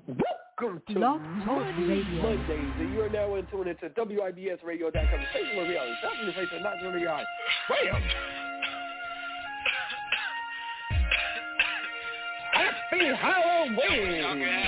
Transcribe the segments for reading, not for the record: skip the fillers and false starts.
Welcome to Blog Talk Radio. Mondays, and you are now in tune into WIBSradio.com, the station of reality, stopping the face of not doing the eye. Bam! Happy Halloween!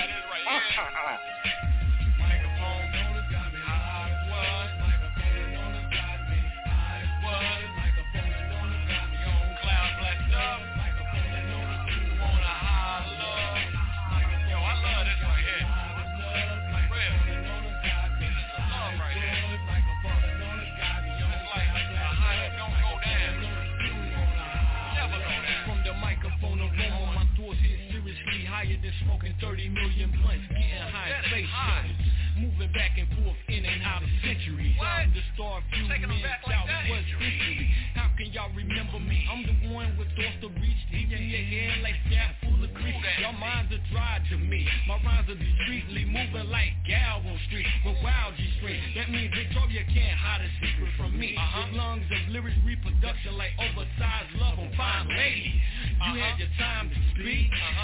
Smoking 30 million blunts, getting high in space shuttles, moving back and forth in and out of centuries. I'm the star, few men doubt what's history. How can y'all remember me? I'm the one with thoughts to reach deep in your head like sap full of creep. Your minds are dry to me. My rhymes are discreetly moving like Galvin Street with Wild G Street. That means Victoria can't hide a secret from me. With lungs of lyrics reproduction like oversized love on fine ladies. You had your time to speak.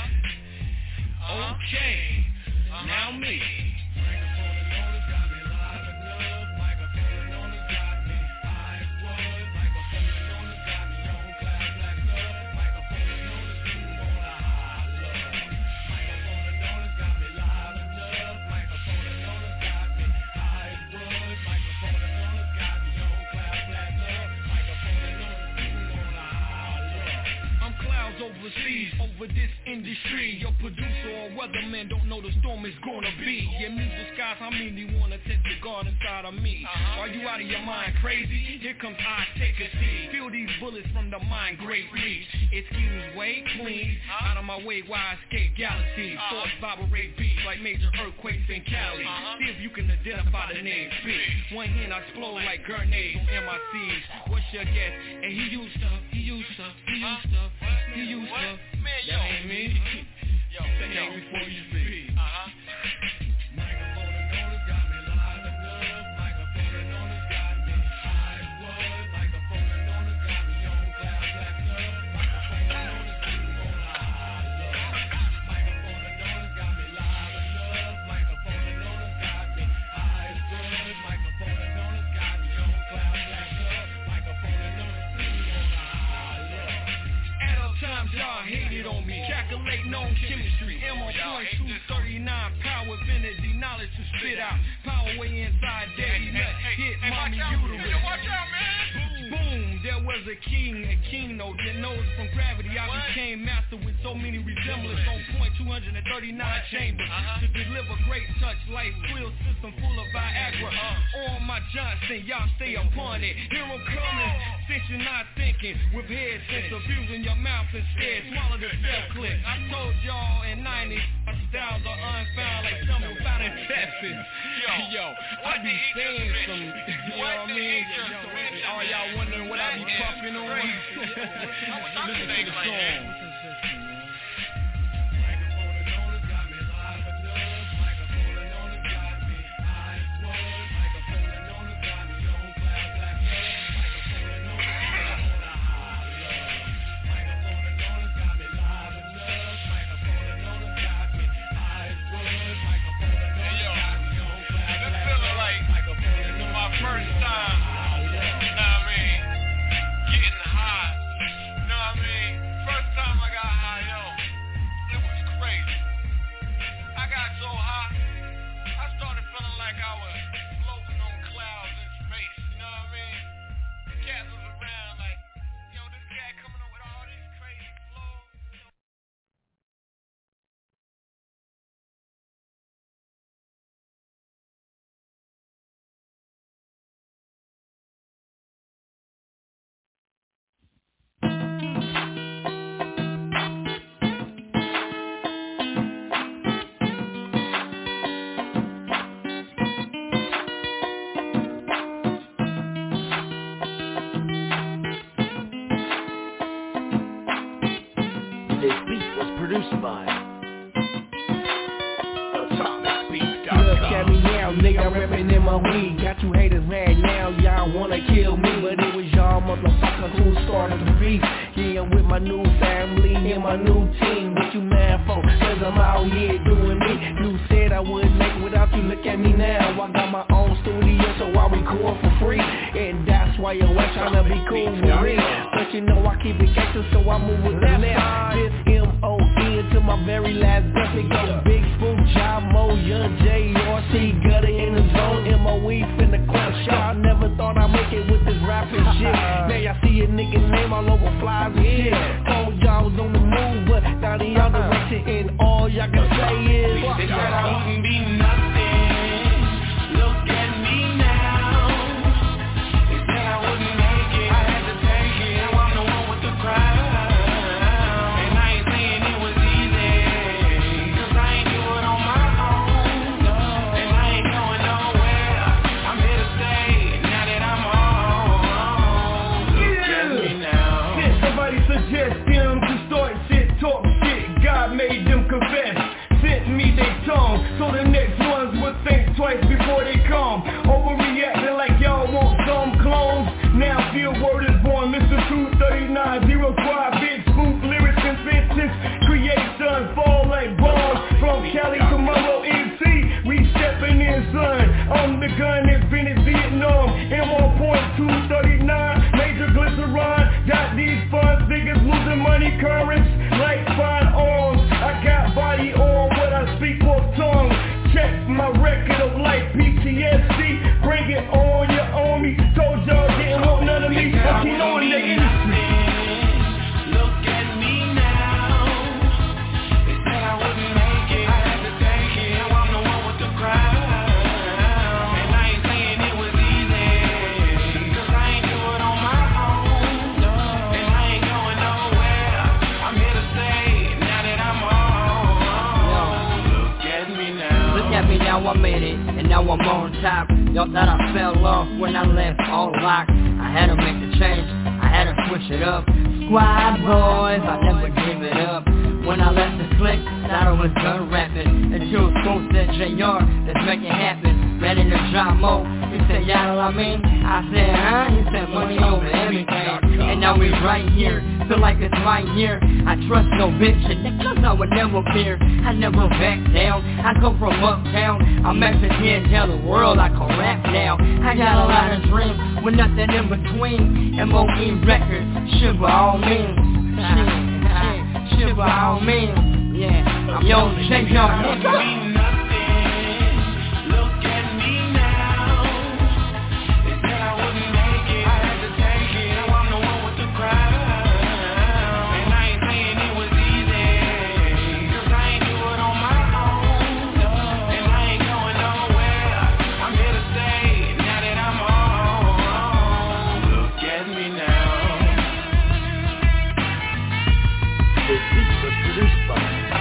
Okay, now me. Overseas, over this industry, your producer or weatherman don't know the storm is gonna be. Your music skies, how many wanna test the God inside of me? Are you out of your mind crazy? Here comes I take a seat. Feel these bullets from the mind great reach. Excuse way, please. Out of my way, why I escape galaxies? Thoughts vibrate beats like major earthquakes in Cali. See if you can identify the name speak. One hand I explode like grenades on MICs. What's your guess? And he used to. That ain't me. Yo, that ain't before you speak. Microphone and notice got me live and love. Microphone and notice got me high as was. Microphone and notice got me on cloud black love. Microphone and notice got me on high love. Microphone and notice got me live and love. Microphone and notice got me high as was. Microphone and notice got me on cloud black love. Microphone and notice got me on high love. At all times y'all hated on me, calculating on chemistry. M on point 239, power infinity, knowledge to spit out. Power way inside, daddy nut, hit mommy uterus. Watch out, man! Boom, there was a keynote that knows from gravity. I became master with so many resemblance on point 239 chambers to deliver great touch like quill system full of Viagra. On my Johnson, y'all stay upon it. Here I'm coming, since you're not thinking with head sense abusing your mouth instead. Swallow the cell clip. I told y'all in 90s my styles are unfound like something found in Texas. Yo, I be saying some, you know what I mean? All y'all wondering what I be puffing on? Listen to the song. First time, you know what I mean, getting high, you know what I mean, first time I got high, yo, it was crazy. I got so high, I started feeling like I was floating on clouds in space, you know what I mean, the cats was around like, yo, this cat coming up with all these crazy flows. This beat was produced by Look at me now, nigga, I'm rapping in my weed. Got you haters mad now, y'all wanna kill me. But it was y'all motherfuckers who started the beef. Yeah, I'm with my new family and my new team. What you mad for? Cause I'm out here doing me. New you look at me now, I got my own studio, so I record for free. And that's why your wife tryna be cool with me. But you know I keep it gangster, so I move with the left. This M-O-N to my very last breath. It go Big Spook, John Mo, Young J-R-C, Gutter in the zone, M-O-E finna clap shot. Never thought I'd make it with this rapping shit. Now y'all see a nigga name all over flies and shit. Told y'all I was on the move, but now the other direction, and all y'all can say is they said I wouldn't be nothing. Look at me now. They said I wouldn't make it. I had to take it. Now I'm the one with the crown. And I ain't saying it was easy, 'cause I ain't do it on my own. And I ain't going nowhere. I'm here to stay now that I'm home. Look at me now. Did somebody suggest them to start shit, talk shit? God made them confess. Sent me they tongue, so the next ones would think twice before they come. Overreacting like y'all want some clones. Now feel word is born, Mr. 239, 0 squad, big spook, lyrics and fences. Creations fall like bombs, from Cali to Monroe, MC. We stepping in, son. I'm the gun, invented Vietnam. M on point 239, major glycerin. Got these funds, niggas losing money, currents like fine arms. I got body on what I speak off tongue. Check my record of life, PTSD. Bring it on, you own me. Told y'all didn't want none of me. I keep knowing the industry. Look at me now. They said I wouldn't make it. I had to take it. Now I'm the one with the crown. And I ain't saying it was easy, 'cause I ain't do it on my own. And I ain't going nowhere. I'm here to stay now that I'm home. Look at me now. Look at me now, I made it, and now I'm on top. Y'all thought I fell off when I left all locked. I had to make the change, I had to switch it up. Squad boys, I never gave it up. When I left the clique, thought I was done rapping. Until Spoon said, JR, let's make it happen. Ran in the John Mo, he said, y'all know what I mean? I said, huh? He said, money over everything. And now we right here, feel like it's my year. I trust no bitch, and niggas I would never fear. I never back down, I come from uptown. I'm Mexican, tell the world I can rap now. I got a lot of dreams, with nothing in between. M.O.E. records, shit by all means. Shit by all means. Yeah, I'm Young J.R. Look at me now. They said I wouldn't make it. I had to take it. Now I'm the one with the crown. And I ain't saying it was easy, 'cause I ain't do it on my own. And I ain't going nowhere. I'm here to stay now that I'm home. Look at me now. This beat was produced by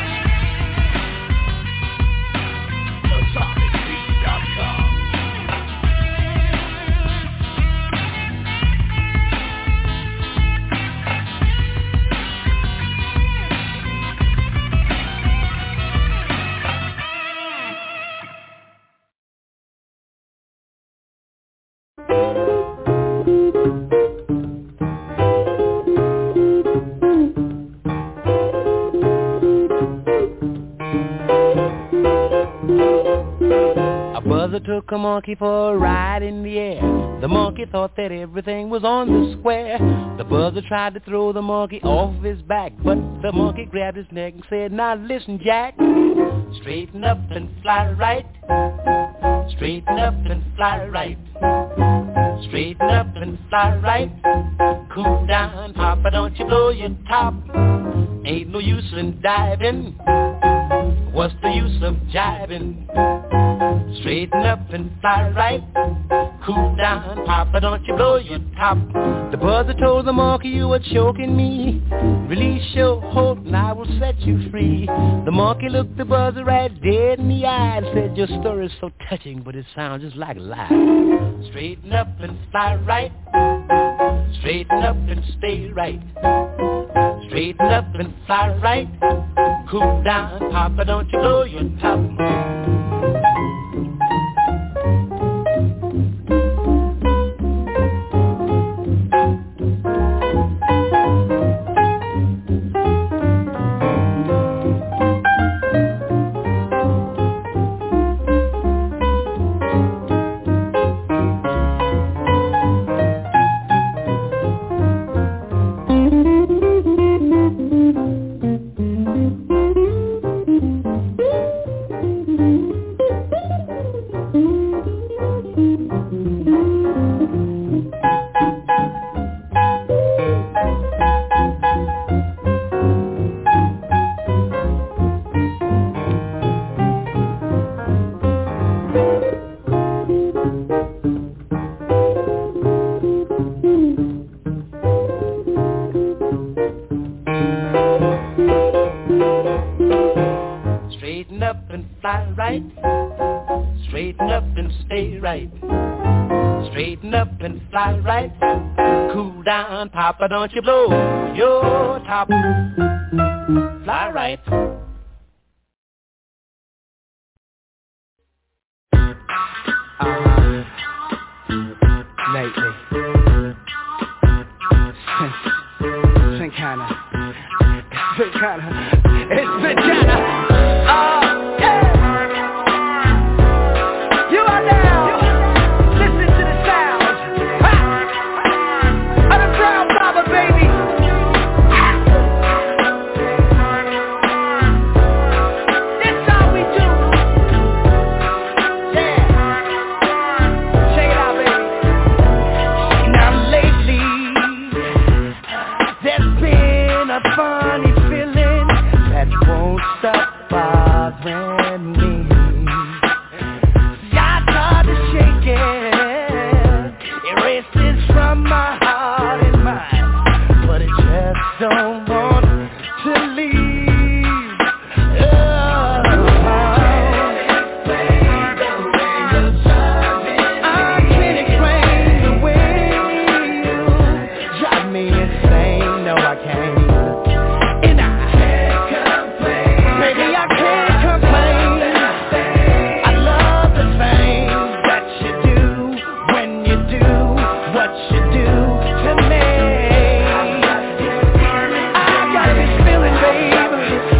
AtonicBeat.com. A buzzer took a monkey for a ride in the air. The monkey thought that everything was on the square. The buzzer tried to throw the monkey off his back, but the monkey grabbed his neck and said, now listen, Jack, straighten up and fly right. Straighten up and fly right. Straighten up and fly right. Cool down, Papa, don't you blow your top. Ain't no use in diving. What's the use of jiving? Straighten up and fly right. Cool down, Papa, don't you blow your top. The buzzer told the monkey, you are choking me. Release your hold and I will set you free. The monkey looked the buzzer right dead in the eye and said, your story's so touching, but it sounds just like a lie. Straighten up and fly right. Straighten up and stay right. Straighten up and fly right. Cool down, Papa, don't you blow your top. fly right. Straighten up and stay right. Straighten up and fly right. Cool down, Papa, don't you blow your top. Fly right. Lately, it's been kinda, you are now listening to the sound of the Brown Baba, baby. This how we do. Yeah. Check it out, baby. Now lately, there's been a funny feeling that won't stop bothering me. See, I tried to shake it, erase it from my heart and mind, but it just don't want to leave. I can't explain the way you drive me insane. No, I can't. And I can't complain. Baby, I can't complain. I love the things that you do when you do what you do to me. I got this feeling, baby,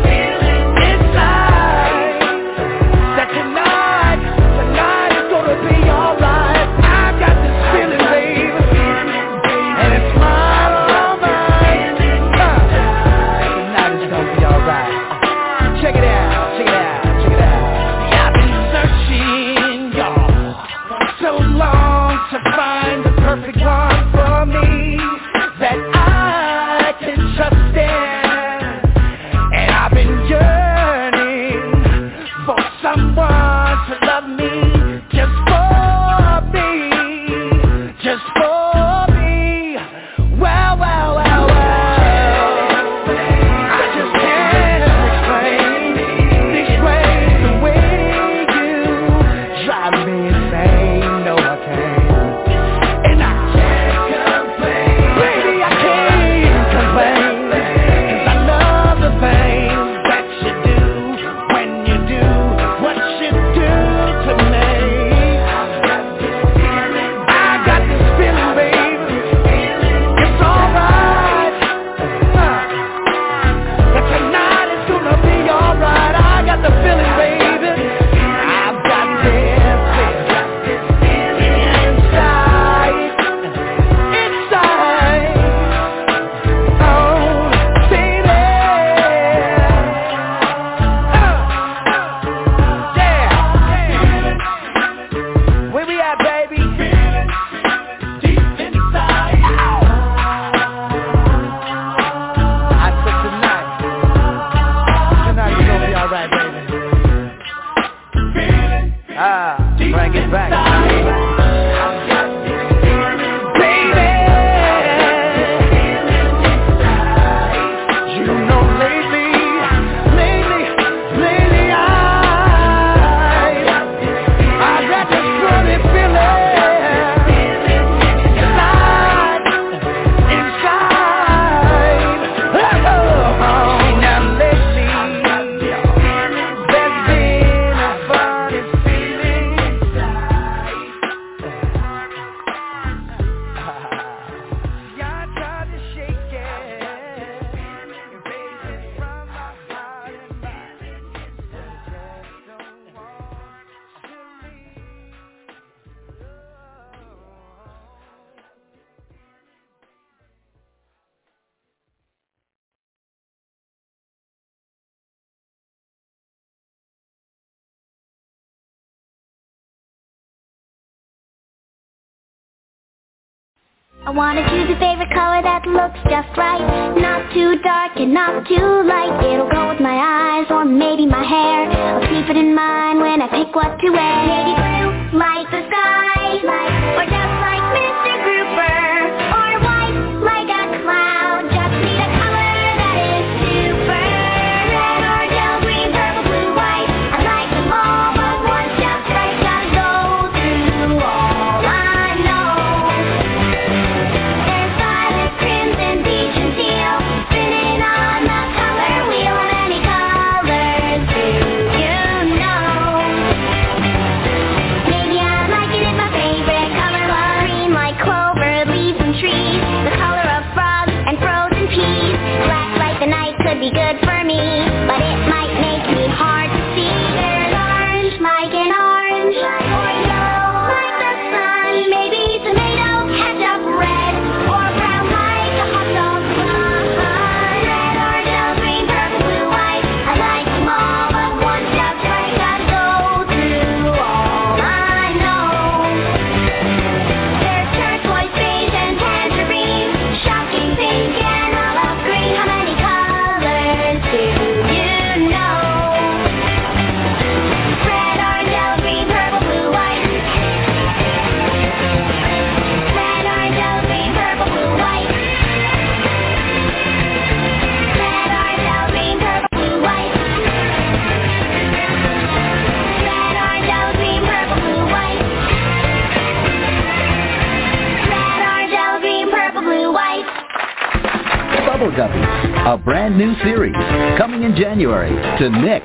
inside, that tonight is gonna be alright. I got this feeling, baby, and it's mine, all mine. Tonight is gonna be alright. Check it out, check it out, check it out. See, I've been searching, y'all, for so long to find the perfect one for me that I can trust in. And I've been yearning for someone to love me, just for me, just for me. Well, well, well, well, I just can't explain the way you drive me insane. No, I can't. And I can't complain. Baby, I can't complain. 'Cause I love the things that you do when you do what you do to me. I got this feeling, baby. It's alright. That tonight is gonna be alright. I got the feeling, baby. I've got this feeling inside. Oh, baby. Yeah. Where we at, baby? Deep inside. I said tonight is gonna be alright, baby. Bring it back. Baby, you know lately I got this funny feeling inside. Now lately, there's been a funny feeling inside. I tried to shake it, erase it from my heart and mind, but it just don't want to leave. I wanna choose a favorite color that looks just right. Not too dark and not too light. It'll go with my eyes or maybe my hair. I'll keep it in mind when I pick what to wear. Maybe blue, like the sky, or just like Mr. Grouper, or white, like a cloud. Just need a color that is super. Red or yellow, green, purple, blue, white. I like them all. Guppy, a brand new series coming in January to Nick.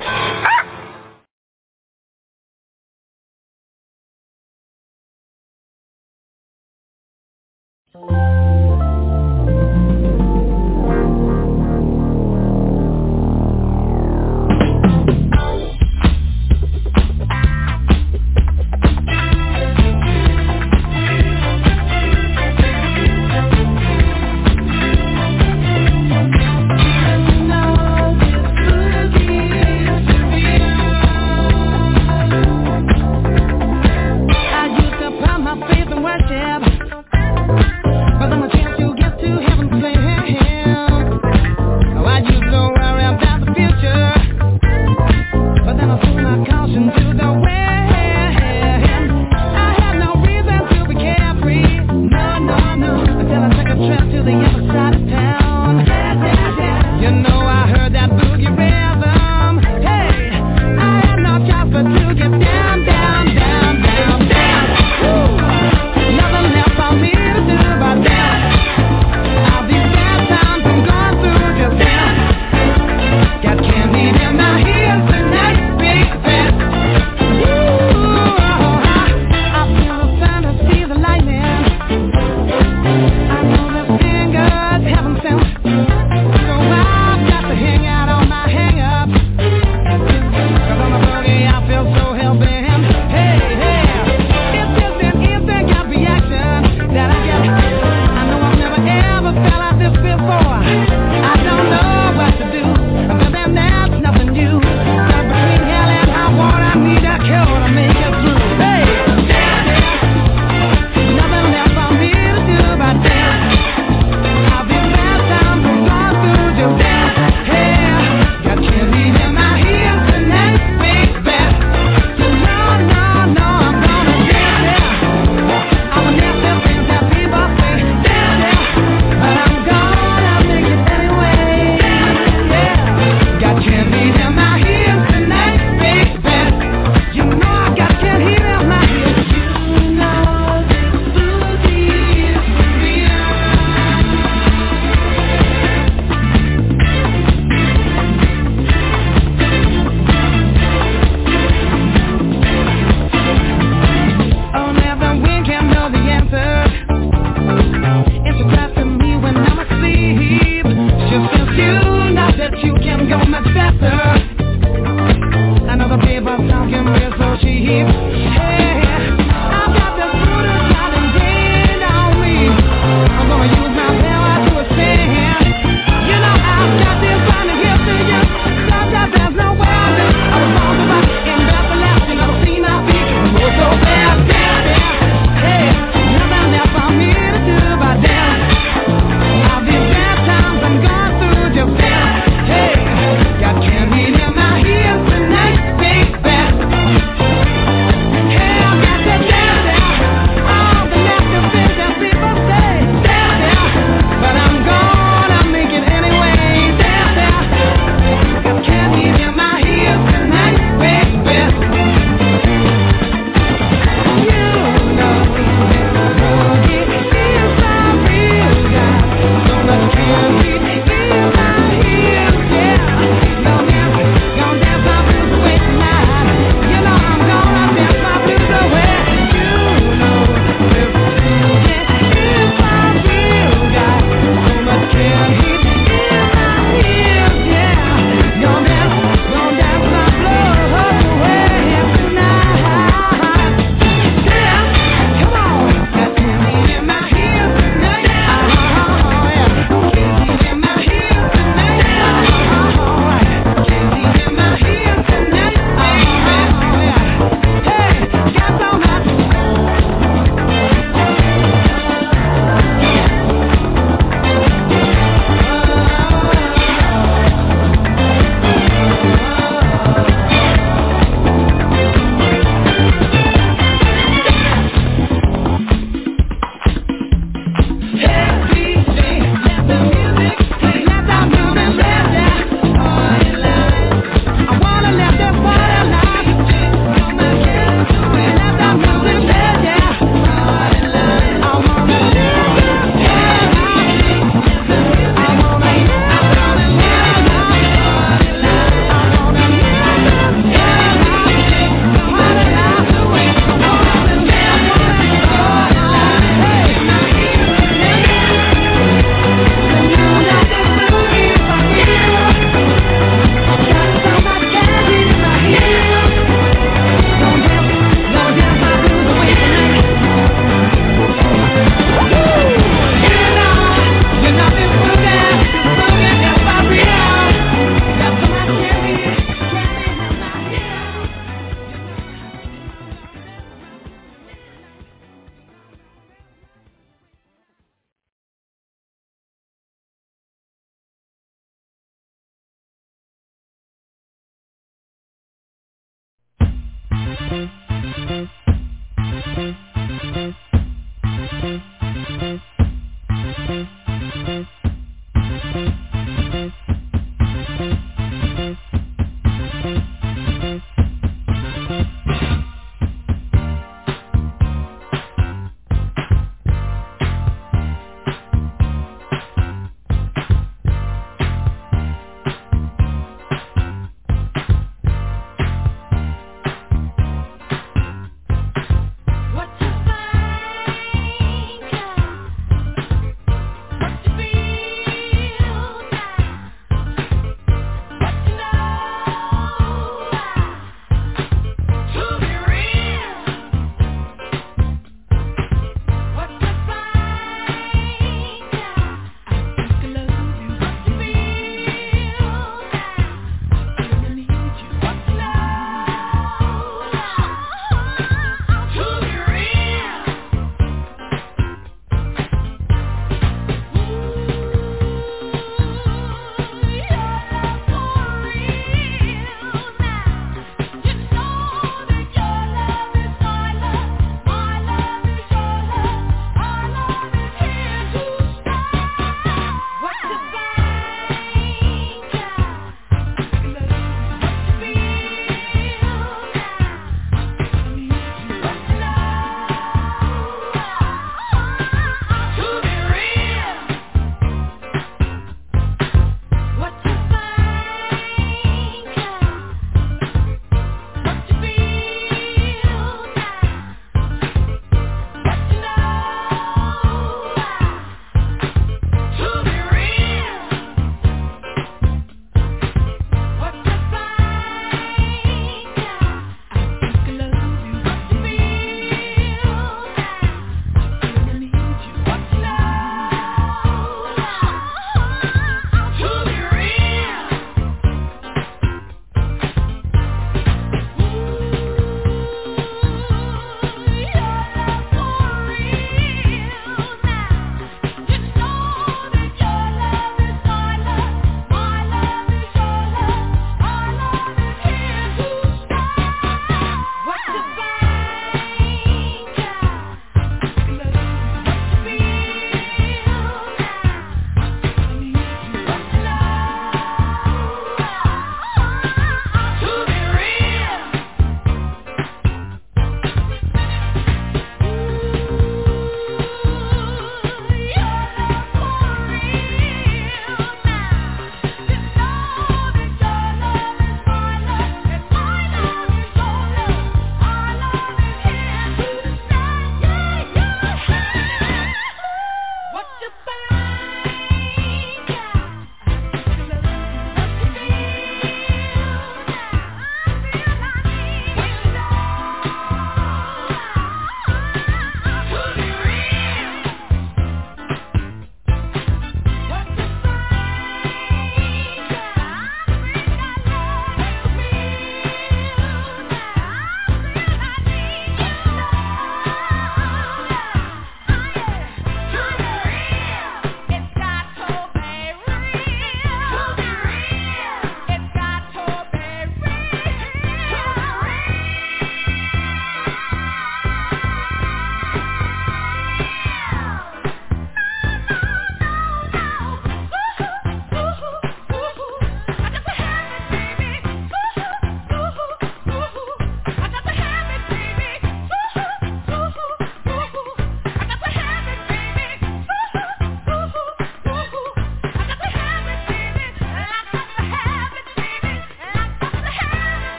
Hey! What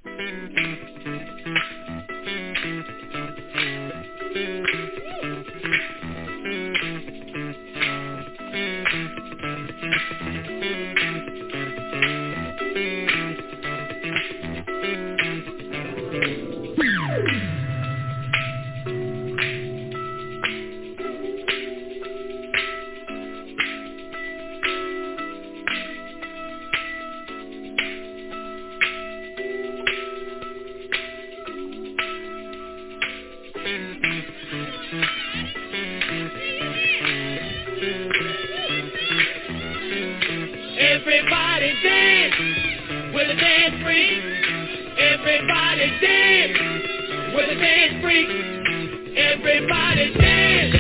Everybody dance with a dance freak. Everybody dance with a dance freak. Everybody dance.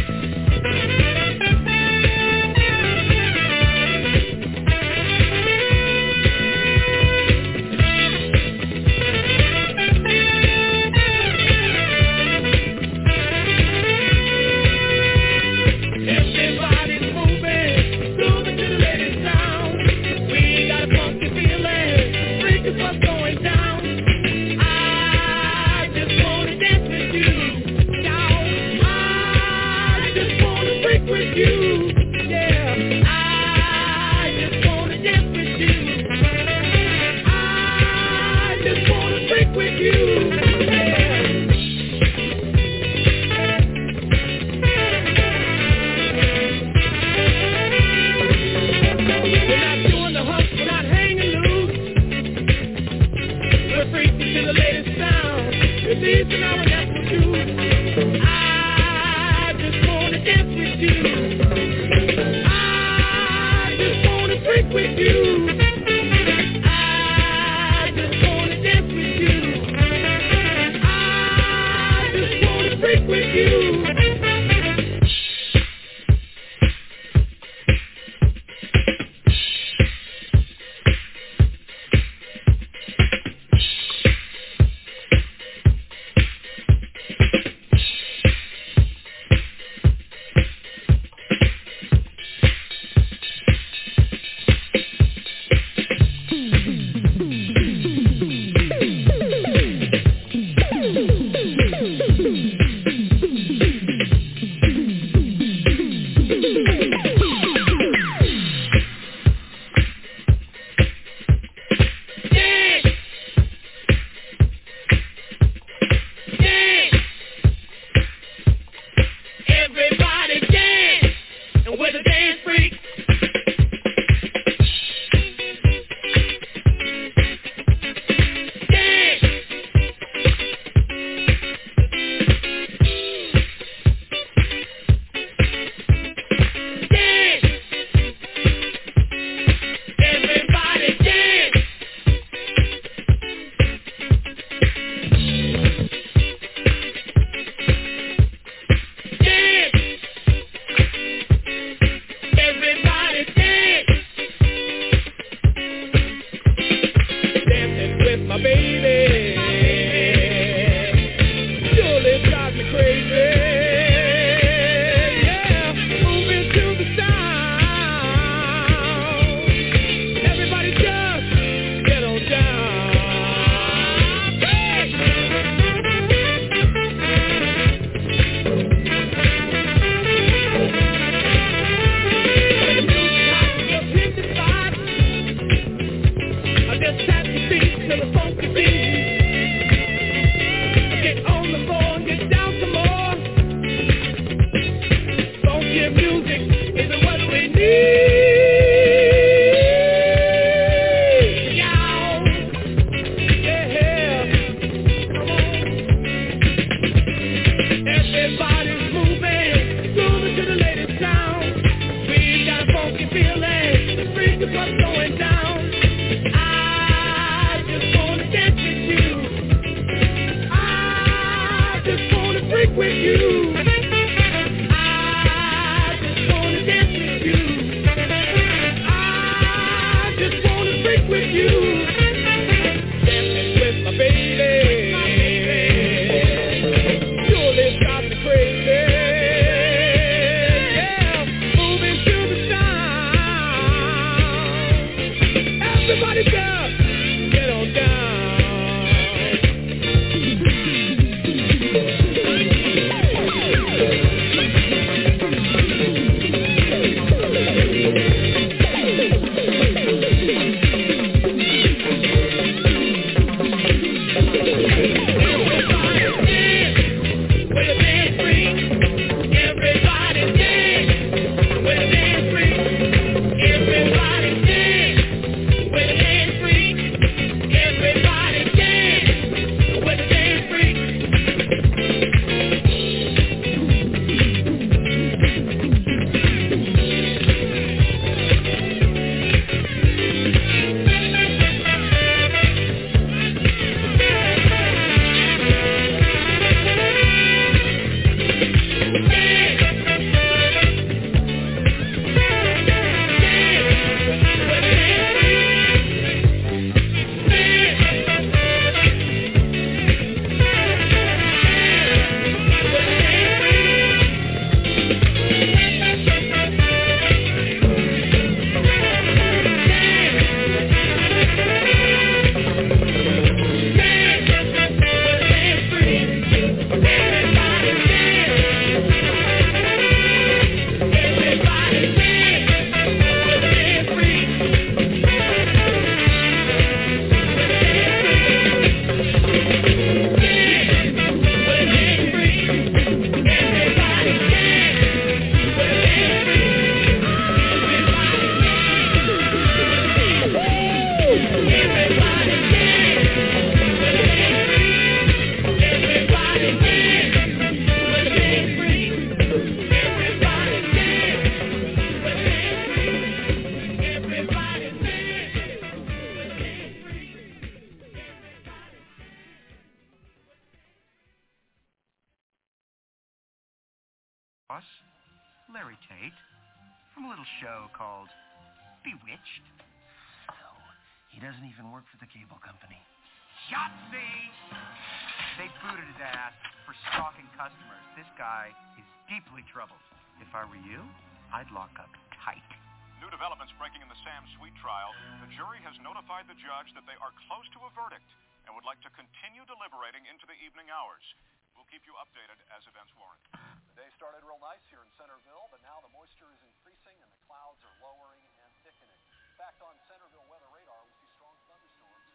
boss, Larry Tate, from a little show called Bewitched. So, he doesn't even work for the cable company. Yahtzee! They booted his ass for stalking customers. This guy is deeply troubled. If I were you, I'd lock up tight. New developments breaking in the Sam Sweet trial. The jury has notified the judge that they are close to a verdict and would like to continue deliberating into the evening hours. We'll keep you updated as events warrant. The day started real nice here in Centerville, but now the moisture is increasing and the clouds are lowering and thickening. In fact, on Centerville weather radar, we see strong thunderstorms.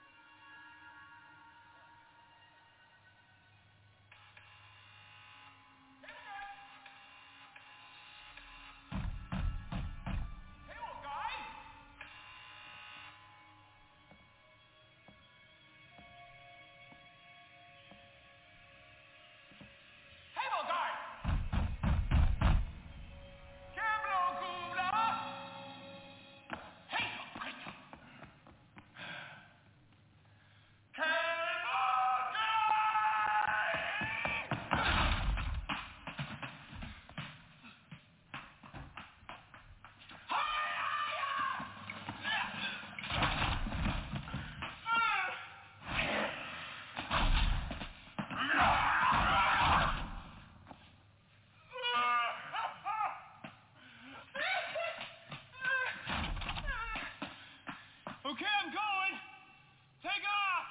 Okay, I'm going. Take off.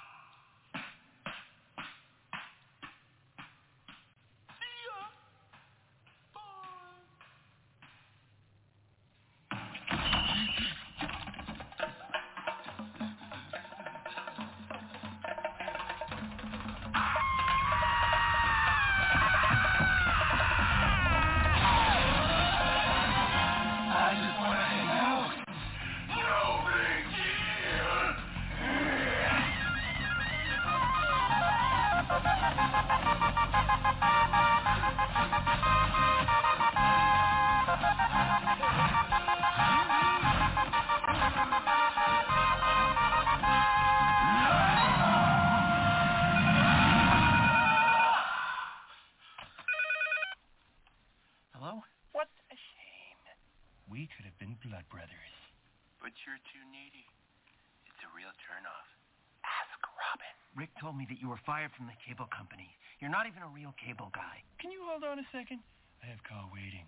See ya. Bye. I just want to hang out. No big deal. Hello? What a shame. We could have been blood brothers. But you're too needy. It's a real turnoff. Ask Robin. Rick told me that you were fired from the cable company. You're not even a real cable guy. Can you hold on a second? I have call waiting.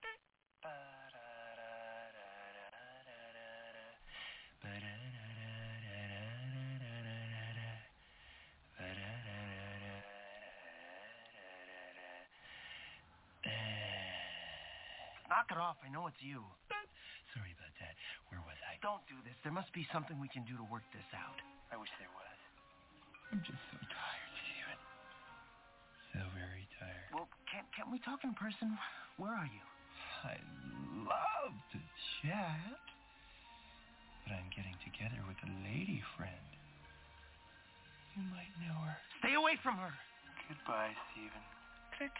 Knock it off. I know it's you. Sorry about that. Where was I? Don't do this. There must be something we can do to work this out. I wish there was. I'm just so tired, Steven. So very tired. Well, can't we talk in person? Where are you? I'd love to chat, but I'm getting together with a lady friend. You might know her. Stay away from her. Goodbye, Steven. Click.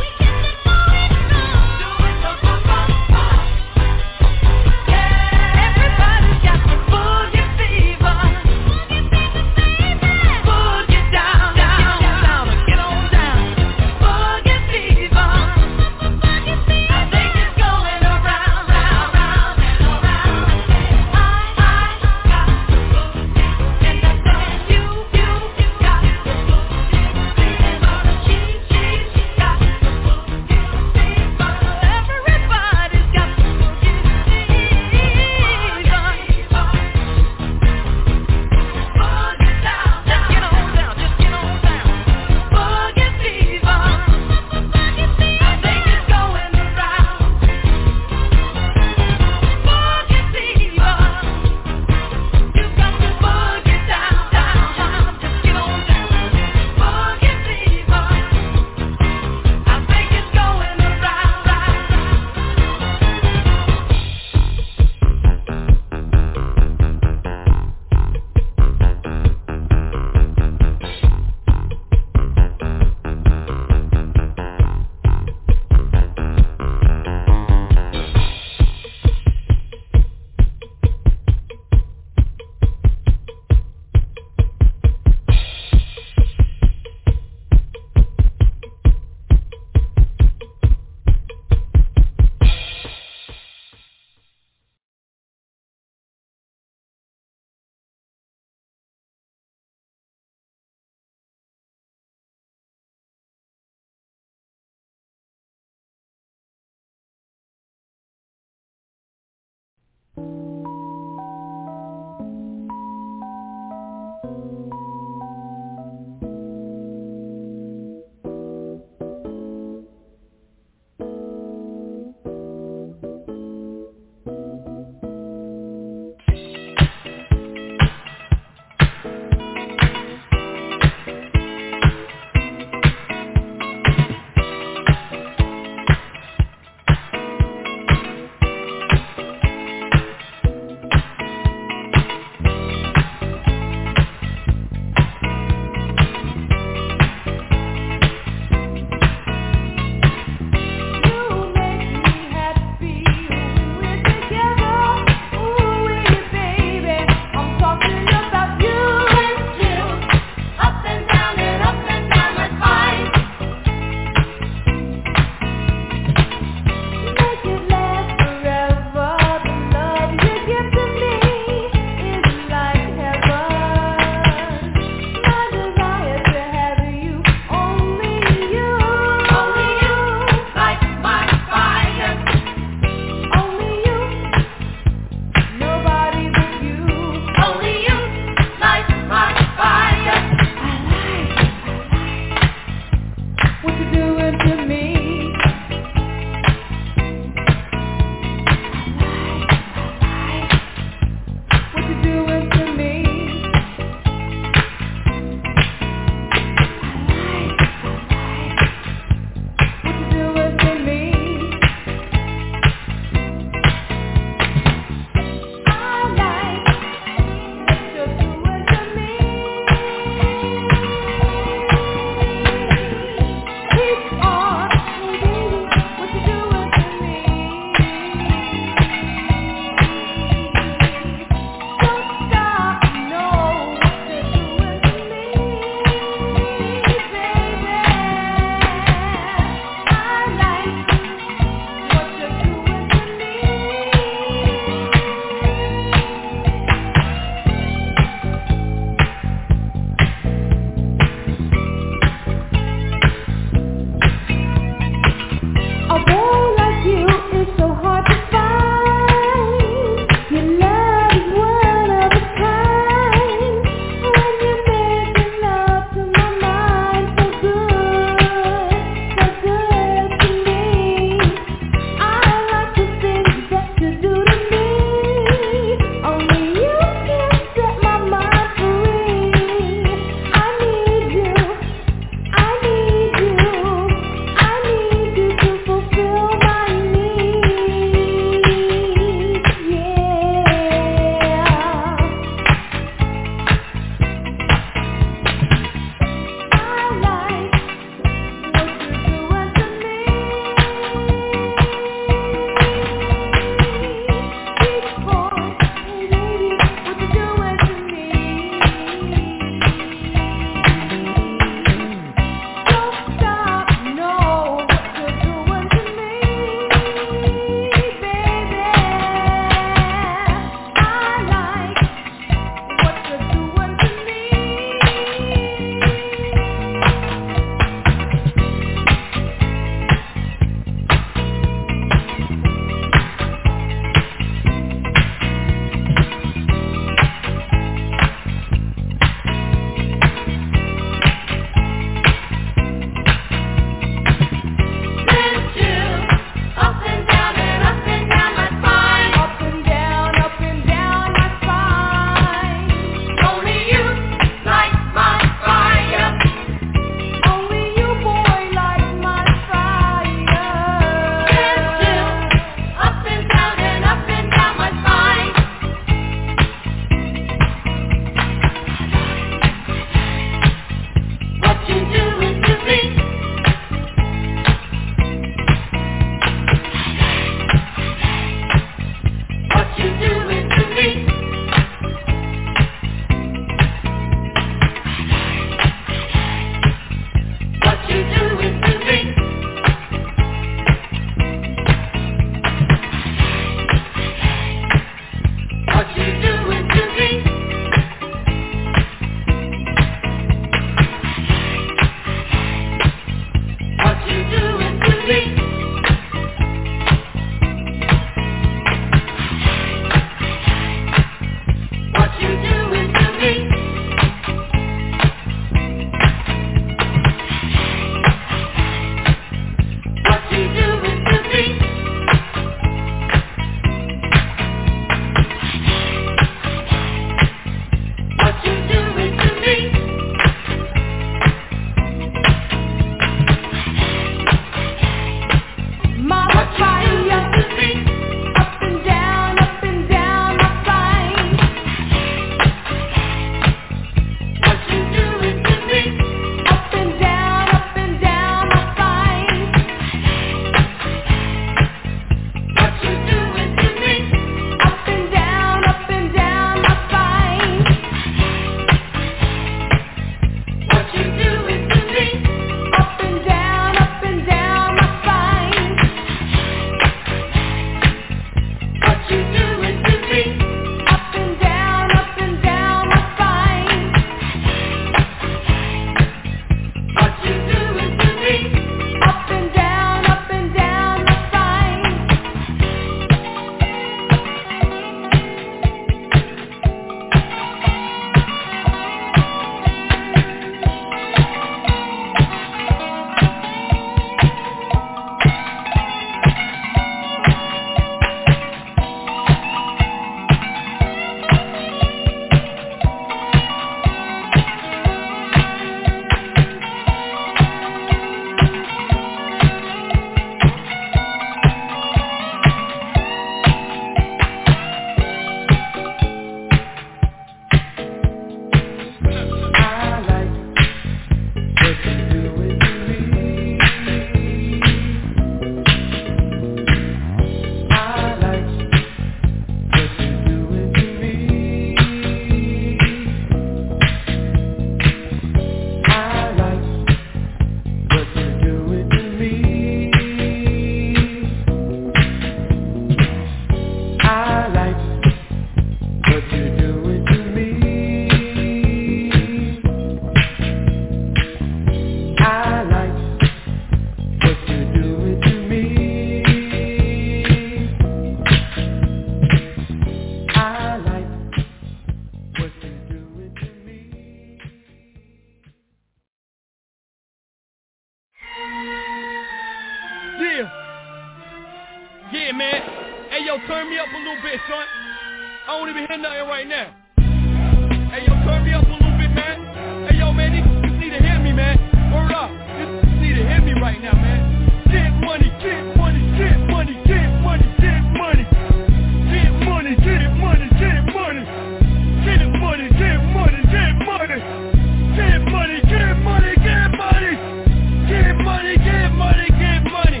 yo, turn me up a little bit, son. I don't even hear nothing right now. Hey, yo, turn me up a little bit, man. Hey, yo, man, these need to hear me, man. Word up. These need to hear me right now, man. Get money, get money, get money, get money, get money. Get money, get money, get money. Get money, get money, get money. Get money, get money, get money. Get money, get money, get money.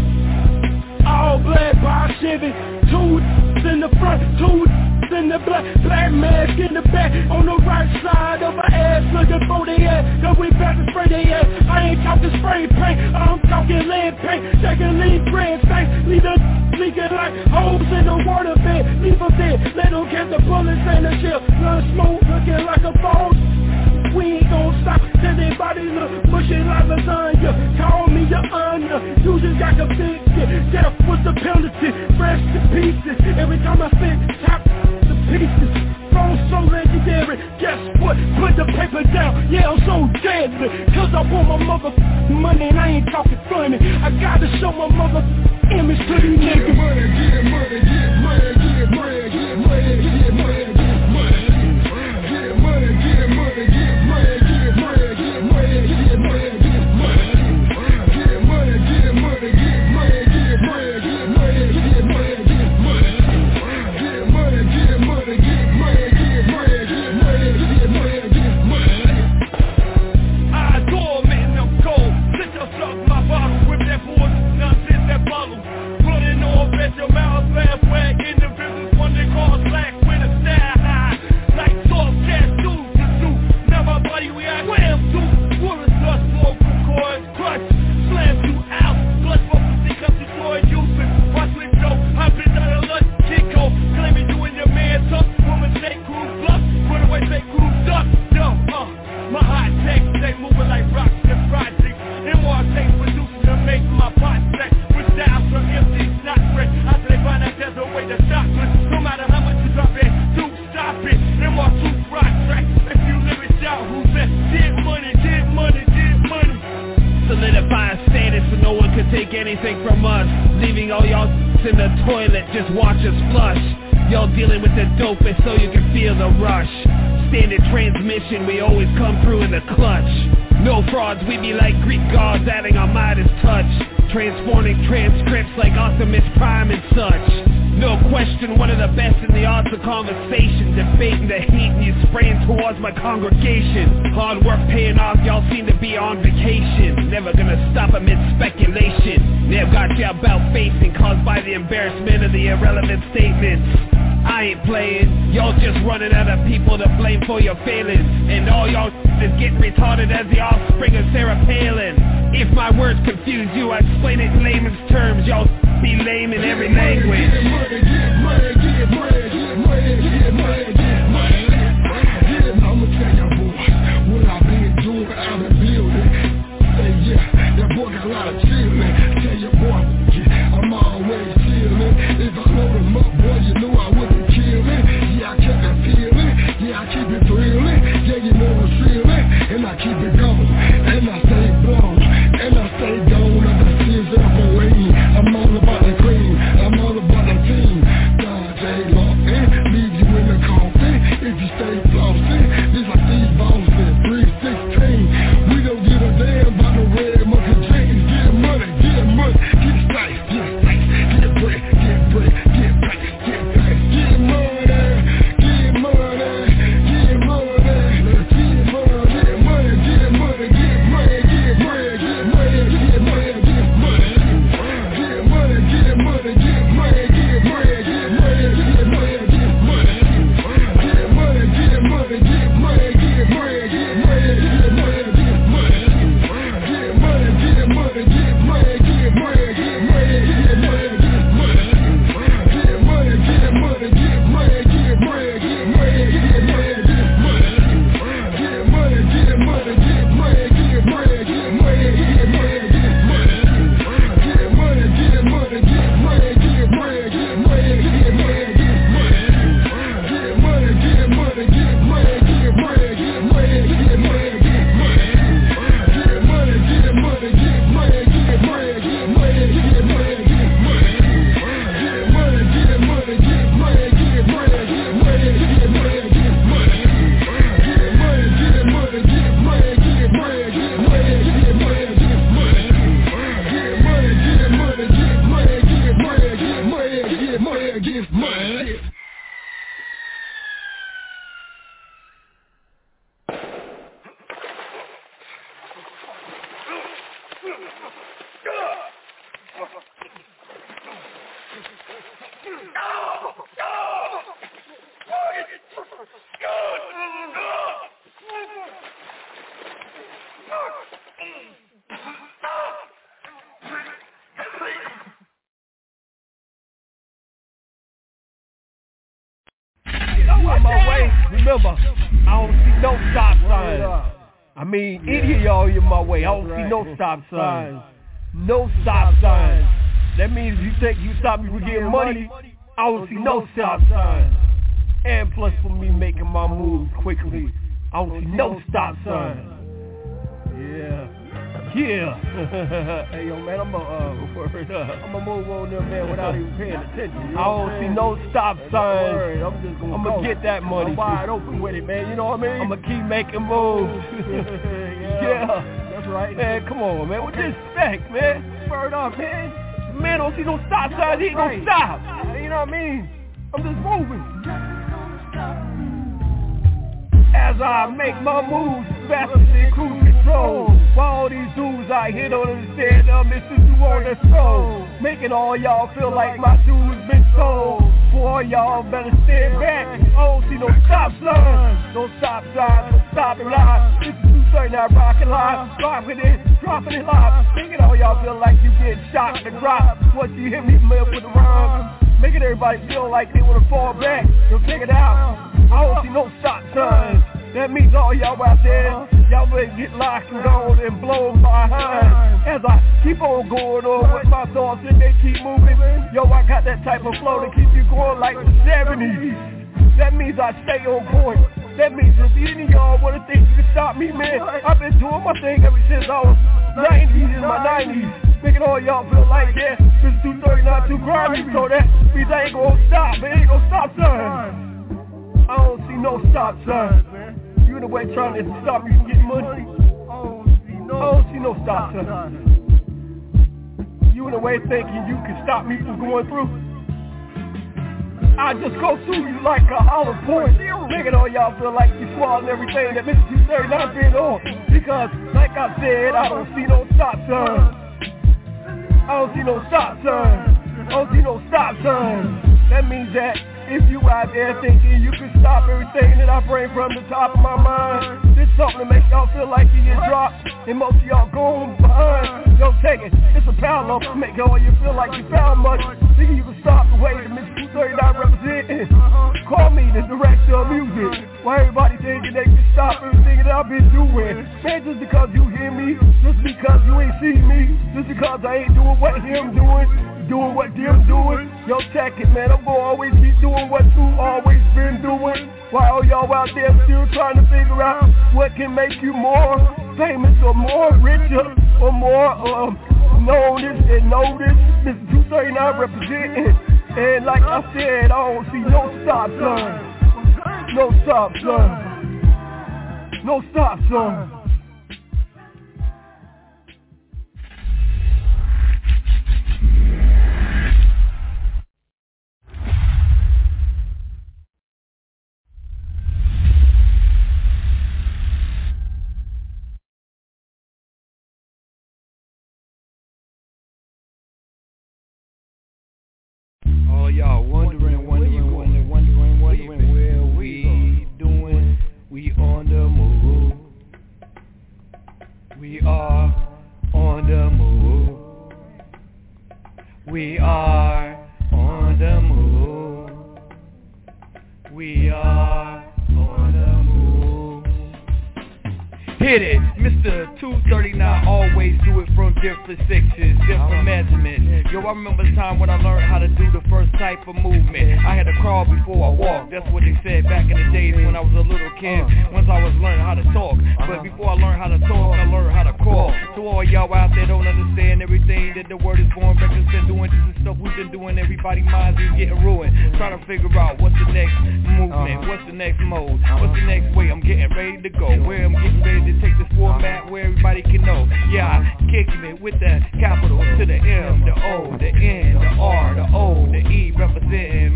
All black by Chevy, 2 in the front, 2 in the black mask in the back, on the right side of my ass, looking for the ass, cause we back to spray the ass. I ain't talking spray paint, I'm talking lead paint, taking lead bread stank, leave the leaking like holes in the water bed, leave them dead, let them get the bullets and the shell, none smoke looking like a phone. We ain't gon' stop till they bodies look mushy like lasagna. Call me the honor, you just got convicted. Death was the penalty, fresh to pieces. Every time I spit, top the pieces. Phone so legendary, guess what? Put the paper down, yeah, I'm so deadly. Cause I want my mother money and I ain't talking funny. I gotta show my mother image to these niggas. Get money, get money, get money, get money, get money, get money, get money. Get money, get money, get money, get money, get money, get money, get money. Get money, get money, get money, get money, get money, get money, get money. Get money, get money, get money, get money, get money, get money, get money. I adore men, I'm cold. Sit your suck my bottle with that bullshit nonsense, that bottle. Running off at your mouth, laugh, wag individuals, one they call black with a style high. Like soft cat shoes to do. Now my body react, wham, to water dust, smoke, coins, crush, slam you out. Blood bubbles, stick up, destroy you. Watch with Joe, I've been out of lunch, Chico. Claiming you and your man tough. Woman, take cruise bluff. Run away, take cruise duck. Yo, my hot takes, they moving like rocks and projects. M.R. takes producing to make my pot set. With styles from empty, not fresh. I say find out there's a way to stop it. No matter how much you drop it, do stop it. M.R. 2 rock track. If you live it down, who's that? Get money, get money, get money. Solidify status so no one can take anything from us. Leaving all y'all in the toilet, just watch us flush. Y'all dealing with the dopest so you can feel the rush. Standard transmission, we always come through in the clutch. No frauds, we be like Greek gods adding our Midas touch. Transforming transcripts like Optimus Prime and such. No question, one of the best in the arts of conversation. Debating the heat and you spraying towards my congregation. Hard work paying off, y'all seem to be on vacation. Never gonna stop amid speculation. Never got you about facing, caused by the embarrassment of the irrelevant statements. I ain't playing, y'all just running out of people to blame for your failings. And all y'all is getting retarded as the offspring of Sarah Palin. If my words confuse you, I explain it in layman's terms. Y'all be lame in every language. Get money, get money, get money, get money, get money, get money. I'ma tell y'all boys what I've been doing out in building. Say yeah, that boy got a lot of chillin'. Tell your boy, I'm always chillin'. If I load him up, boy, you know I wouldn't kill him. Yeah, I kept that feeling. Yeah, I keep it thrilling. Yeah, you know I'm feeling. And I keep it going. And I stay blown. And I stay gone. And I see it's up away. I'm all about the cream. I'm all about get money. On my way, remember, I don't see no stop signs. I mean, any of y'all in my way, I don't see no stop signs. No stop signs. That means you think you stop me from getting money, I don't see no stop signs. And plus for me making my moves quickly, I don't see no stop signs. Yeah. Hey yo man, I'm gonna move on there man without even paying attention. I don't see no stop signs. I'm gonna get that money. I'm wide open with it, man. You know what I mean? I'm gonna keep making moves. Yeah, that's right. Man, come on, man. With this respect, man. Word up, man. Man, don't see no stop signs. He ain't gonna stop. You know what I mean? I'm just moving. As I make my moves faster than cruise control. While all these dudes out here don't understand Mr. You on the stroll. Making all y'all feel like my shoes been sold. Boy, y'all better stand back. I don't see no stop signs. No stop signs, no stopping live. This is 239 rockin' live. Dropping it live. Making all y'all feel like you get shot and drop. Once you hit me with the rhyme. Making everybody feel like they wanna fall back. So check it out. I don't see no stop signs. That means all y'all out there, y'all better get locked and gone and blown behind. As I keep on going on with my thoughts and they keep moving. Yo, I got that type of flow to keep you going like the 70s. That means I stay on point. That means if any of y'all wanna think you can stop me, man, I've been doing my thing ever since I was 90s in my 90s. Making all y'all feel like, yeah, this 239 too grimy, so that means I ain't gonna stop. It ain't gonna stop signs. I don't see no stop signs, man. You in the way trying to stop me from getting money. I don't see no stop signs. You in the way thinking you can stop me from going through. I just go through you like a hollow point. Making all y'all feel like you swallowing everything that Mr. 239 been on. Because, like I said, I don't see no stop signs. I don't see no stop signs. I don't see no stop signs. That means that if you out there thinking you can stop everything that I bring from the top of my mind, this something to make y'all feel like you get dropped, and most of y'all going behind. Yo, take it. It's a power lump to make all you feel like you found much. Thinking you can stop the way that Mr. 239 representing. Call me the director of music. Why everybody thinking they can stop everything that I've been doing? Man, just because you hear me, just because you ain't see me, just because I ain't doing what him doing what them doing. Yo, check it, man. I'm gonna always keep doing what you always been doing. While y'all out there still trying to figure out what can make you more famous or more richer or more noticed and noticed. Mr. 239 representing. And like I said, I don't see no stop sign. No stop sign. No stop sign. Y'all wondering where we doing. We on the move. We are on the move. We are on the move. We are on the move. Hit it, Mr. 239, always do it from different sections, different measurements. Yo, I remember the time when I learned how to do the first type of movement. I had to crawl before I walked, that's what they said back in the days when I was a little kid. Once I was learning how to talk, but before I learned how to talk, I learned how to crawl. So all y'all out there don't understand everything that the word is born records been doing. This is stuff we've been doing, everybody's minds is getting ruined. Trying to figure out what's the next movement, what's the next mode, what's the next way. I'm getting ready to go, where I'm getting ready to take this format where everybody can know. Yeah, kicking it with the capital to the M, the O, the N, the R, the O, the E, representing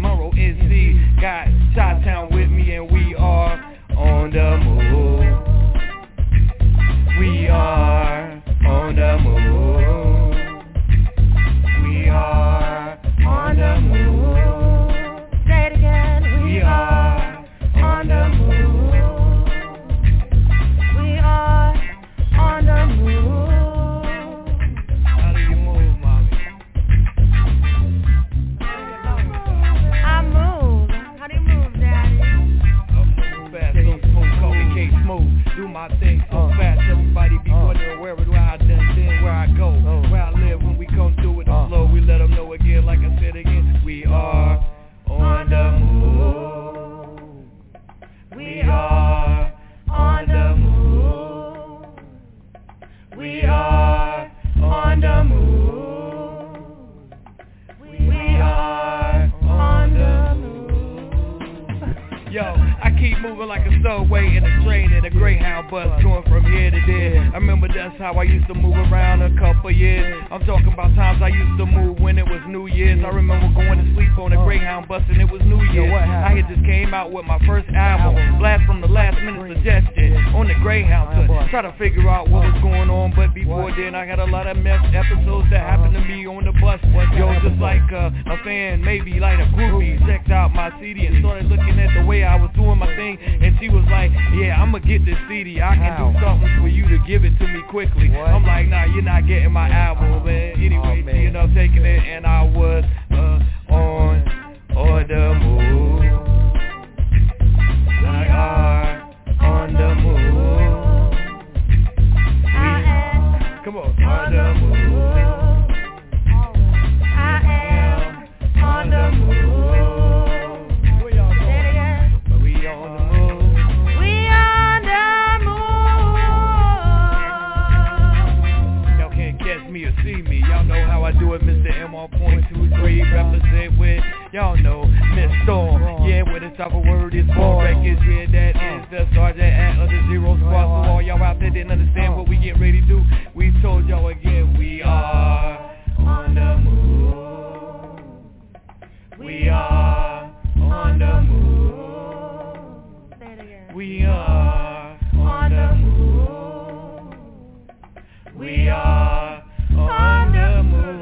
the move. Say it again. We are on the move. We are on the move. How do you move, mommy? I move. How do you move, Daddy? I move fast, so smooth, call me K-Smooth. Do my thing so fast, everybody be wondering where I done been, where I go, where I live. When we come through with the flow, we let them know again, like I said again. We are on the move. We are on the move. We are on the move. We are on the move. Yo, I keep moving like a subway in a train and a Greyhound bus going from here to there. I remember that's how I used to move around a couple years. I'm talking about times I used to move when it was New Year's. I remember going to sleep on a Greyhound bus and it was New Year's. I had just came out with my first album, Blast from the Last Minute Suggestion, on the Greyhound to try to figure out what was going on. But before then I had a lot of episodes that happened to me on the bus. Yo, just like a fan, maybe like a groupie, checked out my CD and started looking at the way I was doing my thing, and she was like, yeah, I'ma get this CD, I can do something for you to give it to me quickly. I'm like, nah, you're not getting my album, man. Anyway, she ended up taking it, and I was on the move. We are on the move. Come on the move. I am on the move. I do it, Mr. M.R.23, represent with, y'all know, Miss Storm. Yeah, with this type of word is born records, yeah, that is the Sergeant at the Zero Squad. So all y'all out there didn't understand what we get ready to do, we told y'all again, we are on the move. We are on the move. Say it again. We are on the move. We are on the move.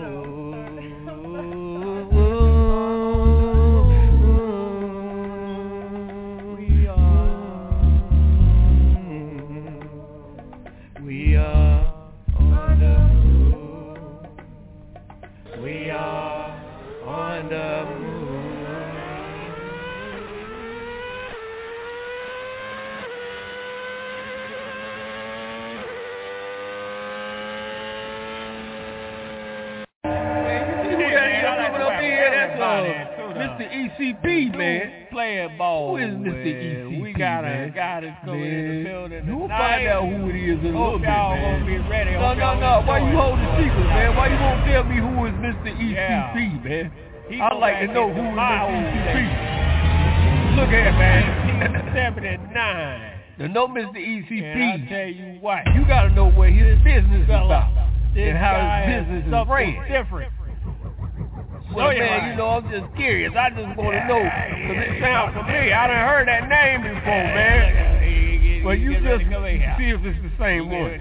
We are on the move. We are on the move. Mr. ECP, man. Playing ball. Who is Mr. ECP? We got a guy that's coming in the building. You'll find out who it is in a little bit, y'all man. gonna be ready. No. Why you hold the secret, man? Why you won't tell me who is Mr. ECP, man? I'd like to know who is Mr. ECP. Look here, man. 79. To know Mr. ECP, and I tell you what, you gotta know what his business is about this and how his business is ran. Different. Well, man, you know, I'm just curious. I just want to know, because it sounds familiar. I done heard that name before, man. But you just see if it's the same one.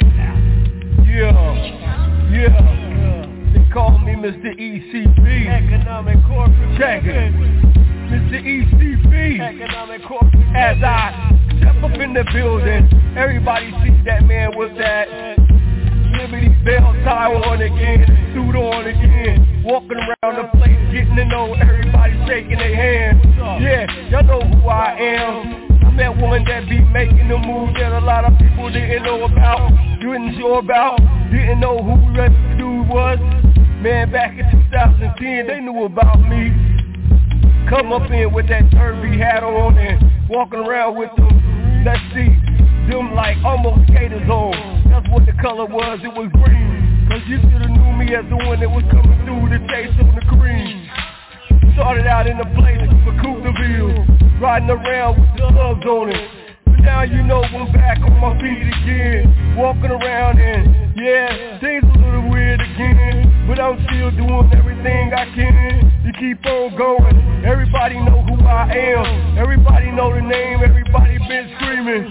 Yeah. They call me Mr. ECP. Economic Corporate. Check it. Mr. ECP. Economic Corporate. As I step up in the building, everybody sees that man with that Liberty Bell tie on again, suit on again, walking around the place, getting to know everybody, shaking their hands. Yeah, y'all know who I am. I'm that one that be making the move that a lot of people didn't know about, didn't sure about, didn't know who the dude was. Man, back in 2010, they knew about me. Come up in with that derby hat on and walking around with them, let's see, them like almost skaters on. That's what the color was, it was green. Cause you should've knew me as the one that was coming through the chase on the green. Started out in the place for Coopterville, riding around with the slugs on it. But now you know I'm back on my feet again, walking around and yeah, things a little weird again. But I'm still doing everything I can to keep on going. Everybody know who I am, everybody know the name, everybody been screaming.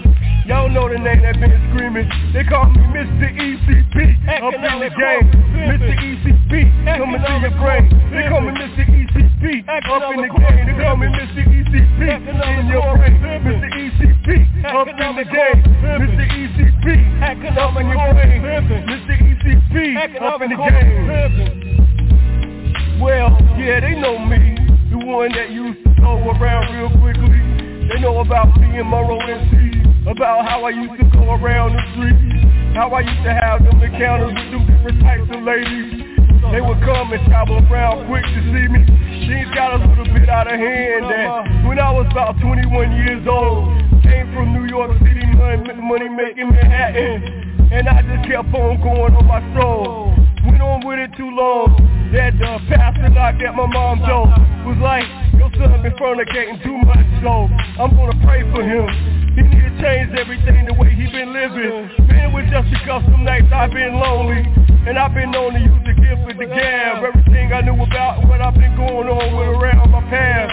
Y'all know the name that been screaming. They call me Mr. ECP. Up in the game. Mr. ECP. Coming to your brain. They call me Mr. ECP. Up in the game. They call me Mr. ECP. In your brain. Mr. ECP. Up in the game. Mr. ECP. Up in your brain. Mr. ECP. Up in the game. Well, yeah, they know me. The one that used to go around real quickly. They know about me and Monroe MC. About how I used to go around the streets. How I used to have them encounters with them different types of ladies. They would come and travel around quick to see me. Things got a little bit out of hand. And when I was about 21 years old, came from New York City, money making Manhattan. And I just kept on going on my stroll. Went on with it too long. That pastor knocked at my mom's door. Was like, your son been fornicating too much, so I'm gonna pray for him. He need to change everything the way he been living. Man, it was just because some nights I've been lonely. And I've been known to use the gift with the gab. Everything I knew about what I've been going on with around my past.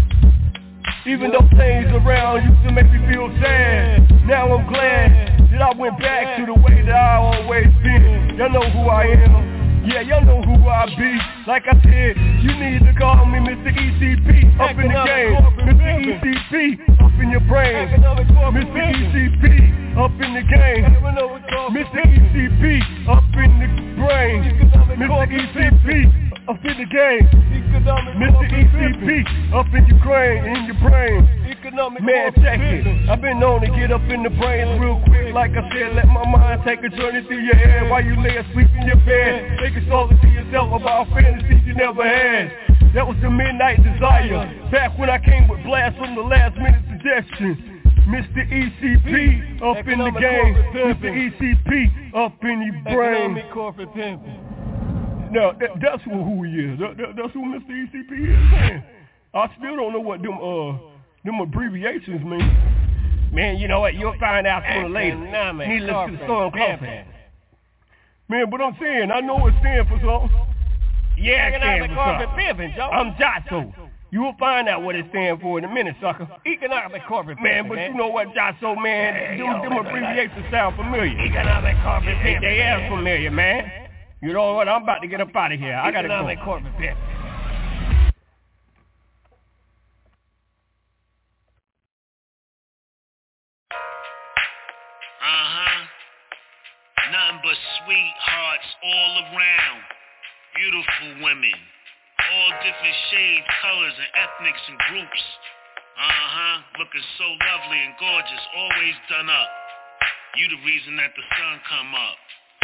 Even though things around used to make me feel sad. Now I'm glad that I went back to the way that I always been. Y'all know who I am. Yeah, y'all know who I be. Like I said, you need to call me Mr. ECP. Up in the game. Mr. ECP. Up in your brain. Mr. ECP. Up in the game. Mr. ECP. Up in the brain. Mr. ECP. Up in the game. Mr. ECP. Up in your brain. Man, check it. I've been known to get up in the brains real quick. Like I said, let my mind take a journey through your head while you lay asleep in your bed. Make a song to yourself about fantasies you never had. That was the Midnight Desire. Back when I came with blast from the last minute suggestion. Mr. ECP up in the game. Mr. ECP up in your brain. Now, that's who he is. That's who Mr. ECP is, man. I still don't know what them abbreviations mean. Man, you know what? You'll find out sooner or later. Need to listen to the song closer. Man, but I'm saying, I know it stands for something. Yeah, it stands for something. I'm Jotso. You will find out what it stands for in a minute, sucker. Economic corporate man, but you know what, Jotso, man? Them abbreviations sound familiar. Economic corporate pimp. They are familiar, man. You know what? I'm about to get up out of here. I gotta go. Economic corporate pimp. Nothing but sweethearts all around. Beautiful women. All different shades, colors, and ethnics and groups. Looking so lovely and gorgeous, always done up. You the reason that the sun come up.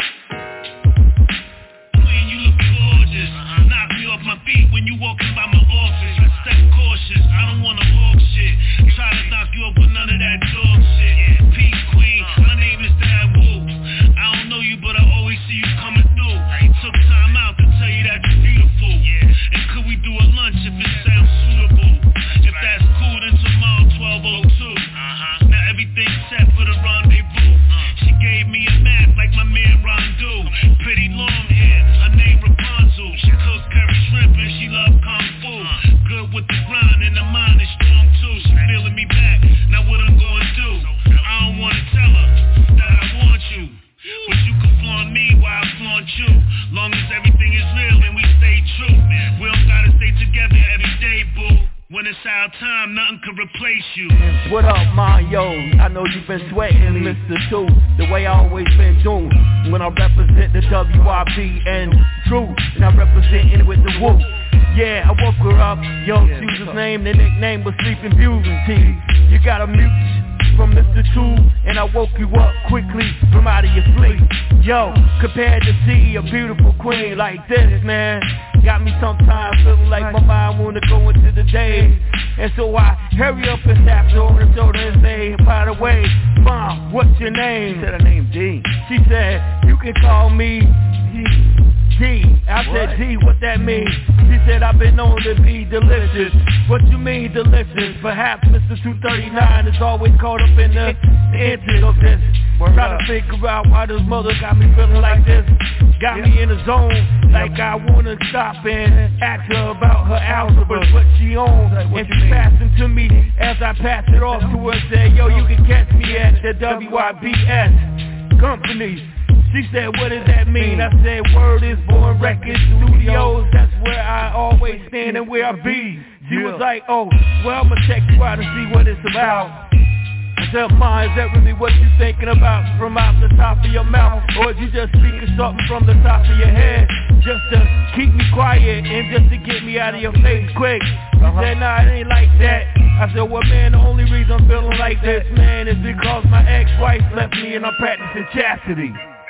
Queen, you look gorgeous. Knock me off my feet when you walking by my office. I step cautious, I don't wanna walk shit. Try to knock you up with none of that dog shit. Peace, queen, my name is Dad Wu. I don't know you, but I always see you coming through. Took time out to tell you that you're beautiful. And could we do a lunch if it sounds suitable? If that's cool, then tomorrow 12:02. Now everything's set for the rendezvous. She gave me a map like my man Rondu. Pretty long hair, her name Rapunzel. She cooks curry shrimp and she love kung fu. Good with the grind and the mind is strong too. She feeling me back, now what I'm gonna do? I don't wanna tell her that I want you, but you can flaunt me while I flaunt you. Long as everything is real and we stay true. We don't gotta stay together every day, boo. When it's our time, nothing can replace you. What up, Mario? I know you've been sweating, Mr. 2, the way I always been doing. When I represent the WIP and True, and I represent it with the Woo. Yeah, I woke her up, yo, she was his name, the nickname was Sleeping Beauty. You got a mute from Mr. 2, and I woke you up quickly from out of your sleep. Yo, compared to see a beautiful queen like this, man, got me sometimes feeling like my mind wanna go into the day. And so I hurry up and tap her on the shoulder and say, by the way, Mom, what's your name? She said her name D. She said, you can call me D. I said, D, what that mean? She said, I've been known to be delicious. What you mean delicious? Perhaps Mr. 239 is always caught up in the intent of this. Try to figure out why this mother got me feeling like this. Got me in the zone, like I wanna stop and ask her about her algebra, what she owns. And she passing to me as as I pass it off to her and say, yo, you can catch me at the WIBS company. She said, what does that mean? I said, word is Born Records Studios. That's where I always stand and where I be. She was like, oh, well, I'ma check you out and see what it's about. I said, Ma, is that really what you thinking about from out the top of your mouth? Or is you just speaking something from the top of your head just to keep me quiet and just to get me out of your face quick? She said, nah, it ain't like that. I said, well, man, the only reason I'm feeling like this, man, is because my ex-wife left me and I'm practicing chastity.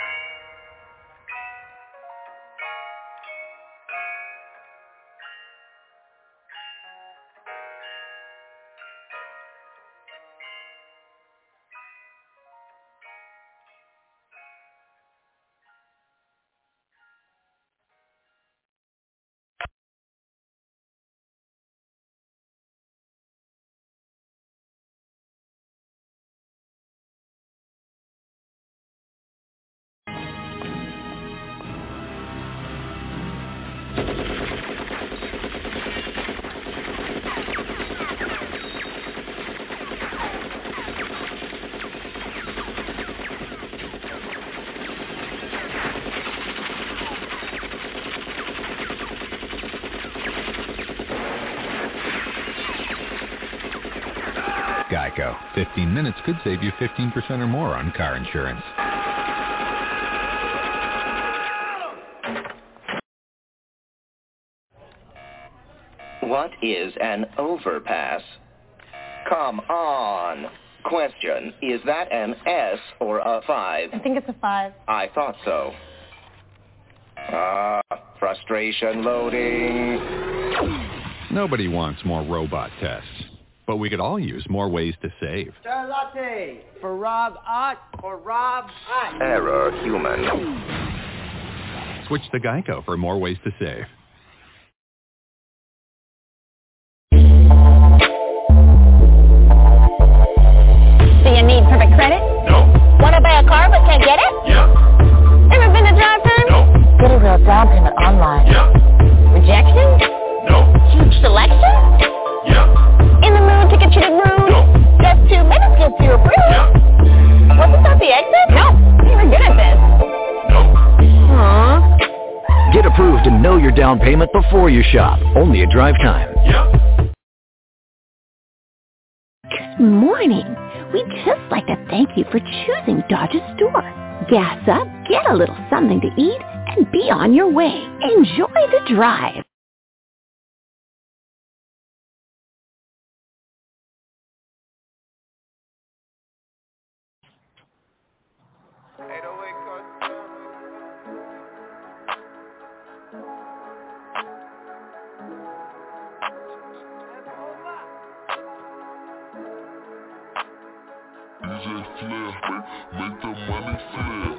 Geico. 15 minutes could save you 15% or more on car insurance. What is an overpass? Come on. Question, is that an S or a 5? I think it's a 5. I thought so. Frustration loading. Nobody wants more robot tests, but we could all use more ways to save. Charlotte for Rob Ott or Rob Ott. Error human. Switch to Geico for more ways to save. Do you need perfect credit? No. Want to buy a car but can't get it? Yeah. Ever been to drive-thru? No. Get a real down payment online. Yeah. Rejection? No. Huge selection? Yeah. In the mood to get you to groove? No. Just 2 minutes gets you approved? Yeah. Wasn't that the exit? No. You're good at this. No. Aww. Get approved and know your down payment before you shop. Only at Drive Time. Yeah. Good morning. We'd just like to thank you for choosing Dodge's store. Gas up, get a little something to eat, and be on your way. Enjoy the drive. Make the money flip.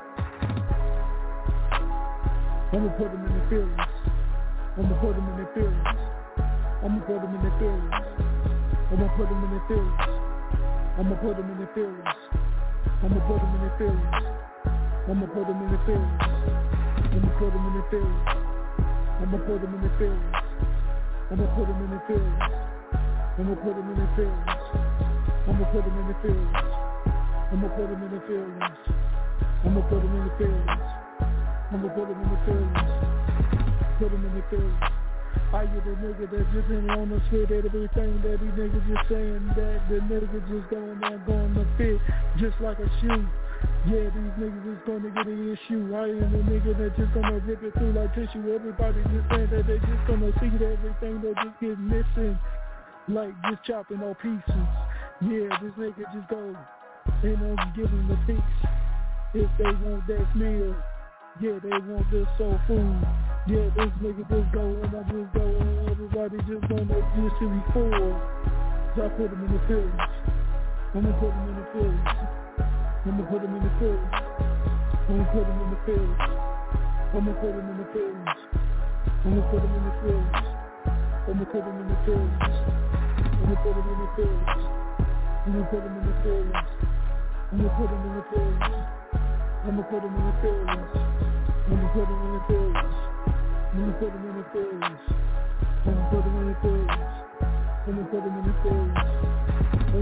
I'ma put them in the feelings. I'ma put them in the feelings. I'ma put them in the feelings. I'ma put them in the feelings. I'ma put them in the feelings. I'ma put them in the feelings. I'ma put them in the feelings. I'ma put them in the feelings. I'ma put them in the feelings. I'ma put them in the feelings. I'ma put them in the feelings. I'ma put them in the feelings. I'ma put them in the feelings. I'ma put them in the feelings. I'ma put them in the feelings. Put them in the feelings. I get the nigga that just didn't want to spit everything that these niggas just saying that the nigga just going to fit just like a shoe. Yeah, these niggas is gonna get an issue. I am the nigga that just gonna rip it through like tissue. Everybody just saying that they just gonna see everything that just get missing, like just chopping all pieces. Yeah, this nigga just go and give them the fix. If they want that meal, yeah, they want this soul food. Yeah, this nigga just go and I just go and everybody just gonna just to be full. So I put them in the feelings. I'ma put them in the feelings. I'ma put them in the feelings. I'ma put them in the feelings. I'ma put them in the feelings. I'ma put them in the feelings. I'ma put them in the feelings. I'ma put them in the feelings. I'ma put them in the feelings. I'ma put them in the feelings. I'ma put them in the feelings. I'ma put them in the feelings. I'ma put them in the feelings. I'ma put them in the feelings. I'ma put them in the feelings.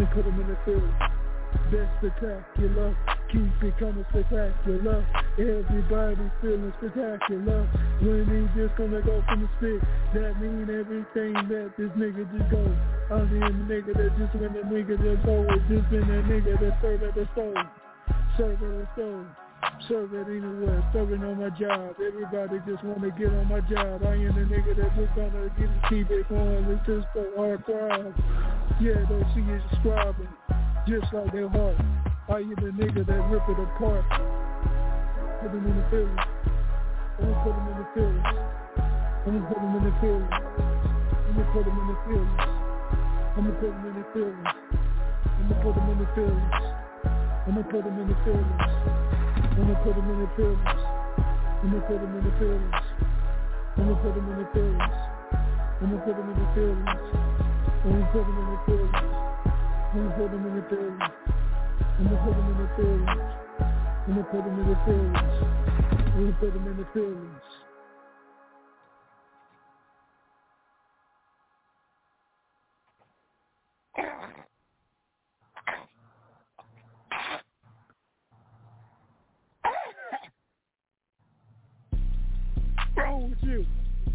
I'ma put them in the field. Best spectacular, keep it coming spectacular. Everybody feeling spectacular. When he just gonna go from the spit, that mean everything that this nigga just go. I'm the nigga that just when the nigga just go, it's just been that nigga that serve at the stove. Serve at the stove. Serve it anywhere, serving on my job. Everybody just wanna get on my job. I am the nigga that just gonna keep it going. It's just so hard crowd. Yeah, they see you subscribing, just like their heart. I am the nigga that rip it apart. Put them in the feelings. I'ma put them in the feelings. I'ma put them in the feelings. I'ma put them in the feelings. I'ma put them in the feelings. I'ma put them in the feelings. I'ma put them in the feelings. I'ma put them in the feelings. I'ma put them in the feelings. I'ma put them in the feelings. I'ma put them in the feelings. I'ma put them in the feelings. I'ma put them in the feelings. I'ma put them in the feelings. I'ma put them in the feelings. I'ma put them in the feelings. Wrong with you?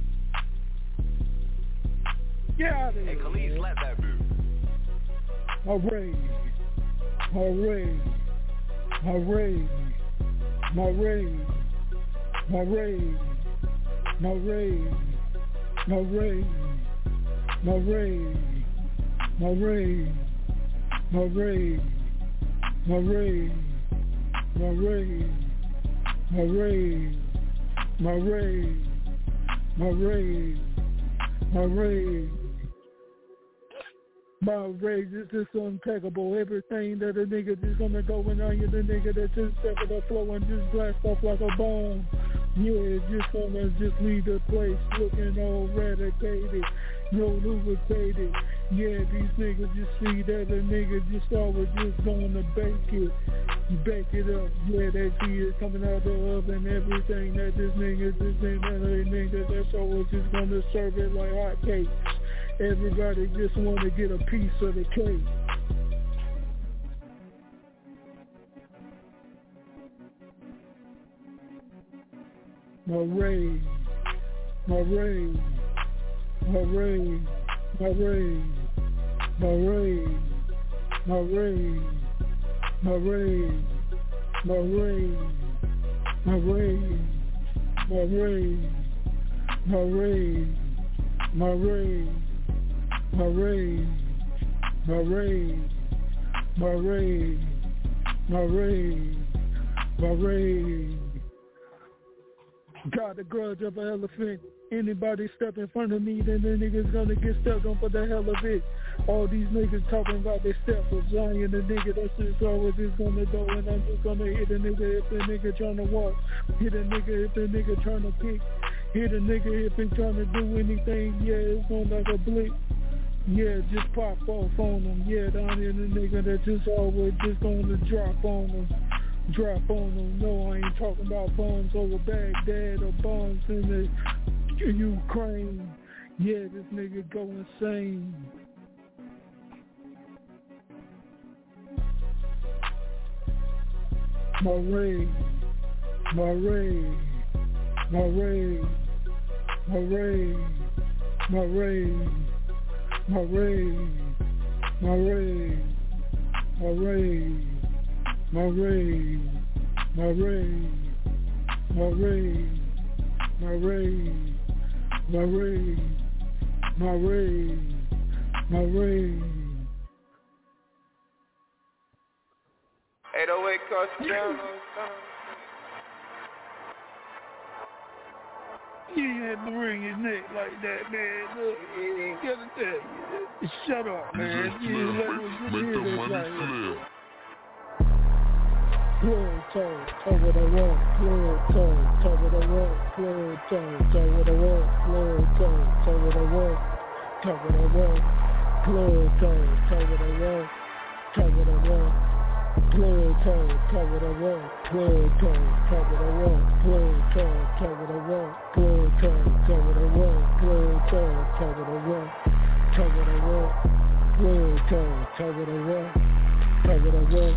Get out of here. Hey, Khalid, slap that dude. Hooray. Hooray. Hooray. Hooray. Hooray. Hooray. Hooray. Hooray. Hooray. Hooray. Hooray. Hooray. Hooray. Hooray, hooray, hooray. My rage is just impeccable. Everything that a nigga just gonna go in on you, the nigga that just step to the flow and just blast off like a bomb. Yeah, just gonna just leave the place looking all eradicated, no lubricated. Yeah, these niggas just see that a nigga just always just gonna bake it up. Yeah, they see it coming out the oven, everything that this nigga just ain't that nigga that's always just gonna serve it like hotcakes. Everybody just wanna get a piece of the cake. Hooray, hooray, hooray, hooray, hooray, hooray, hooray, hooray, hooray, hooray, hooray, hooray, hooray, hooray, hooray, hooray, hooray. Got the grudge of an elephant. Anybody step in front of me, then the niggas gonna get stepped on for the hell of it. All these niggas talking about they step for Zion, the nigga that's just always just gonna go, and I'm just gonna hit a nigga if the nigga tryna walk, hit a nigga if the nigga tryna kick, hit a nigga if he tryna do anything. Yeah, it's gonna like a blink. Yeah, just pop off on them. Yeah, down in the nigga that just always just gonna drop on them. Drop on them. No, I ain't talking about bombs over Baghdad or bombs in the Ukraine. Yeah, this nigga go insane. Hooray, hooray, hooray, hooray, hooray, hooray, hooray, hooray, hooray, hooray, hooray, hooray, hooray, hooray, hooray. 808 Costello. He had to wring his neck like that, man. Look, he ain't gonna tell you. Shut up, man. You let him hear this like that. Plug toe, toe with a walk, plug toe, toe with a walk, plug toe, toe with a walk, plug toe, toe with a walk, toe with a walk, plug toe, toe with a walk, toe with a walk, plug toe, toe with a walk, plug toe, toe with a walk, plug toe, toe with a walk, plug toe, toe with a walk, plug toe, toe with a walk, toe with a walk, Real talk what I want. Talk what I want.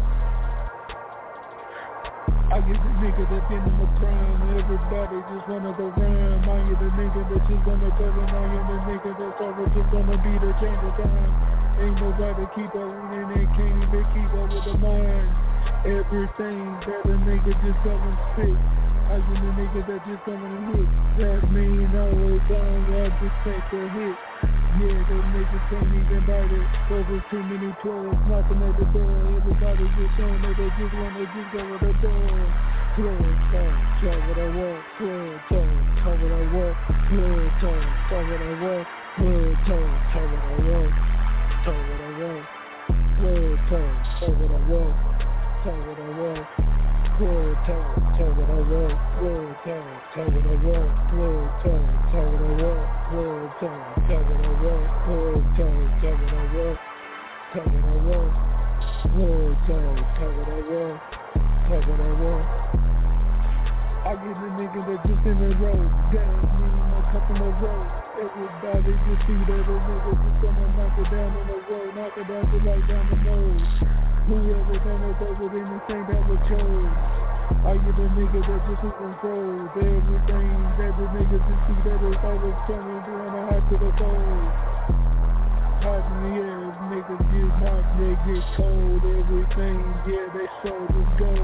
I get the nigga that been in the prime. Everybody just wanna go rhyme. I get the nigga that just wanna go and I get the nigga that's always just gonna be the change of time. Ain't nobody keep up with it, they can't even keep up with the mind. Everything that a nigga just gonna spit. I get the nigga that just gonna hit. That mean all the time I just take a hit. Yeah, those niggas can't even bite it. Over too many 12s knocking at the door. Everybody just saying that they just wanna just go with the door. Blood talk, talk what I want. Blood talk, talk what I want. Blood talk, talk what I want. Blood talk, talk what I want. Talk what I want. Blood talk, talk what I want. Talk what I want. Blood talk, talk what I want. Blood talk, talk what I want. Blood talk, talk what I want. Blood talk, talk what I want. Blood talk, talk what I want. Talk what I want. Blood talk, talk what I want. Talk what I want. I get the nigga that just in the road. Down me in a couple of roads. Everybody just see that a nigga just gonna knock it down in the road. Knock it down just like down the nose. Whoever gonna go with anything that was chose. I get the nigga that just in control. Everything that the nigga just see that is always coming doing a hot to the cold. Hot in the air, niggas get hot, they get cold. Everything, yeah, they shoulders go.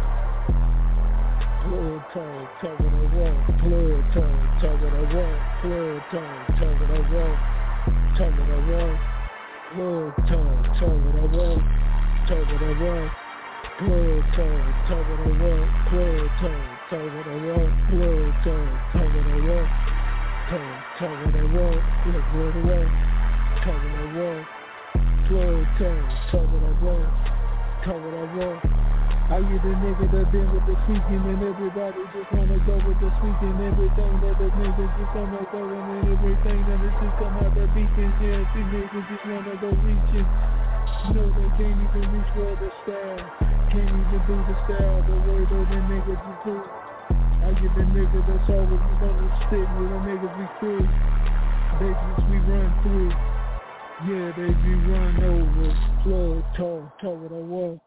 Blood talk, talk what I want. Blood talk, talk what I want. Blood talk, talk what I want. Talk what I want. Blood talk, talk what I want. Talk what I want. Blood talk, talk what I want. Blood talk, talk what I want. Blood talk, talk what I want. Talk what I want. Look what I want. Talk what I want. Blood talk, talk what I want. Talk what I want. I get the nigga that been with the speaking and everybody just wanna go with the speaking. Everything that the niggas just wanna go and everything that is just come out the beacons. Yeah, see niggas just wanna go reaching. No, they can't even reach for the style. Can't even do the style the way that the niggas just do. I get the nigga that's always gonna stick with the niggas we free. They just we run through. Yeah, they be run over. Blood talk, talk what I want.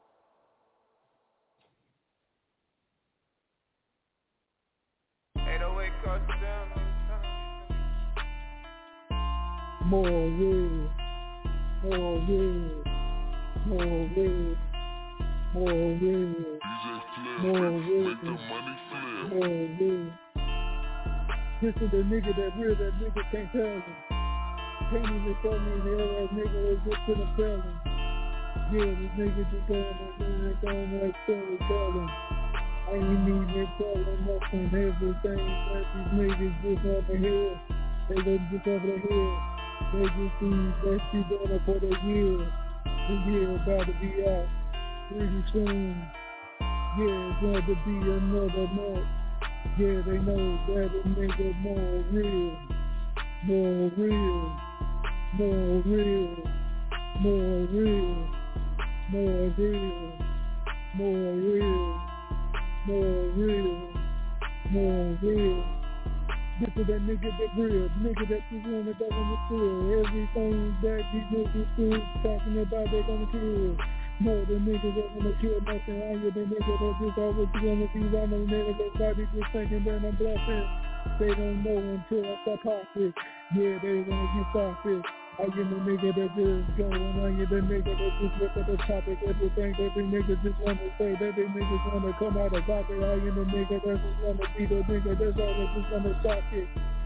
More real, more real, more real, more real, more real, more real. This is the nigga that real, that nigga can't tell him. Can't even tell me the other nigga was just gonna tell him. Yeah, this nigga just going like storytelling. I ain't even telling nothing, everything that these niggas just over here. They go just over the hill. They just see that she done it for the year. The year about to be out pretty soon. Yeah, it's going to be another month. Yeah, they know that a nigga more real. More real. More real. More real. More real. More real. More real. More real. This is that nigga that real, nigga that just wanna go in the field. Everything that these niggas do, talking about they gonna kill. No, the niggas that wanna kill nothing. I hear the nigga that just always gonna be running. Everybody just thinking that I'm bluffing. They don't know until I start popping. Yeah, they gonna get popping. I get the nigga that just going. I get the nigga that just look at the topic. Everything that the niggas just wanna say. That the niggas wanna come out of pocket. I get the nigga that just wanna be the nigga that's always just wanna stop it.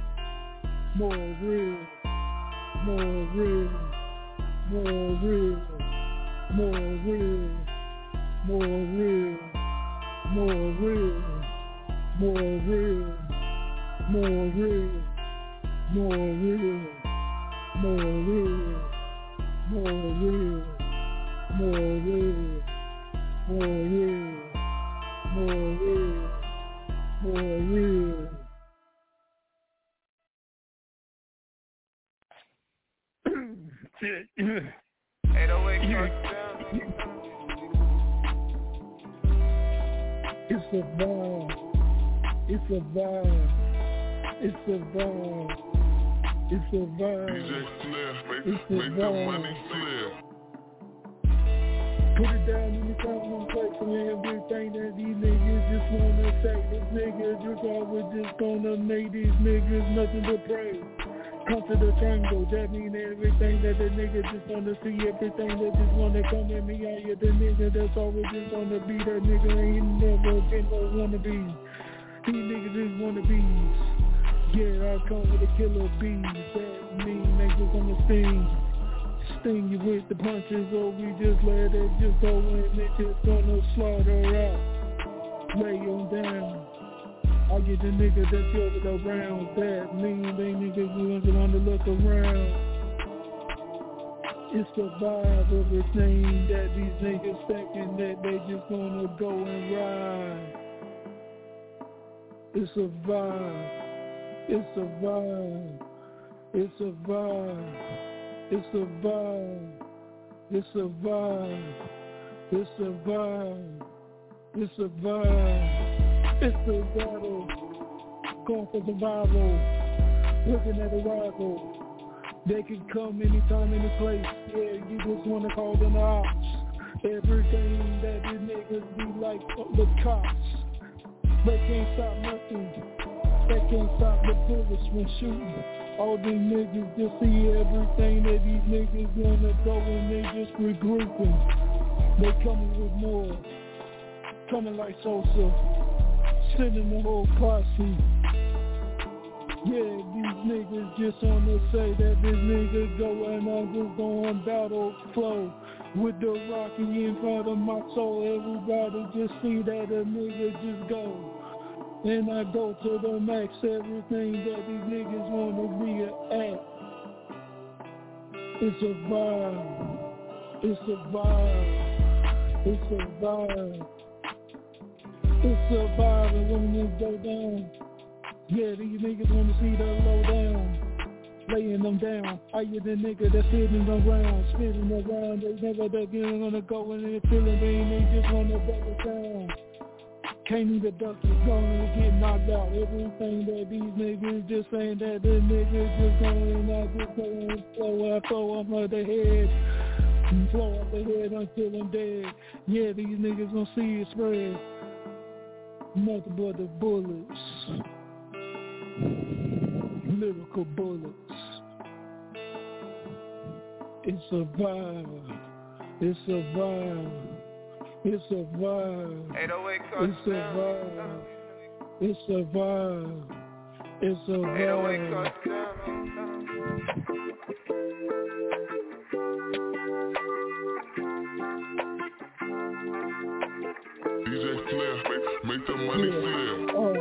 More real. More real. More real. More real. More real. More real. More real. More real. More real. More real, more real, more real, more real, more real, more real. It's a vibe, it's a vibe, it's a vibe. It's a vibe. It's a vibe. Put it down in the common place and everything that these niggas just wanna say. This nigga just always just gonna make these niggas nothing but pray. Come to the triangle, that mean everything that the nigga just wanna see, everything that just wanna come at me. I hear the nigga that's always just wanna be that nigga ain't never been no wannabe. These niggas just wannabes. Yeah, I come with a killer bees. That mean they just wanna sting you with the punches, or we just let it just go and it just gonna slaughter out. Lay on down. I get the nigga that's over around. That mean they niggas just wanna look around. It's the vibe of everything that these niggas thinking that they just gonna go and ride. It's a vibe. It's a vibe. It's a vibe. It's a vibe. It's a vibe. It's a vibe. It's a vibe. It's a battle. Going for survival. Looking at a rival. They can come anytime, any place. Yeah, you just wanna call them ops. Everything that these niggas be like the cops. They can't stop nothing. They can't stop the bullets when shooting. All these niggas just see everything that these niggas gonna go and they just regrouping. They coming with more. Coming like Sosa. Sending the whole posse. Yeah, these niggas just wanna say that this nigga go and I'm just going battle flow. With the Rocky in front of my soul, everybody just see that a nigga just go. And I go to the max, everything that these niggas wanna be at. It's a vibe. It's a vibe. It's a vibe. It's a vibe, and when it go down, yeah, these niggas wanna see the low down. Laying them down. I hear the nigga that's spinning around. They never gonna go in there feeling they just wanna back it down. Can't even duck it, gonna get knocked out. Everything that these niggas just saying that the niggas just going out, just going slow. I throw them on the head, and blow up the head until I'm dead. Yeah, these niggas gonna see it spread. Nothing but the bullets. Lyrical bullets. It's a vibe. It's a vibe. It's a vibe. It's a vibe. It's a vibe. It's a vibe. DJ Flair, make the money clear.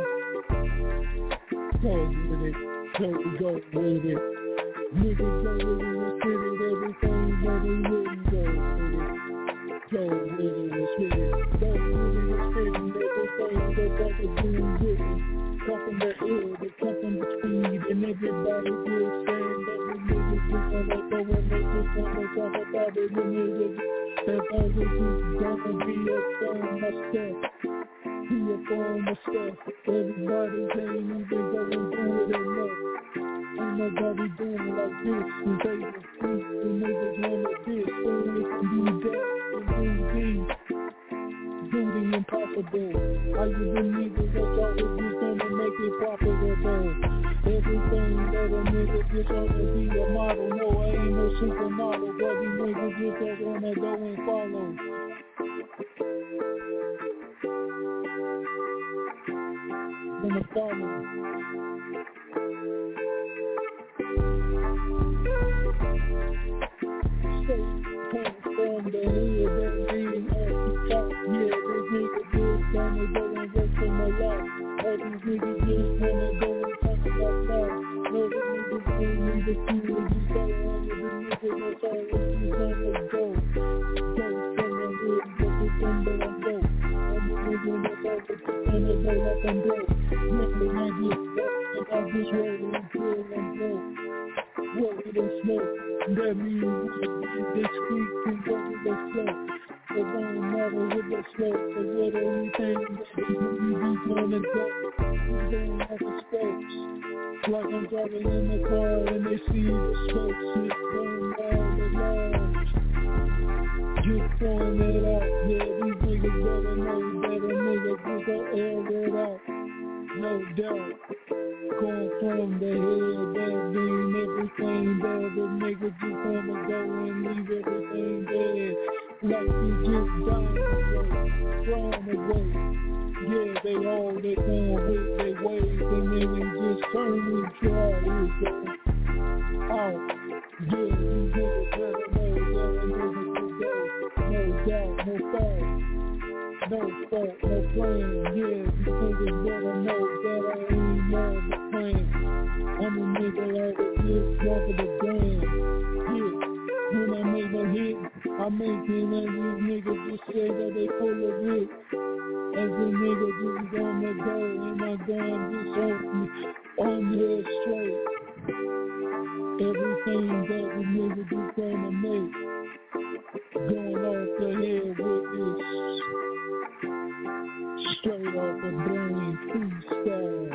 Go with it. Go with it. Niggas go with it. Spit it. Everything that they wouldn't go with it. Go with it. Spit it. Go with it. Spit it. Everything that they could do with it. Come from the air. They come from the speed. And everybody just saying that the niggas just wanna go and they just wanna talk about it. The niggas that always just gonna be up on my stuff. Be up on my stuff. Everybody ain't even going through it enough. Ain't nobody doing it like this. And they the freak. The niggas wanna this. So they can do that and do these. Do the impossible. I use the niggas that's always just gonna make it profitable. Everything that a nigga just wanna be a model. No, I ain't no supermodel. But these niggas just gonna go and follow. Gonna follow. Stay from the head that being at the top. Yeah, this nigga just gonna go and work for my life. All these niggas just wanna go and talk about life. No, the niggas don't need to see what you go on with the niggas that's always just gonna go. Go from the hood, get the thing that I'm broke. I'm the nigga that's always just gonna go like I'm broke. Nothing I get stuck, and I just roll until I'm broke. Roll with the smoke. That means this street can go with the smoke. It don't matter with the smoke, cause we're the only thing that we gonna go. We don't have the spokes. Like I'm driving in the car and they see the spokes. It's going all the large. Just throwing it niggas better know that a nigga just gon' air it out. No doubt. Going from the head, that being everything that the nigga just wanna go and leave everything dead. Like he just dying away, thrown away. Yeah, they going with their ways and then they just turn and try it out. Yeah, you niggas better know that a nigga just go. No doubt, no fault. No fault, no plan, yeah, you niggas better know that I ain't more of a plan. I'm a nigga like a bitch, drunk of the brand. Yeah, when I make a hit, I make it and these niggas just say that they full of it. As a nigga just gonna go and my gun just on head straight. Everything that the nigga just gonna make, going off the head with this. Straight off the brain freestyle.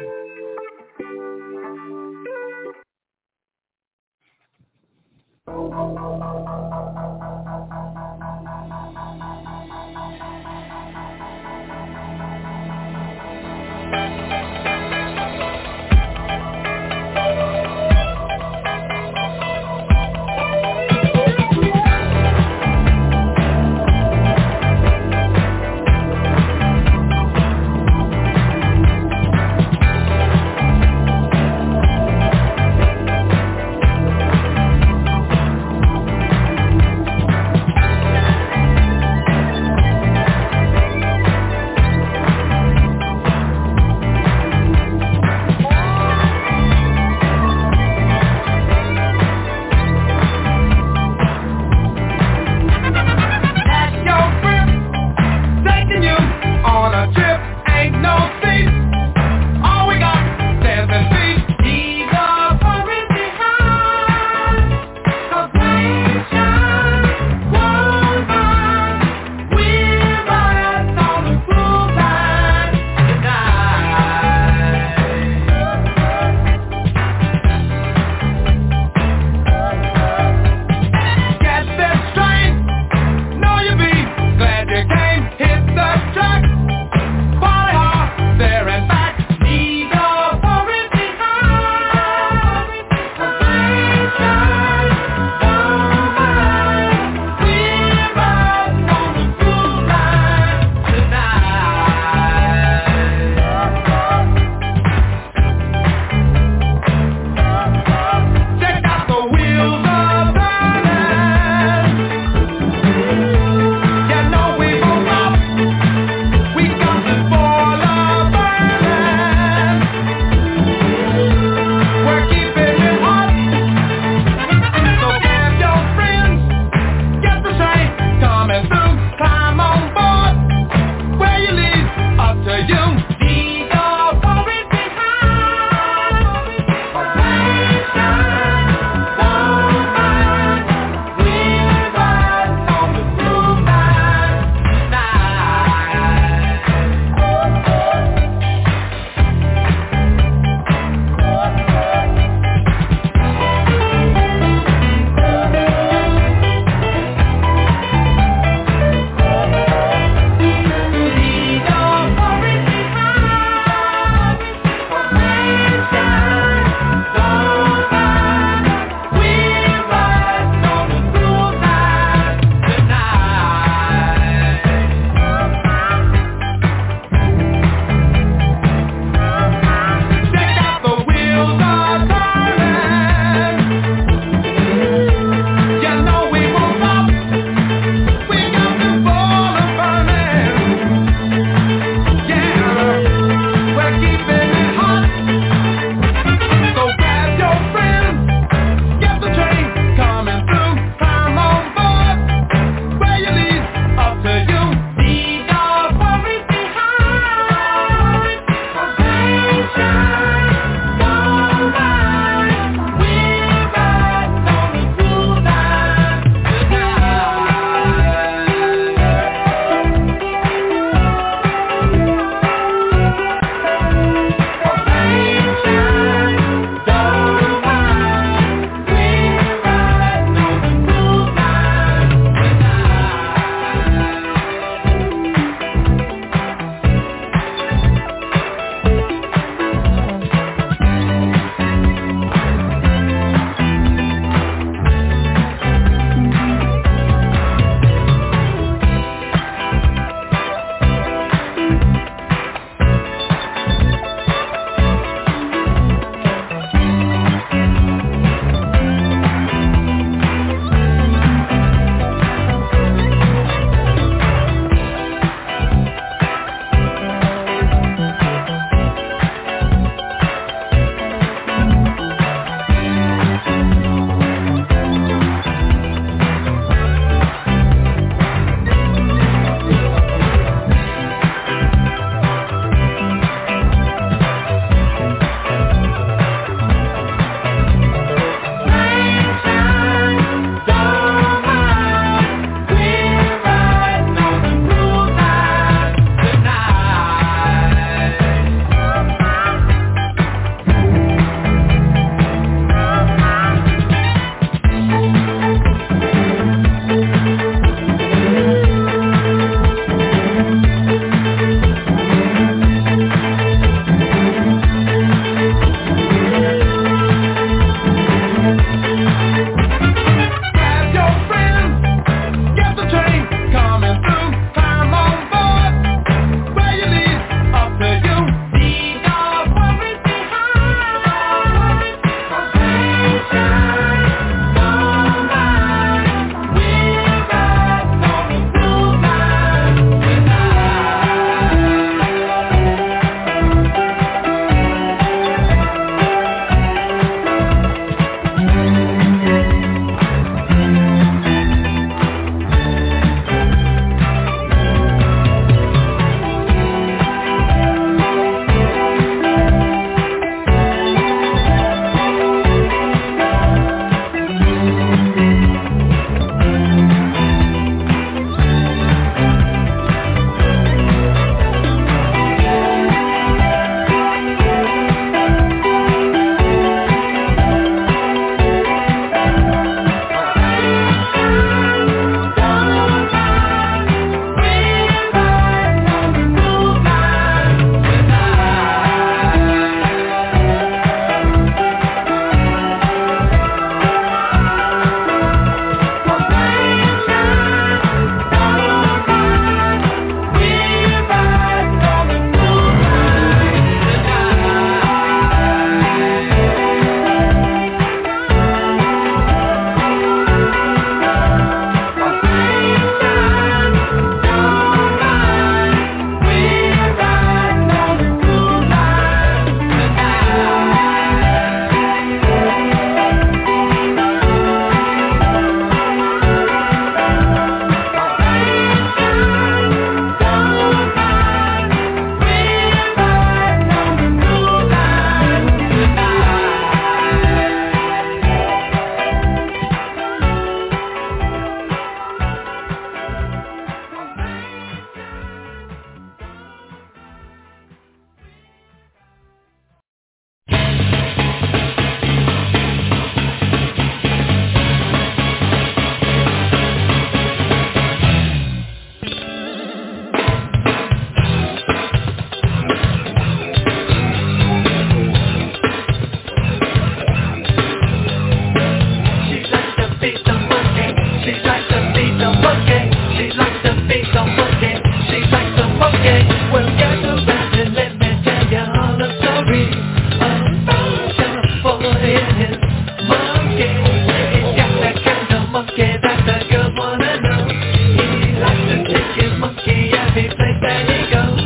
monkey that the girls wanna know. He likes to take his monkey every place that he goes.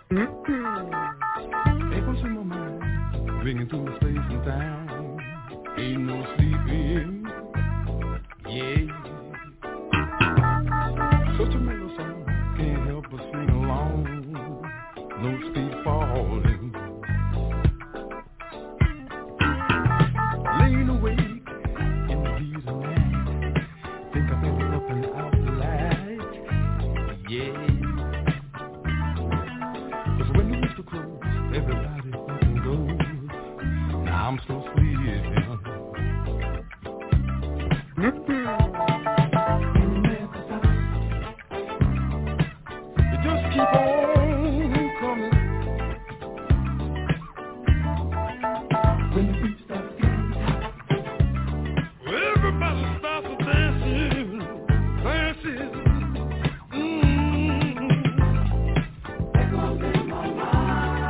Echoes in my mind, ringing through space and time. Ain't no sleeping, yeah. Such a mellow song, can't help but sing along. No speed falling. Laying awake in the heat of night. Think I've been up and out the light, yeah. Cause when the rooster crows, everybody up and goes. Now I'm so sleepy. You just keep on coming. When the beat starts getting hot, everybody starts dancing, dancing. Echoes in my mind.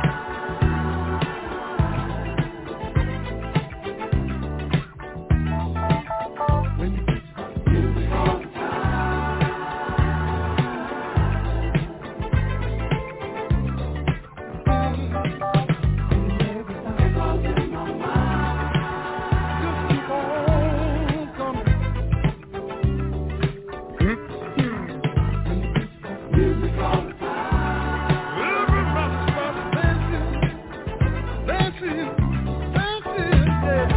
When the beat starts getting all the time. Echoes in my mind. Just keep on coming. Music all the time. Everybody starts dancing, dancing, dancing, yeah.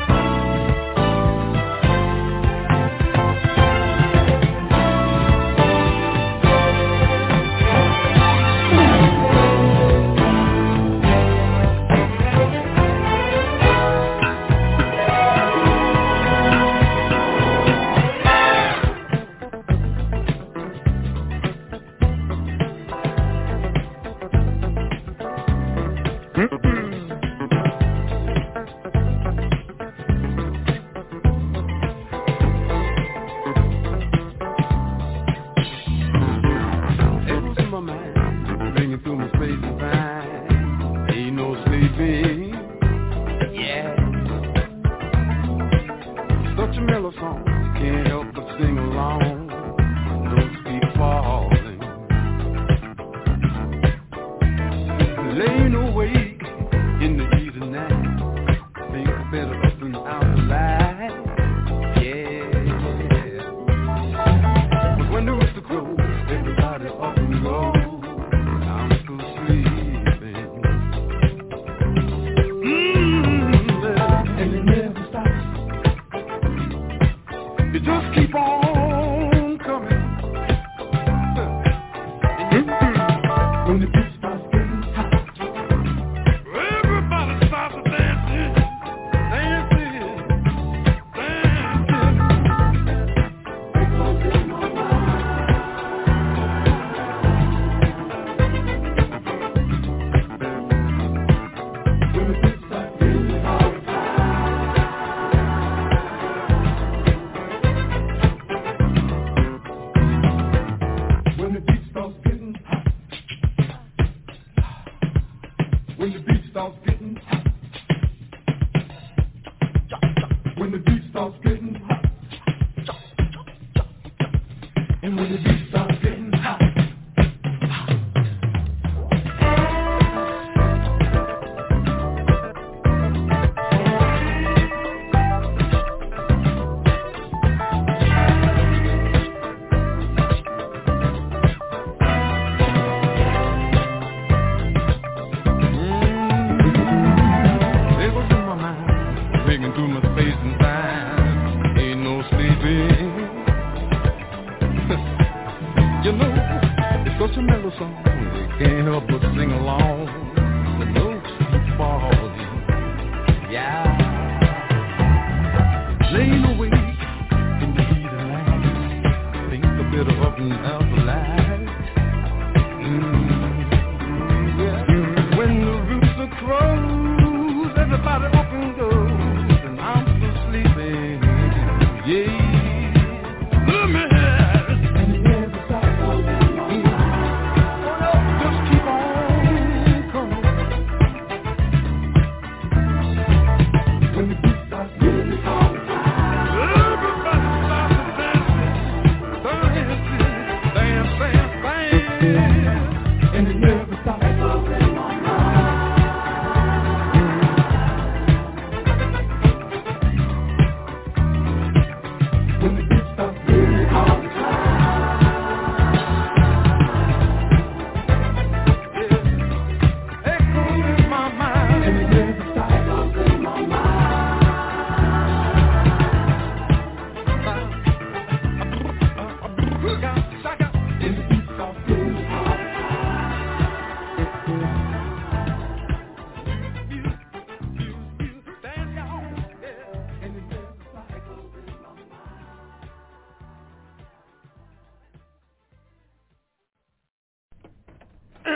Echoes in my mind, ringing through my space and time. Ain't no sleeping, yeah. Such a mellow song, can't help but sing along. Don't speak falling. Laying awake in the heat of night. Think I better up and out the light, yeah. But when the rooster crows, everybody up and goes. I'm still sleeping. And it never stops. You just keep on coming. When the beat starts getting hot, everybody starts dancing, dancing, dancing. Echoes in my mind. When the beat starts getting all the time. When the beat starts getting hot. When the beat starts getting hot. When the beat starts getting hot. And when the beat starts getting hot. Echoes in my mind, ringing through my space and time. Ain't no sleeping. You know, it's such a mellow song, you can't help but sing along. The notes keep falling, yeah. Laying awake in the heat of night. Think a bit of up and out the light. Yeah. When the rooster crows, everybody up and goes, and I'm still sleeping, yeah. Let me have it. And it never stops. Just keep on coming. When the beat starts getting all the time, everybody starts dancing, dancing, dancing, dancing.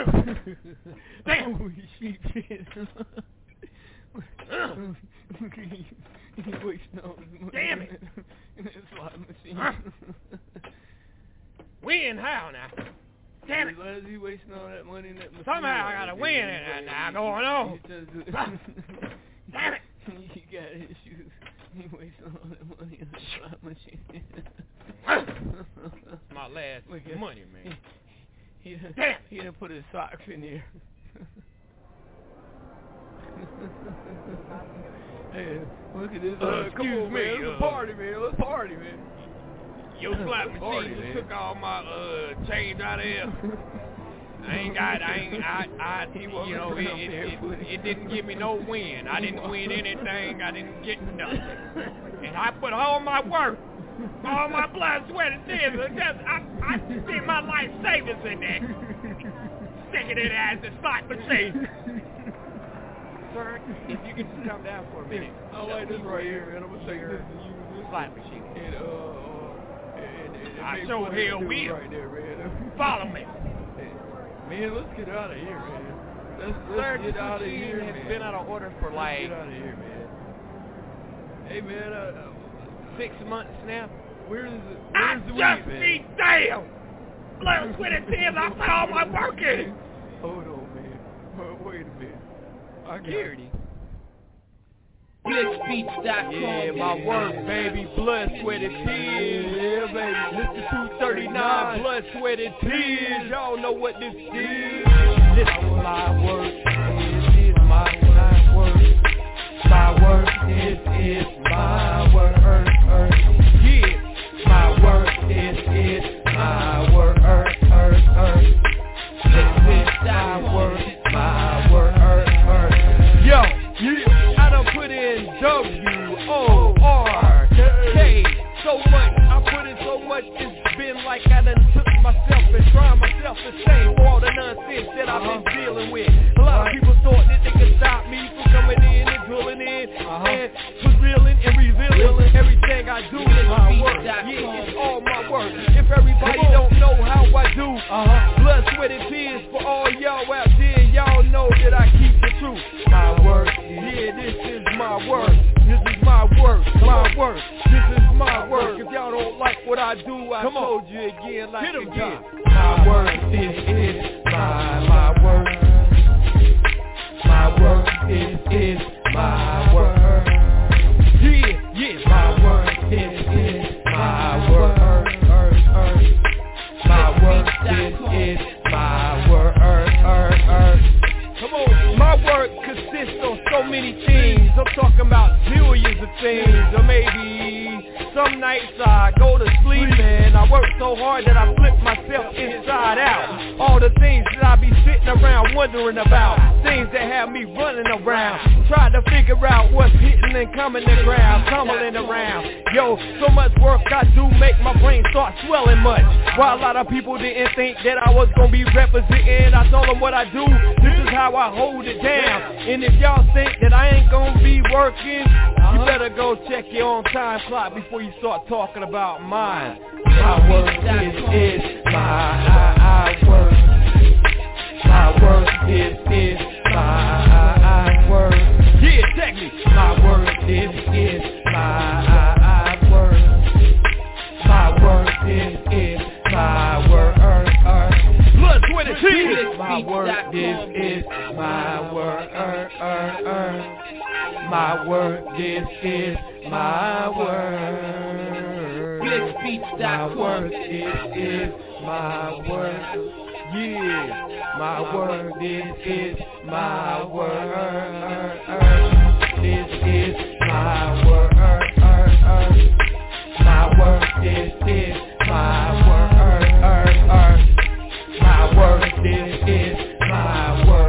Damn. Sheep shit. Damn it. Win how now? Damn it. He wasting all that money in that machine. Somehow I got a win in that now going on. Damn it. He got issues. He wasting all that money in the slot machine. That's my last money, man. He done put his socks in here. Hey, look at this. Excuse me. Let's party, man. Let's party, man. Your slot machine just took all my change out of here. It didn't give me no win. I didn't win anything. I didn't get nothing. And I put all my work, all my blood, sweat, and tears. I spent my life savings in there. Sticking it as a slot machine. Sir, if you could just come down for a minute. I like this right here, man. I'm gonna take this and use this slot machine. And I sure hell will. Right there, man. Follow me. Man, let's get out of here, man. Let's get out of here, man. Has been out of order for like... Let's get out of here, man. Hey, man, 6 months now. Where's the weed, just man? be damn! Blood, sweat, and tears, I put all my work in it. Hold on, man. Wait a minute. I hear you. Blitzbeats.com. Yeah, my work, baby. Blood, sweat, and tears. Yeah, baby. Mr. 239, blood, sweat, and tears. Y'all know what this is. This is my work. This is my work. My work. This is my work. Yeah. My work. This is my work. This is my work. My work. Yo, yeah. I done put in W-O-R-K. So much, I put in so much, it's been like I done took myself and tried myself to save all the nonsense that I've been dealing with. A lot of people thought that they could stop me from coming in and drilling in and revealing and revealing everything I do. It's my work. Yeah, it's all my work. If everybody don't know how I do, blood, sweat, and tears for all y'all out there, y'all know that I keep the truth. My work. Yeah, this is my work. This is my work. My work. This is my work. If y'all don't like what I do, I told you again, like again. My work. This is my work. My work. This is my work. Yeah. My work. This is my work. My work. This is my work. Come on, my work consists of so many things. I'm talking about millions of things. Or maybe some nights I go to sleep and I work so hard that I flip myself inside out. All the things that I be sitting around wondering about. Things that have me running around, trying to figure out what's hitting and coming to ground, tumbling around. Yo, so much work I do make my brain start swelling much. While a lot of people didn't think that I was gonna be representing, I told them what I do. This is how I hold it down. And if y'all think that I ain't gonna be working, you better go check your own time clock before you start talking about mine. My work is my work. My work is my work. Yeah, check me. My work is my work. My work is my work. Blood, sweat, and tears. My work is my work. My work is my work. My work is my work. Yeah, my work is my work. This is my work. My work is my work. My work is my work.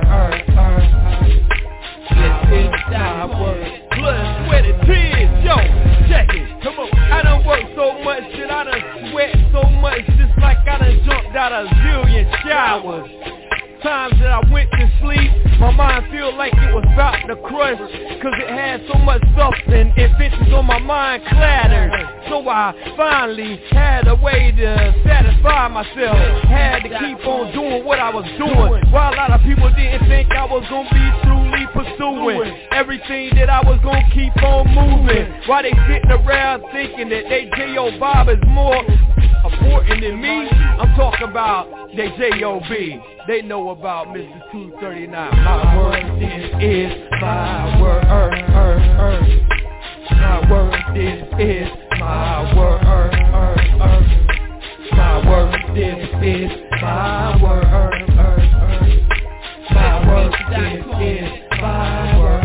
This is my work. Blood, sweat, and tears. Yo, check it. Come on. I done worked so much that I done sweat so much, just like I done jumped out a zillion showers. times that I went to sleep, my mind feel like it was about to crush, cause it had so much stuff and inventions on my mind clattered. So I finally had a way to satisfy myself, had to keep on doing what I was doing, while a lot of people didn't think I was gonna be truly pursuing everything that I was gonna keep on moving, while they sitting around thinking that they J.O. Bob is more important than me. I'm talking about they J.O.B. They know about Mr. 239. My word, this is my word. My word, this is my word. My word, this is my word. My word, this is my word.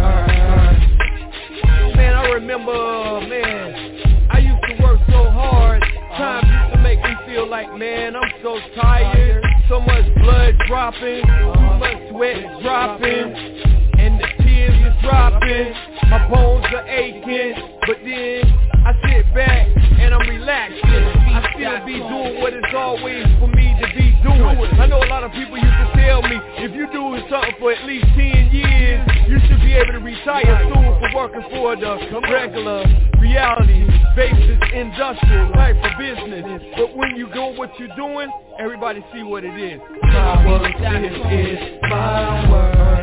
Man, I remember, I used to work so hard. Times used to make me feel like, man, I'm so tired. So much blood dropping, too much sweat dropping, and the tears is dropping. My bones are aching, but then I sit back and I'm relaxing. I still be doing what it's always for me to be doing. I know a lot of people used to tell me, if you're doing something for at least 10 years, you should be able to retire soon for working for the regular reality basis industrial type of business. But when you do what you're doing, everybody see what it is. My word, this is my word.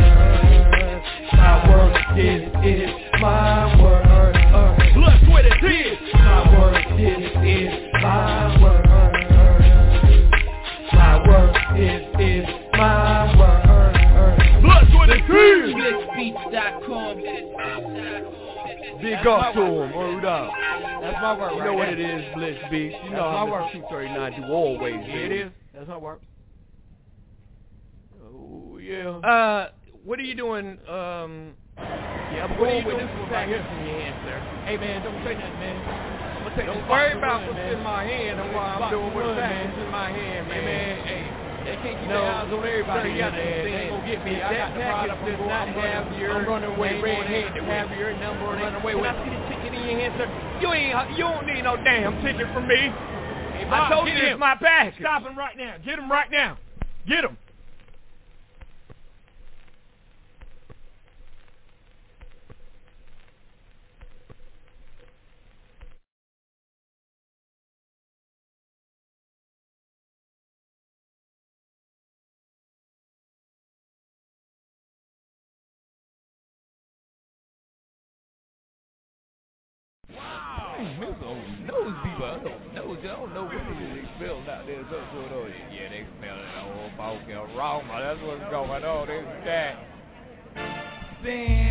My word, this is my word. Blood, sweat, and tears. My word, this is my word. My word, this is my word. Blood, sweat, and tears. BlitzBeats.com. Big up to him, word up. That's my work. You know what it is, Blitz Beats. You know how Mr. 239 do always. It is. That's my work. Oh yeah. What are you doing? Yeah, I'm going with this one right here from your hand, sir. Hey man, don't say nothing, man. Don't worry about what's in my hand and why I'm doing what's in my hand, man. Hey, they can't keep their eyes on everybody. They ain't gonna get me. I got the product. Does not have your. I'm running away red-handed. Have your number. Run away with. Can I see the ticket in your hand, sir? You don't need no damn ticket from me. Hey, I told you it's my package. Stop him right now. Get him right now. Get him. Those people, I don't know what they smell out there. Yeah, they smell that old bulky aroma. That's what's going on. They that. Sin.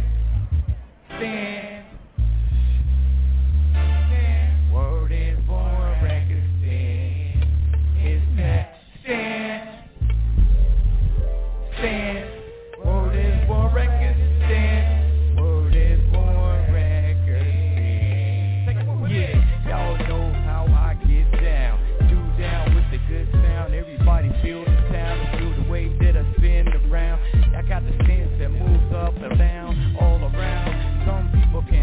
Word is born, record sin. It's that sin. Word is born, record sin. Word is born, record sin. Yeah, y'all know how I get down. Do down with the good sound. Everybody feel the sound. Feel the way that I spin around. I got the sense that moves up and down, all around. Some people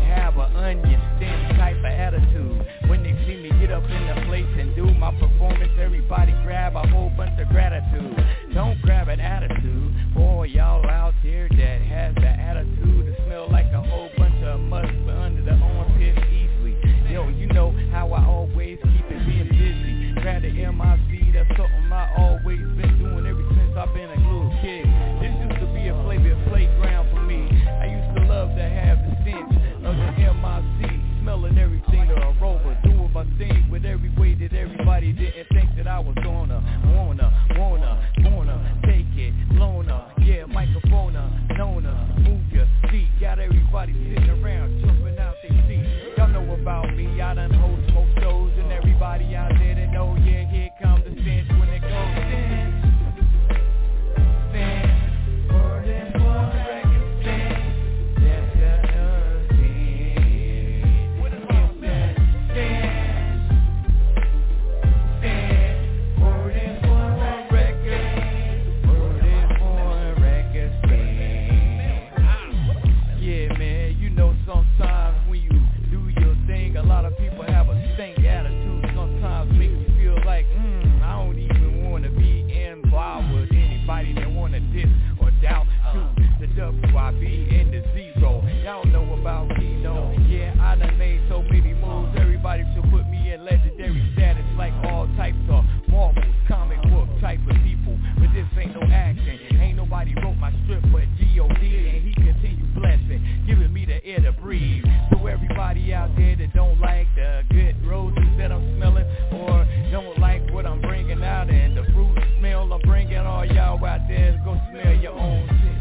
Nobody wrote my script but G.O.D. and he continued blessing, giving me the air to breathe. So everybody out there that don't like the good roses that I'm smelling, or don't like what I'm bringing out and the fruit smell I'm bringing, all y'all out there go smell your own shit.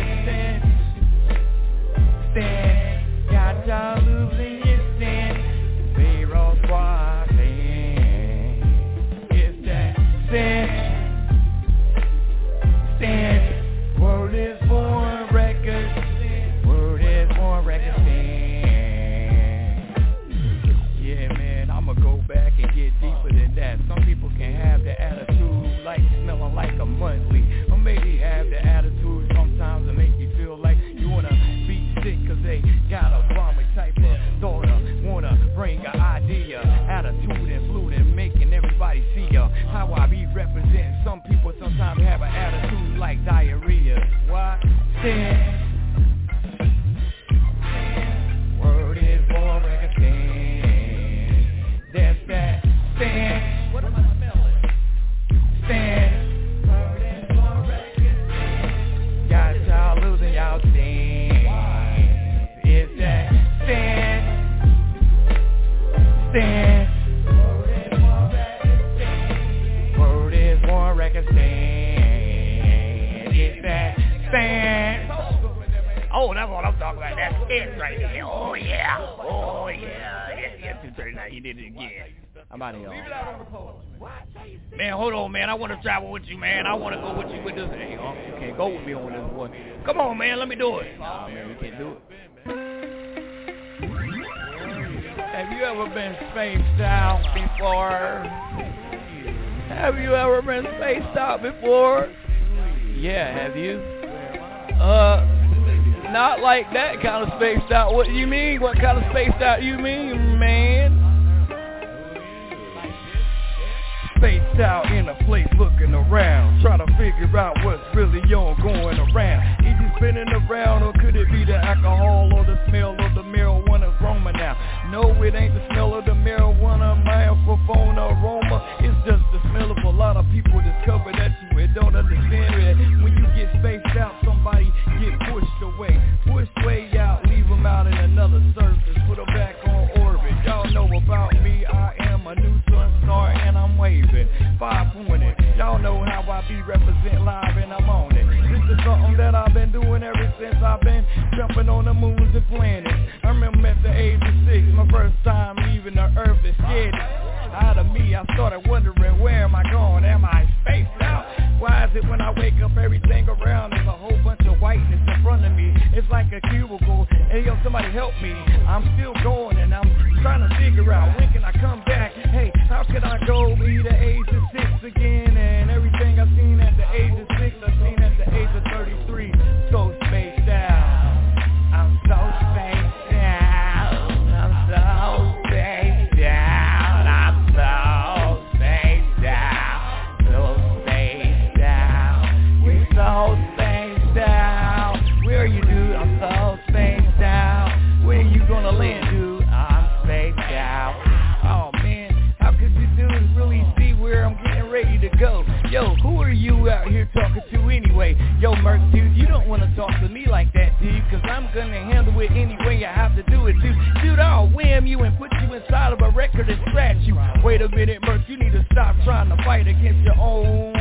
Stand, got y'all losing your stand. Pharaoh's walking. It's that stand. Word is born records. Word is born records. Yeah, man, I'ma go back and get deeper than that. Some people can have the attitude like smelling like a monthly, or maybe have the attitude sometimes to make you feel like you wanna be sick cause they got a vomit type of thought, wanna bring an idea, attitude and fluid and making everybody see how I be representing. Some people sometimes have an attitude like diarrhea. Why? Stand. Word is born like a stand. That's that. Stand. What am I smelling? Stand. Word is born like a stand. Got y'all losing y'all stand. Is that stand? Stand. Word is born record stand. Is that stand? Oh, that's what I'm talking about. That's it right there. Oh yeah. Oh yeah. Yes, 239. You did it again. I'm out of here. Man, hold on, man. I want to travel with you, man. I want to go with you with this. Hey, you can't go with me on this one. Come on, man. Let me do it. Oh, man, you can't do it. Have you ever been spaced out before? Have you ever been spaced out before? Yeah, have you? Not like that kind of spaced out. What do you mean? What kind of spaced out you mean, man? Spaced out in a place looking around, trying to figure out what's really on going around. Is he spinning around, or could it be the alcohol or the smell of the marijuana aroma now? No, it ain't the smell of the marijuana microphone aroma. It's just the smell of a lot of people discover that you don't understand it. When you get spaced out, somebody get pushed away out, leave them out in another surface, put them back on orbit. Y'all know about me, I am a neutron star and I'm waving 5-pointed. Y'all know how I be represent live and I'm on it. This is something that I've been doing ever since I've been jumping on the moons and planets. I remember at the age of 6, my first time leaving the earth and scared out of me. I started wondering, where am I going? Am I spaced out? Why is it when I wake up everything around is a whole bunch of whiteness in front of me? It's like a cubicle. Hey, yo, somebody help me. I'm still going and I'm trying to figure out when can I come back. Hey, how can I go be the age of 6 again? And everything I've seen at the age of 6, I've seen at the age of 33. So spaced out. I'm so spaced out. I'm so spaced out. I'm so spaced out. So spaced out. We're so spaced out. Where you, dude? I'm so spaced out. Where you gonna land, dude? I'm spaced out. Oh man, how could you dudes really see where I'm getting ready to go? Yo, who are you out here talking to anyway? Yo, Merc, dude, you don't want to talk to me like that, dude, cause I'm gonna handle it any way I have to do it, dude. Dude, I'll wham you and put you inside of a record and scratch you. Wait a minute, Merc, you need to stop trying to fight against your own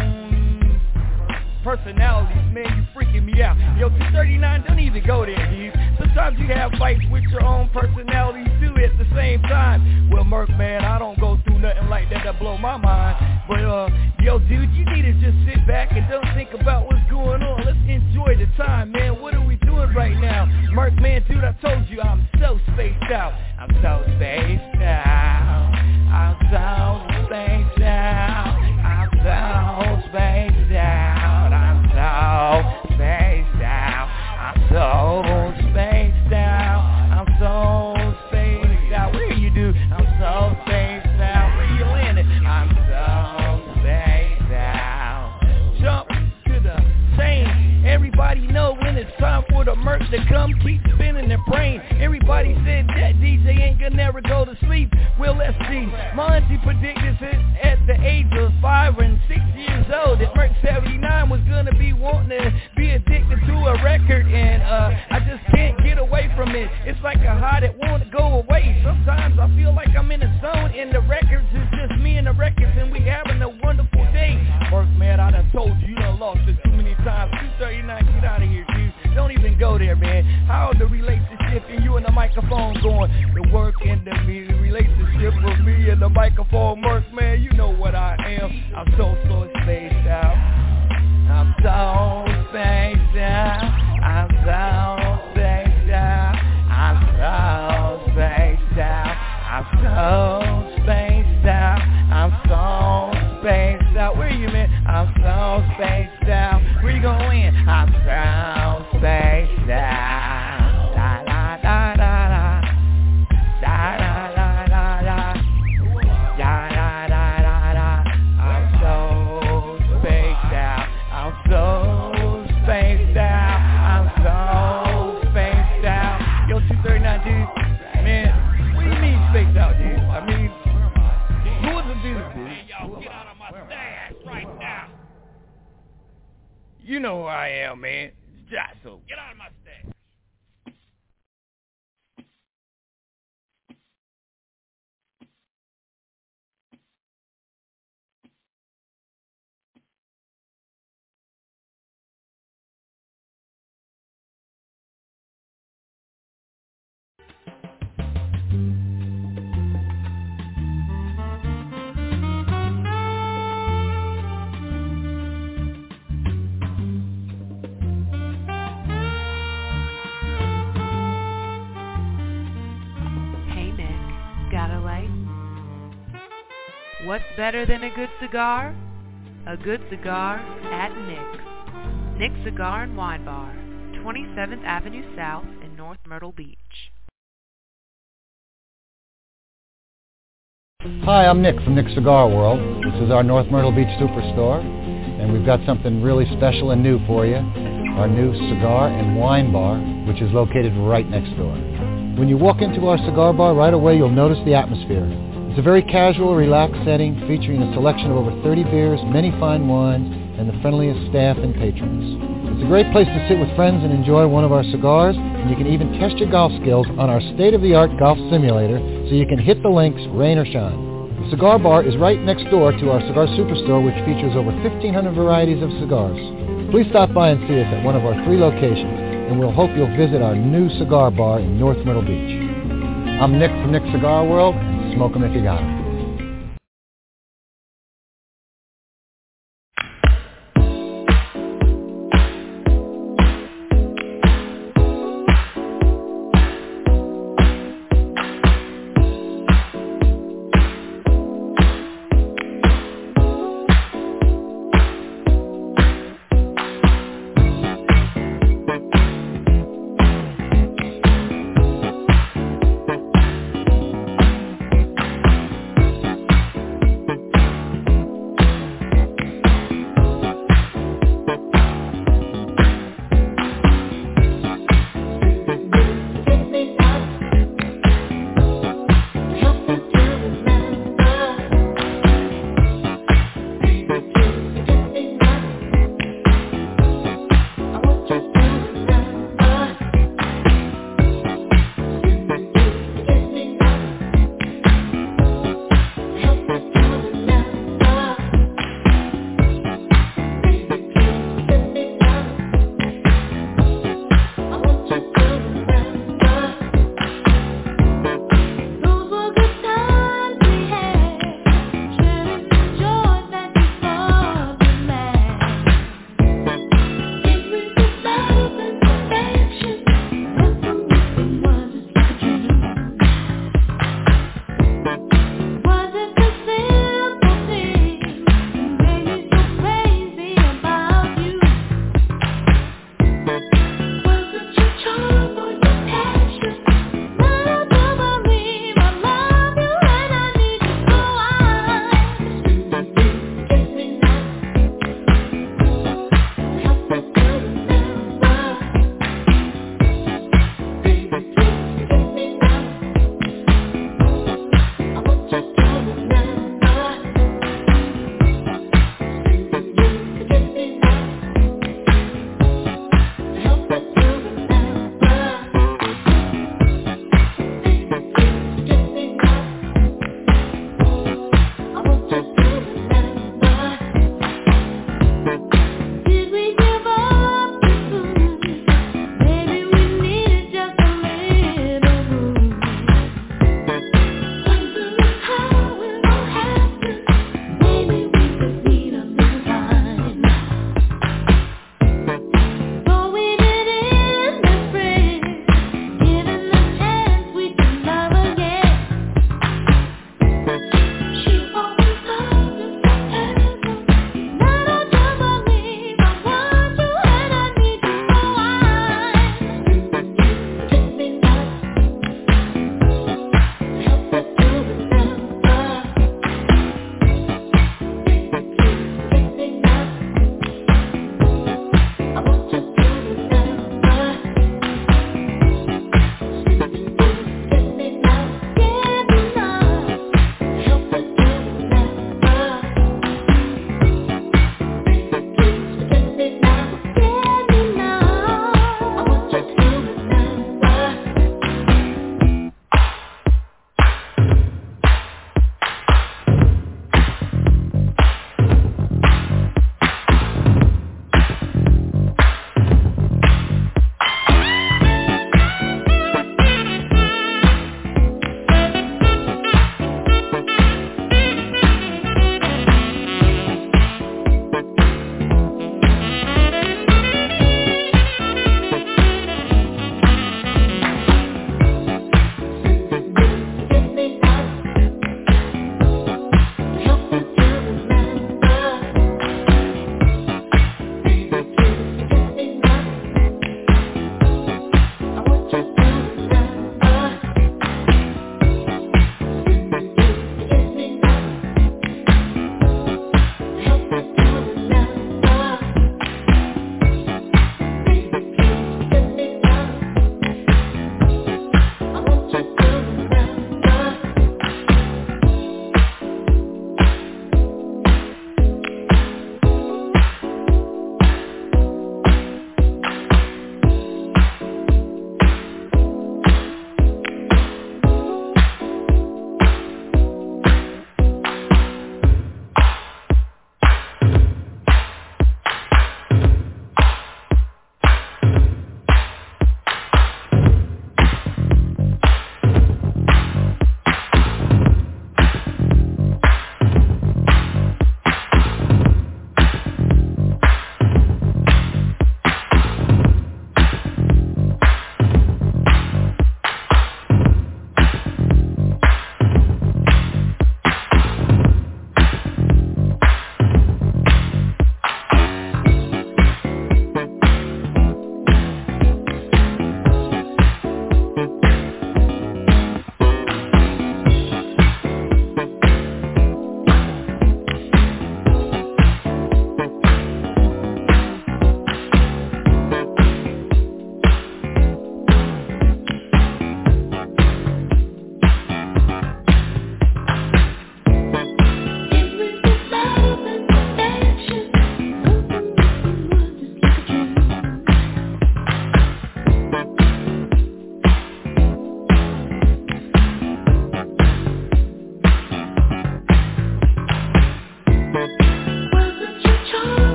personalities, man, you freaking me out. Yo, 239, don't even go there, dude. Sometimes you have fights with your own personalities too at the same time. Well, Merc, man, I don't go through nothing like that to blow my mind. But, yo, dude, you need to just sit back and don't think about what's going on. Let's enjoy the time, man. What are we doing right now? Merc, man, dude, I told you I'm so spaced out. I'm so spaced out. I'm so spaced out. I'm so spaced out. I'm so spaced out. I'm so spaced out. I'm so spaced out. Where you do? I'm so spaced out. Where you landing? I'm so spaced out. Jump to the chain. Everybody know when it's time for the Merc to come. Keep spinning their brain. Everybody said that DJ ain't gonna never go to sleep. Well, let's see. My auntie predicted it at the age of 5 and 6 years old that Merc 79 was gonna be wanting to be a microphone going. The work and the relationship with me and the microphone work, man, you know what I am. I'm so spaced out. I'm so spaced out. I'm so spaced out. I'm so spaced out. I'm so spaced out. I'm so spaced out. Where you, man? I'm so spaced out. Where you going? I'm so spaced out. Da da da da da. Da da da da da. Da da da da da. I'm so spaced out. I'm so spaced out. I'm so spaced out. Yo, 239, dude. Man, what do you mean spaced out, dude? I mean, who was the dude? Get out of my stash right now. You know who I am, man. Jostle. Get out of my stash. What's better than a good cigar? A good cigar at Nick's. Nick's Cigar and Wine Bar, 27th Avenue South in North Myrtle Beach. Hi, I'm Nick from Nick's Cigar World. This is our North Myrtle Beach Superstore, and we've got something really special and new for you. Our new cigar and wine bar, which is located right next door. When you walk into our cigar bar, right away you'll notice the atmosphere. It's a very casual, relaxed setting featuring a selection of over 30 beers, many fine wines, and the friendliest staff and patrons. It's a great place to sit with friends and enjoy one of our cigars, and you can even test your golf skills on our state-of-the-art golf simulator so you can hit the links, rain or shine. The cigar bar is right next door to our Cigar Superstore, which features over 1,500 varieties of cigars. Please stop by and see us at one of our 3 locations, and we'll hope you'll visit our new cigar bar in North Myrtle Beach. I'm Nick from Nick's Cigar World. Smoke 'em if you got 'em.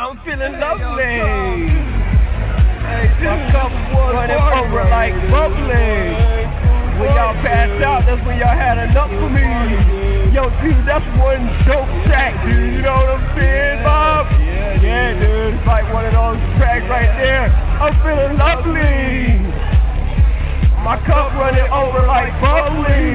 I'm feeling lovely. Hey, my cup was running over like bubbly. When y'all passed out, that's when y'all had enough for me. Yo, dude, that's one dope track, dude. You know what I'm saying, Bob? Yeah, dude. It's like one of those tracks right there. I'm feeling lovely. My cup running over like bubbly.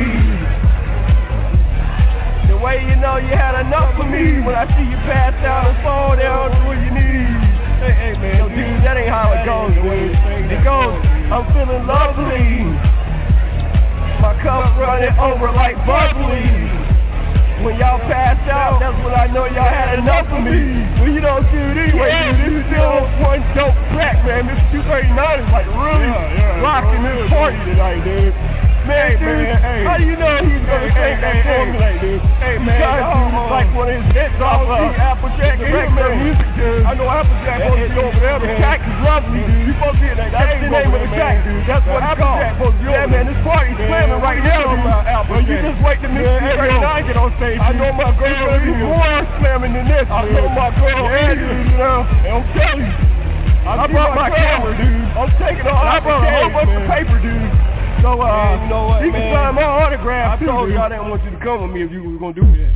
The way you know you had enough for me when I see you pass out and fall down to where you need. Hey, man. Yo, dude, that ain't how it goes, dude. It goes, I'm feeling lovely. My cup running over like bubbly. When y'all passed out, that's when I know y'all had enough of me. Well, you know, dude, anyway, dude, this is still one dope track, man. This 239 is like really rocking this party tonight, dude. Man, dude, how do you know he's gonna sing that for me like this? Hey, man, it's like one of his hits off of Applejack, the regular music, dude. I know Applejack supposed to be over there. The track is lovely, dude. You supposed to be in that. That's the name of the track, dude. That's what Applejack supposed to be over. Yeah, man, this party's slamming right now, dude. Well, you just wait till Mr. 39 get on stage. I know my girl will be more slamming than this. I know my girl is, you know. And I'm telling you, I brought my camera, dude. I'm taking all. I brought a whole bunch of paper, dude. So, you know what, you can sign my autograph too. I told you I didn't want you to come with me if you was gonna do this.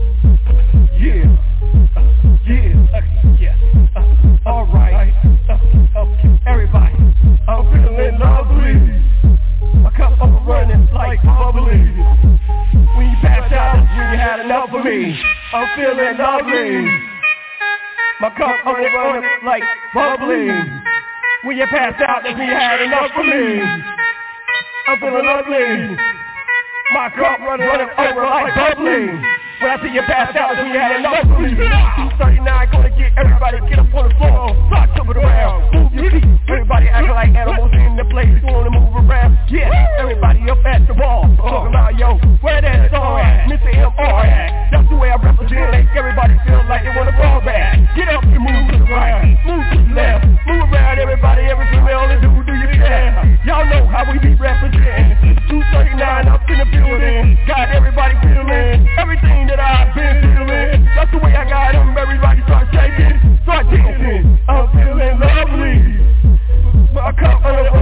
Yeah. Alright. Everybody, I'm feeling lovely. My cup overrunning like bubbly. When you pass out, that's when you had enough of me. I'm feeling lovely. My cup overrunning like bubbly. When you pass out, that's when you had enough of me. I'm feeling lovely. My cup running over like bubbly. When I see you passed out, we had enough of me. 239 gonna get everybody get up on the floor. Rock to it around, move your feet. Everybody acting like animals in the place, gonna move around. Yeah, everybody up at the ball. Talking about, yo, where that song at? Mr. MR at. That's the way I represent. Make everybody feel like they wanna fall back. Get up and move to the right, move to the left. Move around, everybody, every female and do you care? Y'all know how we be representing. 239 up in the building. Got everybody feeling everything that I've been feeling. That's the way I got them. Everybody start shaking, start dancing. I'm feeling lovely. My cup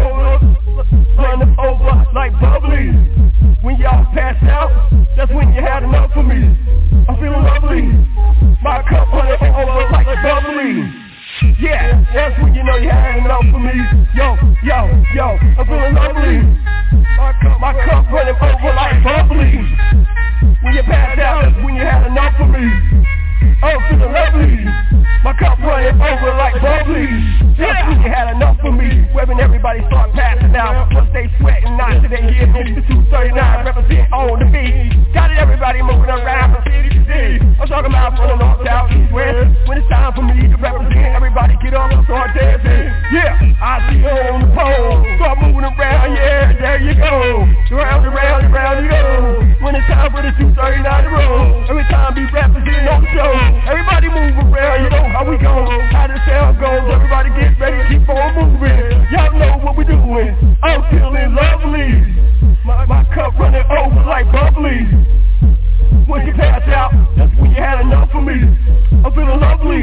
running over like bubbly. When y'all passed out, that's when you had enough of me. I'm feeling lovely. My cup running over like bubbly. Yeah, that's when you know you had enough of me. Yo, I'm feeling lovely. My cup running over like bubbly. When you passed out, that's when you had enough of me. I'm feeling lovely. My cup running over like bubbly. That's when you had enough of me. When everybody start passing out, once they sweating, not till they hear me. 239 represent on the beat. Got it, everybody moving around from city to city. I'm talking about from the north, south, east, west. When it's time for me to represent, everybody get up and start dancing. Yeah, I see you on the pole. Start moving around, yeah, there you go. Round and round and round you go. When it's time for the 239 to roll. Every time we represent on the show. Everybody move around, you know how we go. How the sound goes, everybody get ready, keep on moving. Y'all know what we doing. I'm feeling lovely. My cup running over like bubbly. When you pass out, that's when you had enough of me. I'm feeling lovely.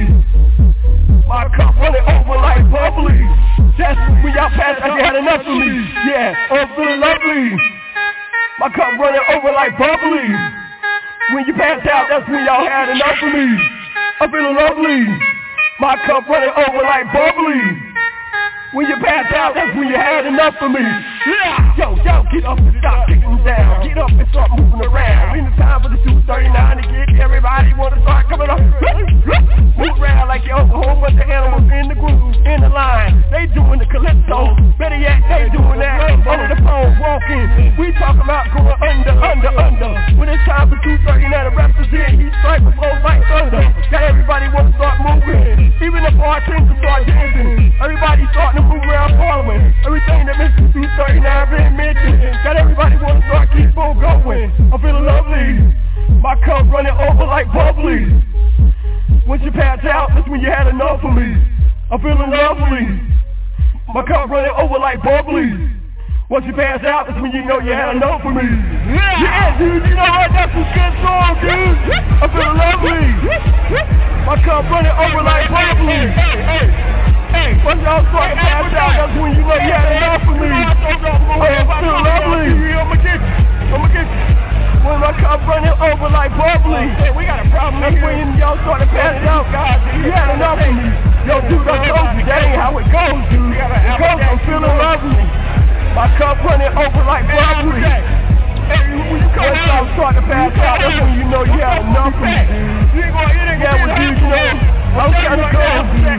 My cup running over like bubbly. That's when y'all pass out, you had enough of me. Yeah, I'm feeling lovely. My cup running over like bubbly. When you pass out, that's when y'all had enough of me. I'm feeling lovely. My cup running over like bubbly. When you pass out, that's when you had enough of me. Yeah. Yo, get up and stop kicking down. Get up and start moving around. When it's time for the 239 to get everybody wanna start coming up. Move around like you're a whole bunch of animals in the groove, in the line. They doing the calypso. Better yet, they doing that on the phone, walking. We talking about going under. When it's time for 239 to represent, he's striking flows like thunder. Got everybody wanna start moving. Even the bartenders start dancing. Everybody starting to move around Parliament. Everything that Mr. 239 been mentioned. Got everybody wanna start keep on going. I'm feeling lovely. My cup running over like bubbly. Once you pass out, that's when you had enough of me. I'm feeling lovely. My cup running over like bubbly. Once you pass out, that's when you know you had enough of me. Yeah, dude, you know what? That's a good song, dude. I feel lovely. My cup running over like bubbly. Hey, once y'all start to pass out, that's when you know you had enough of me. I feel lovely. I'ma get you. When my cup running over like bubbly. Hey, we got a problem. That's when y'all start to pass out, guys. You had enough of me. Yo, dude, I told you, that ain't how it goes, dude. Because I'm feeling lovely. My cup running over like bubbly. Once y'all start to pass out, that's when you know you had enough of me, dude. Yeah, well, dude, you know, I was trying to go, dude.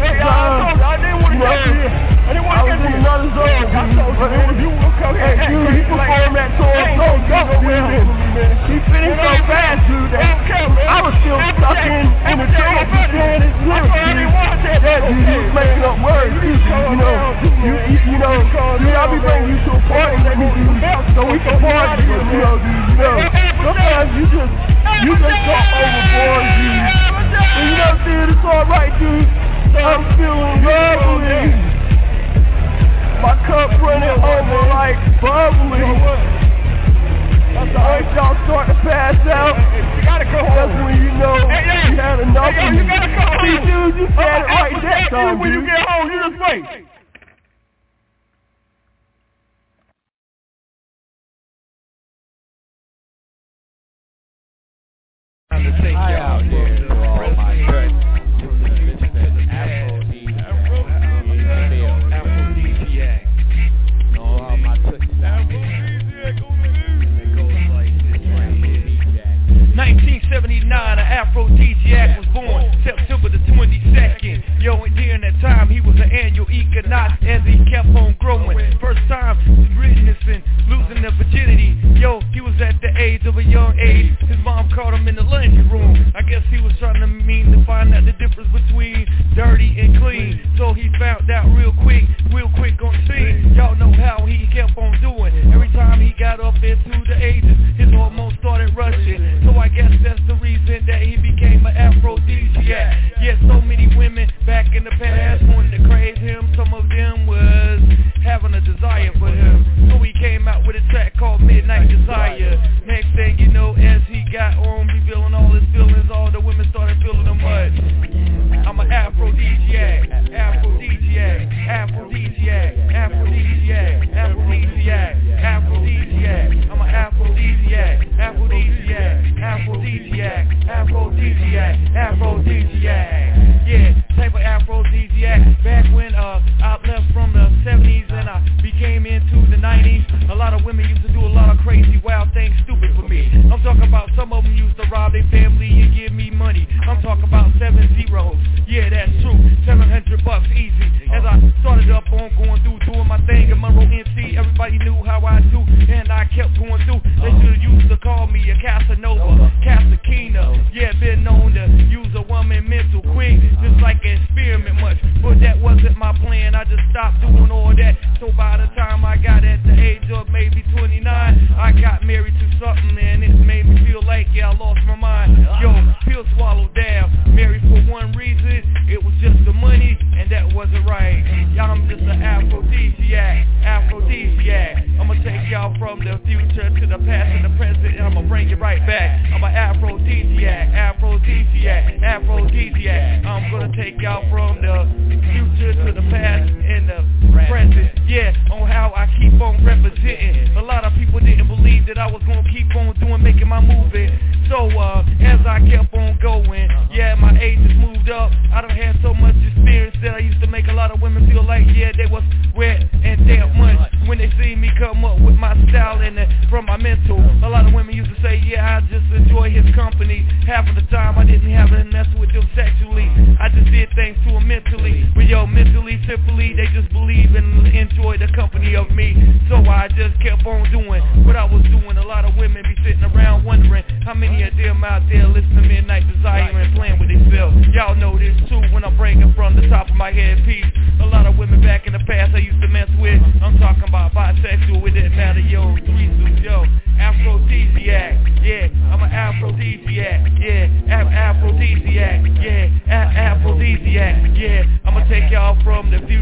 I was in another zone, dude. Hey, dude, he performed that tour so dope, dude. He finished so fast, dude, that I was still stuck in the trance and saying his lyrics, dude. Yeah, dude, he was making up words, dude. You know, dude, I'll be bringing you to a party with me, dude, so we can party, dude. Sometimes you just go overboard, dude. But you know, dude, it's alright, dude. I'm feeling lovely. My cup running over like bubbly. Once y'all start to pass out, that's when you know you had enough of me. See, dude, you said it right that time, dude. When you get home, you just wait. Time to take you out there for all my good. Aphrodisiac. And all my touchdowns. It goes like this, right? 1979, an Aphrodisiac was born September the 22nd. Yo, and during that time, he was an annual equinox as he kept on growing. First time witnessing losing their virginity. Yo, he was at the age of a young age. His mom caught him in the lunchroom. I guess he was trying to find out the difference between dirty and clean. So he found out real quick on the scene. Y'all know how he kept on doing. Every time he got up into the ages, his hormones started rushing. So I guess that's the reason that he became an aphrodisiac. Yeah, so many women back in the past wanted to crave him. Some of them was having a desire for him. So he came out with a track called Midnight Desire. Next thing you know, as he got on revealing all his feelings, all the women started feeling the mud. I'm an aphrodisiac, aphrodisiac, aphrodisiac, aphrodisiac, aphrodisiac, aphrodisiac. I'm an aphrodisiac, aphrodisiac, aphrodisiac, aphrodisiac, aphrodisiac. Yeah, type of aphrodisiac. Back when I left from the 70s and I became into the 90s, a lot of women used to do a lot of crazy, wild things, stupid for me. I'm talking about some of them used to rob their family and give me money. I'm talking about 7 zeros. Yeah, that's true. $700 easy. As I started up on going through doing my thing at Monroe NC, everybody knew how I do, and I kept going through. They should have used to call me a Casanova, Casakina. Yeah, been known to use a woman mental quick, just like an experiment much. But that wasn't my plan. I just stopped doing all that. So by the time I got at the age of maybe 29, I got married to something, and it made me feel like, yeah, I lost my mind. Yo, pill swallowed down. Married for one reason, it was just the money, and that wasn't right. Y'all, I'm just an aphrodisiac, aphrodisiac. I'ma take y'all from the future to the past and the present, and I'ma bring it right back. I'm an aphrodisiac, aphrodisiac, aphrodisiac. I'm gonna take y'all from the future to the past and the present. Yeah, on how I keep on representing. A lot of people didn't believe that I was gonna keep on making my movement. So as I kept on going, yeah, my age has moved up. I done had so much experience that I used to make a lot of women feel like, yeah, they was wet and damp much when they see me come up with my style and from my mental. A lot of women used to say, yeah, I just enjoy his company. Half of the time I didn't have to mess with them sexually. I just did things to them mentally. But yo, mentally, simply, they just believe and enjoy the company of me. So I just kept on doing what I was doing. A lot of women be sitting around wondering how many of them out there listening to Midnight Desire and playing with themselves. Y'all know this too when I'm bringing from the top of my head piece. A lot of women back in the past I used to mess with. I'm talking about bisexual, it didn't matter, yo, threesomes, yo. Aphrodisiac, yeah, I'm an aphrodisiac, yeah, aphrodisiac, yeah, aphrodisiac, yeah. I'ma take y'all from the future,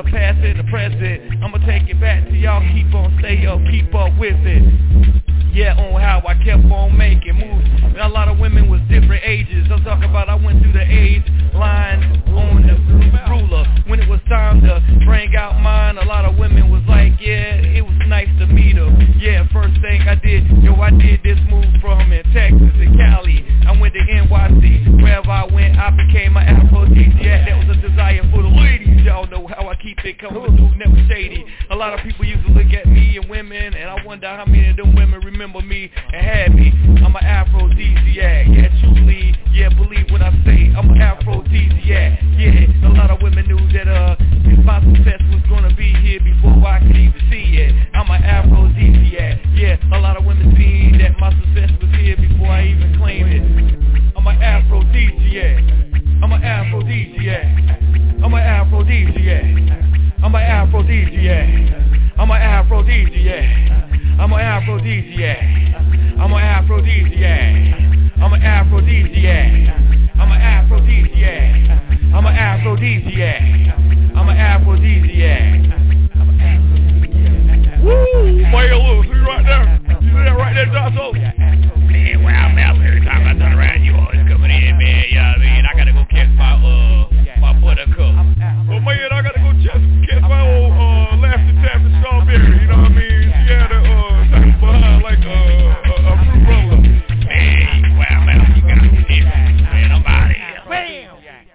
past and the present. I'ma take it back to y'all, keep on, stay up, keep up with it. Yeah, on how I kept on making moves. And a lot of women was different ages. I'm talking about I went through the age line on the ruler. When it was time to bring out mine, a lot of women was like, yeah, it was nice to meet her. Yeah, first thing I did, I did this move from in Texas to Cali. I went to NYC. Wherever I went, I became an aphrodisiac. That was a desire for the ladies. Y'all know how I keep it coming through, never shady. A lot of people used to look at me and women, and I wonder how many of them women remember me and had me. I'm an aphrodisiac, yeah, truly, yeah, believe what I say. I'm an aphrodisiac, yeah. A lot of women knew that my success was gonna be here before I could even see it. I'm an aphrodisiac, yeah. A lot of women seen that my success was here before I even claimed it. I'm an aphrodisiac. I'm an aphrodisiac. I'm an aphrodisiac. I'm an aphrodisiac. I'm an aphrodisiac. I'm an aphrodisiac. I'm an aphrodisiac. I'm an aphrodisiac. I'm an aphrodisiac. I'm an aphrodisiac. I'm an aphrodisiac. Woo! Boy, look, see right there? You see that right there, Josso? Man, well, I'm out every time I turn around, you always coming in, man. You know what I mean? I gotta go catch my buttercup. Well, man, I gotta go catch my old Lassie Taffy Strawberry. You know what I mean? She had a behind like a fruit roller. Man, well, I'm out. You got me, man. I'm out of here. Bam!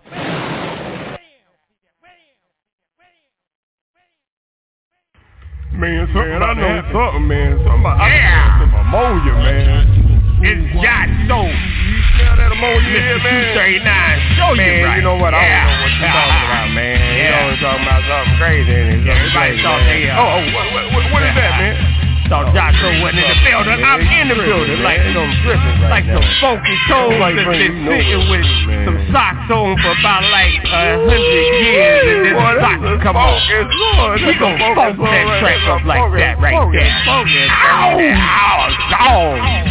Man, I know something, man. Something some ammonia, man. It's Josso. You smell that ammonia here, man? 239. Show man, you right. You know what? I don't know what you're talking about, man. Yeah. You know we're talking about something crazy. Everybody thought they what is that, man? Thought Josso wasn't in the building. I'm in the building. Like some funky toes that's been sitting with some socks on for about like 100 years. And then the socks come off. We gon' funk that track up like that right there. Ow!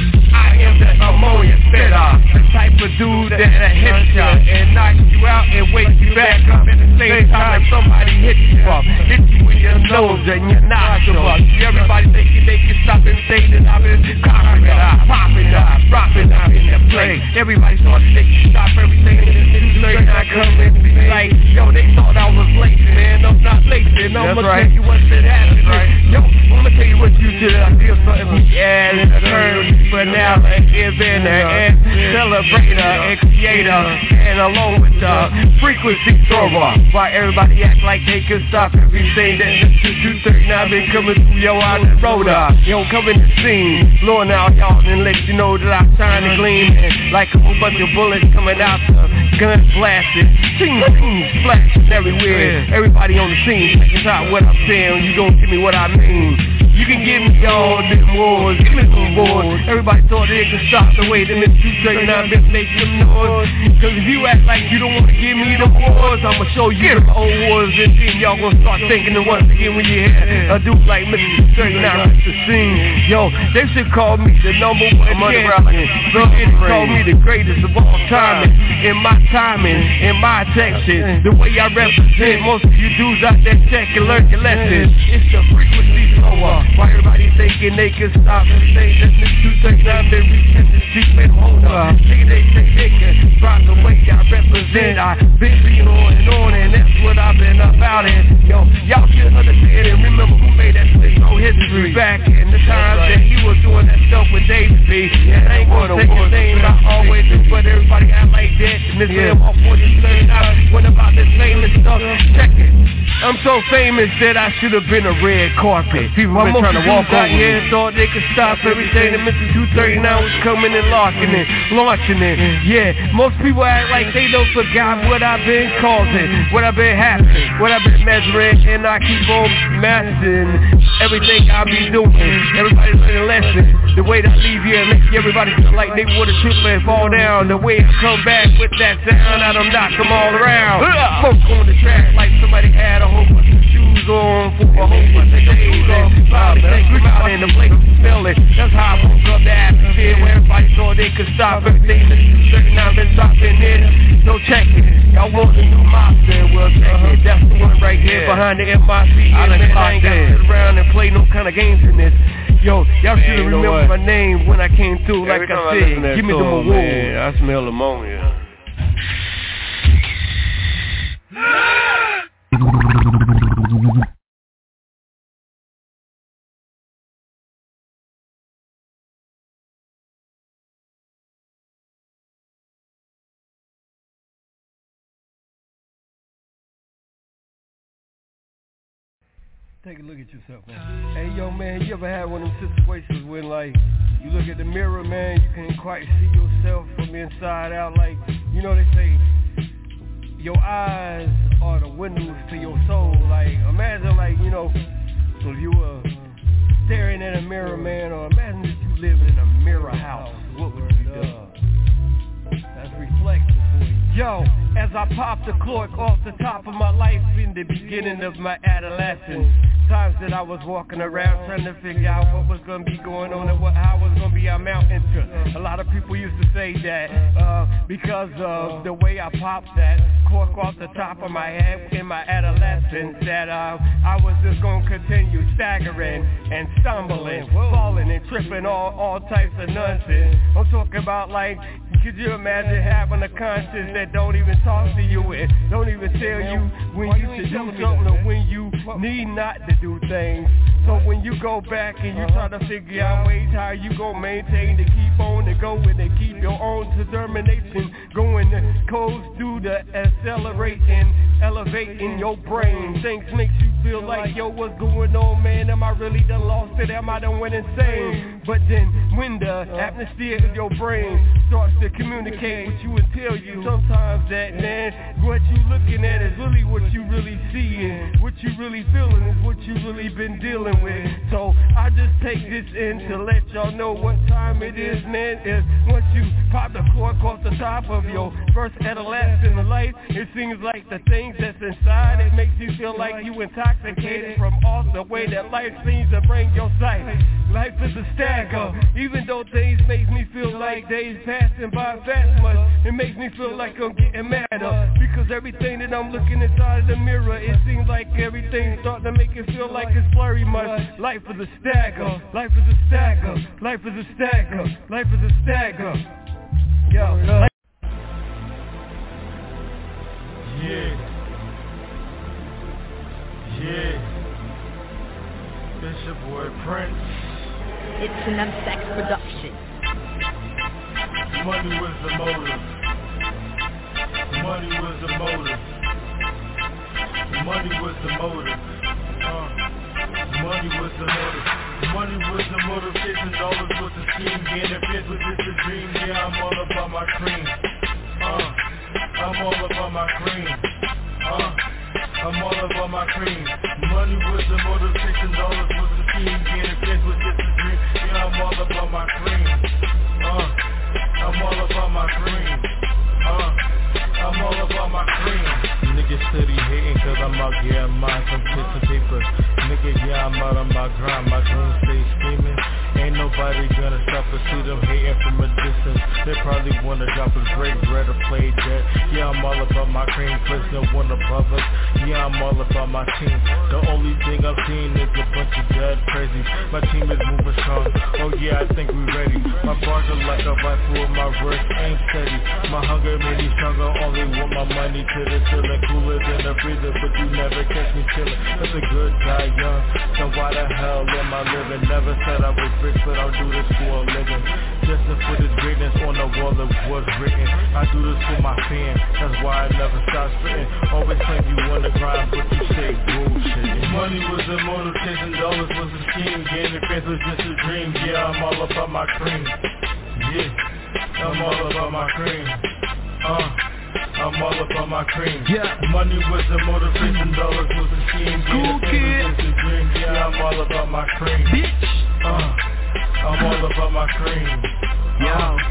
I am the ammonia spitter, the type of dude that'll hit ya and knock you out and wake you back up at the same time somebody hit you up. Hit you in your nose and your nostrils. Everybody thinking they can stop and say that I've been cocking up, popping up, dropping up in the place. Everybody thought they could stop everything and it's not coming. Like, yo, they thought I was lazy, man. I'm not lazy. No, I'm gonna tell you what's been happening. Yo, I'm gonna tell you what you did. I feel something. Yeah, it's a turn, but now is in an celebrator, expiator, and along with the frequency thrower. Why everybody act like they could stop everything that Mr. 239 been coming through your out the road. Yo, come in the scene, blowing out y'all and let you know that I shine and gleam like a whole bunch of bullets coming out the guns blasted. Sing, splash everywhere. Everybody on the scene, check out what I'm saying. You gon' give me what I mean. You can give me all them wars, give me some wars. Everybody thought they could stop the way that Mr. 239 been making them noise. Cause if you act like you don't wanna give me the wars, I'ma show you them old wars. And then y'all gonna start thinking of once again when you hear a dude like Mr. 239 hit the scene. Yo, they should call me the number one champion. They should call me the greatest of all time. In my timing, in my section, the way I represent, most of you dudes out there check and learn your lessons. It's the frequency slower. Why everybody thinking they can stop and say that Mr. 239 been reaching the deep and hold up. Nigga, they say they can rock the way I represent. I've been being on, and that's what I've been about it. Yo, y'all should understand and remember who made that switch on history. Back in the times that he was doing that stuff with Dave B. And I ain't gonna take his name, I always do, but everybody act like that. And this him off 40 what about this famous stuff? Check it. I'm so famous that I should have been a red carpet. People been trying to walk out here and thought they could stop everything that Mr. 239 was coming and launching it. Yeah, most people act like they don't forgot what I've been causing, what I've been happening, what I've been measuring, and I keep on mastering everything I be doing. Everybody learning lessons. The way that I leave here and make everybody feel like they would have tripped and fall down. The way I come back with that sound, I done knock them all around. Smoke on the track like somebody had a whole bunch of shoes on for a whole bunch of days. Everybody come out in the place to feel it. That's how I broke up the atmosphere where everybody thought they could stop everything. Certain I've been stopping it. So check it. Y'all want the new monster? Well, check it. That's the one right here behind the MIC. I ain't got to sit around and play no kind of games in this. Yo, y'all should have remembered my name when I came through. Like I said, give me the awards. I smell ammonia. Take a look at yourself, man. Hey, yo, man, you ever had one of them situations when, like, you look at the mirror, man, you can't quite see yourself from inside out? Like, you know, they say your eyes are the windows to your soul. Like, imagine, like, you know, if you were staring at a mirror, man, or imagine if you lived in a mirror house, what would you do? That's reflective for you. Yo, as I popped the cork off the top of my life in the beginning of my adolescence, times that I was walking around trying to figure out what was going to be going on and how it was going to be amounting to. A lot of people used to say that because of the way I popped that cork off the top of my head in my adolescence, that I was just going to continue staggering and stumbling, falling and tripping all types of nonsense. I'm talking about, like, could you imagine having a conscience that don't even talk to you and don't even tell you when you should do something or when you need not to do things? So when you go back and you try to figure out ways how you gonna maintain to keep on to go and to keep your own determination going, the codes do the accelerating, elevating your brain. Things makes you feel like, yo, what's going on, man? Am I really done lost it? Am I done went insane? But then when the atmosphere of your brain starts to communicate with you and tell you sometimes that, man, what you looking at is really what you really seeing. What you really feeling is what you really been dealing with. So I just take this in to let y'all know what time it is, man. Is once you pop the cork off the top of your first adolescent life, it seems like the things that's inside, it makes you feel like you intoxicated from all the way that life seems to bring your sight. Life is a stagger, even though things make me feel like days passing by fast much. It makes me feel like I'm getting madder, because everything that I'm looking inside of the mirror, it seems like everything's starting to make it feel like it's blurry much. Life is a stagger, life is a stagger, life is a stagger, life is a stagger. Yo, Yeah, it's your boy Prince. It's an M-Sex production. Money was the motive. Money was the motive. Money was the motive. Money was the motive. Money was the motivation. Dollars was the scheme. Getting fit was just a dream. Yeah, I'm all about my cream. I'm all about my cream. I'm all about my cream. Money was the motivation, dollars was the scheme. Getting fit was just a dream. Yeah, I'm all about my cream. I'm all about my cream. I'm all about my cream. Niggas steady hating cause I'm out getting mine from kids and paper. Nigga, yeah, I'm out on my grind. My dreams stay screaming. Ain't nobody gonna stop us, see them hating from a distance. They probably wanna drop us break bread or play dead. Yeah, I'm all about my cream, cause no one above us. Yeah, I'm all about my team. The only thing I've seen is a bunch of dead crazy. My team is moving strong, oh yeah, I think we ready. My bars are like a rifle, my wrist ain't steady. My hunger made me stronger, only want my money to the ceiling. Cooler than a freezer, but you never catch me chillin'. That's a good guy, young, so why the hell am I living? Never said I was rich, but I'll do this for a living. Just to put this greatness on the wall that was written. I do this for my fans, that's why I never stop spitting. Always claim you on the grind, but you say bullshit. Money was the motivation, dollars was the scheme. Getting fans was just a dream. Yeah, I'm all about my cream. Yeah, I'm all about my cream. I'm all about my cream. Yeah, money was the motivation, dollars was the scheme. Cool kid. Yeah, I'm all about my cream. Bitch. I'm all about my cream. Yo,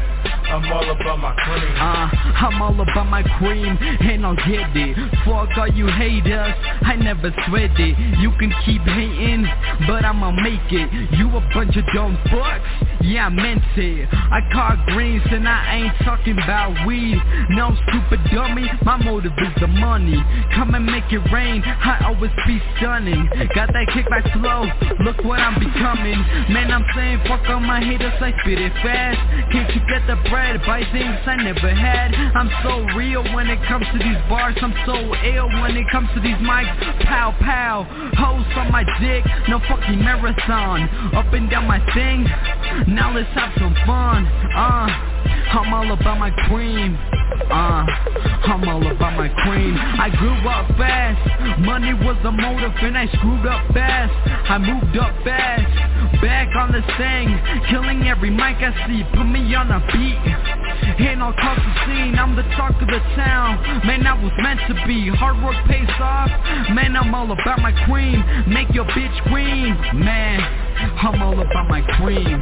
I'm all about my cream. I'm all about my cream, and I'll get it. Fuck all you haters, I never sweat it. You can keep hating, but I'ma make it. You a bunch of dumb fucks, yeah I meant it. I caught greens and I ain't talking about weed. No stupid dummy, my motive is the money. Come and make it rain, I always be stunning. Got that kickback flow, look what I'm becoming. Man I'm saying fuck all my haters, I spit it fast. Can't you get the bread, buy things I never had. I'm so real when it comes to these bars, I'm so ill when it comes to these mics. Pow pow, hoes on my dick, no fucking marathon. Up and down my thing, now let's have some fun. I'm all about my cream. I'm all about my cream. I grew up fast, money was the motive and I screwed up fast. I moved up fast, back on the thing, killing every mic I see. Put me on a beat, and I'll cause the scene. I'm the talk of the town, man I was meant to be. Hard work pays off, man I'm all about my cream. Make your bitch cream, man I'm all about my cream.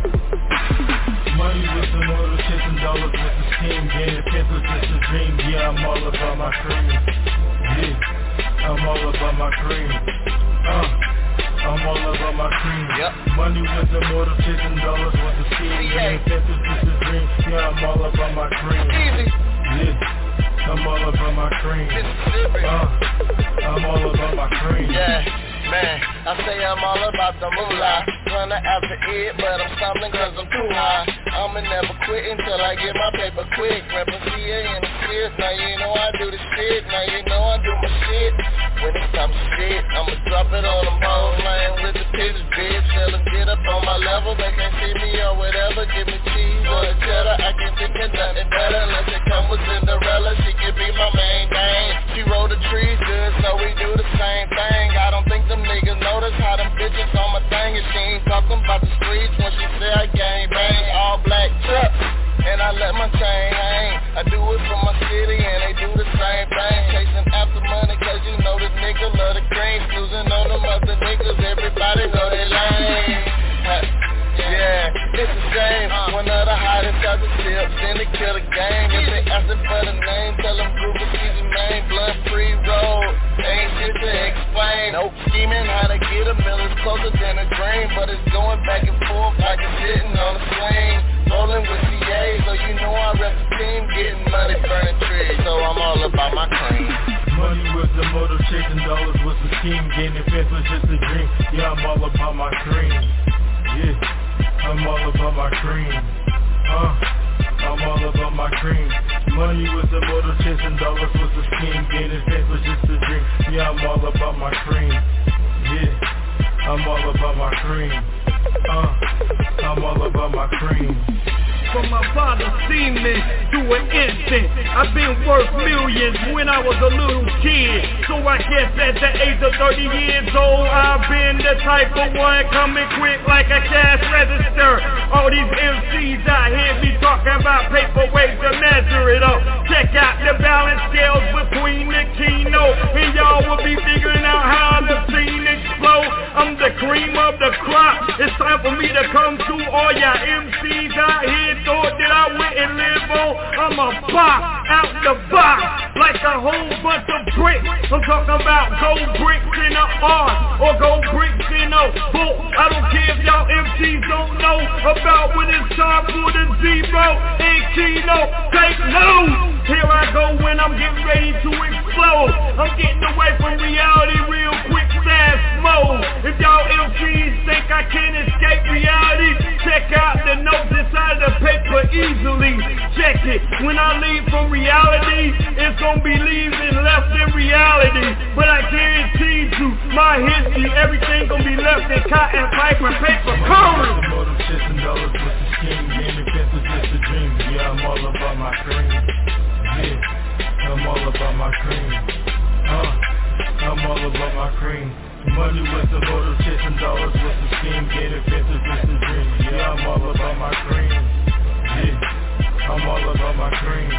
Money with the motor, chasing dollars with the scheme. Getting pencils just a dream. Yeah, I'm all about my cream. Yeah, I'm all about my cream. I'm all about my cream. Yep. Money with the motor, chasing dollars with the scheme. Getting pencils just a dream. Yeah, I'm all about my cream. Easy. Yeah, I'm all about my cream. I'm all about my cream. Yeah. Man, I say I'm all about the moolah. Running after it, but I'm stumbling cause I'm too high. I'ma never quit until I get my paper quick. Reppin' CA in the fifth, now you know I do the shit. Now you know I do my shit. When it's time to shit, I'ma drop it on them hoes. Laying with the pitch, bitch. Tell them get up on my level. They can't see me or whatever. Give me cheese or a cheddar. I can't think of nothing better unless it come with Cinderella. She can be my main thing. She roll the trees good, so we do the same thing. I don't think them niggas notice how them bitches on my thing. And she ain't talking about the streets when she say I gang bang. All black trucks, and I let my chain hang. I do it for my city and they do the same thing. Chasing after money cause you know the nigga love the green. Snoozing on them other niggas, everybody know they lame. Yeah, it's a shame. One of the hottest out the tips, then they kill the game. If they asking for the name, tell them Google Easy name. Blunt free roll, ain't shit to explain. No scheming how to get a mill is closer than a dream. But it's going back and forth like it's sitting on a swing. Rolling with CA, so you know I rep the team. Getting money, burning trees, so I'm all about my cream. Money with the motor, chasing dollars with the scheme. Getting fence was just a dream. Yeah, I'm all about my cream. Yeah, I'm all about my cream. I'm all about my cream. Money with the motor, chasing dollars with the scheme. Getting fence was just a dream. Yeah, I'm all about my cream. Yeah, I'm all about my cream. I'm all about my cream. From my father seen me through an instant. I've been worth millions when I was a little kid. So I guess at the age of 30 years old, I've been the type of one coming quick like a cash register. All these MCs out here be talking about paper ways to measure it up. Check out the balance scales between the Kino, and y'all will be figuring out how the scene explode. I'm the cream of the crop. It's time for me to come to all y'all MCs out here. Thought that I went and live on. I'm a pop out the box like a whole bunch of bricks. I'm talking about gold bricks in a art or gold bricks in a book. I don't care if y'all MCs don't know about when it's time for the zero and Kino. Take note. Here I go when I'm getting ready to explode. I'm getting away from reality real quick, fast mode. If y'all MCs think I can't escape reality, check out the notes inside the paper easily. Check it. When I leave from reality, it's gonna be leaving left in reality. But I guarantee you, my history, everything gonna be left in cotton pipe and paper current. Motor, chasing dollars with the scheme. Getting pencils just a dream. Yeah, I'm all about my cream. Yeah, I'm all about my cream. I'm all about my cream. Money with the motor, chasing dollars with the scheme. Getting pencils just a dream. Yeah, I'm all about my cream. Yeah, I'm all about my cream.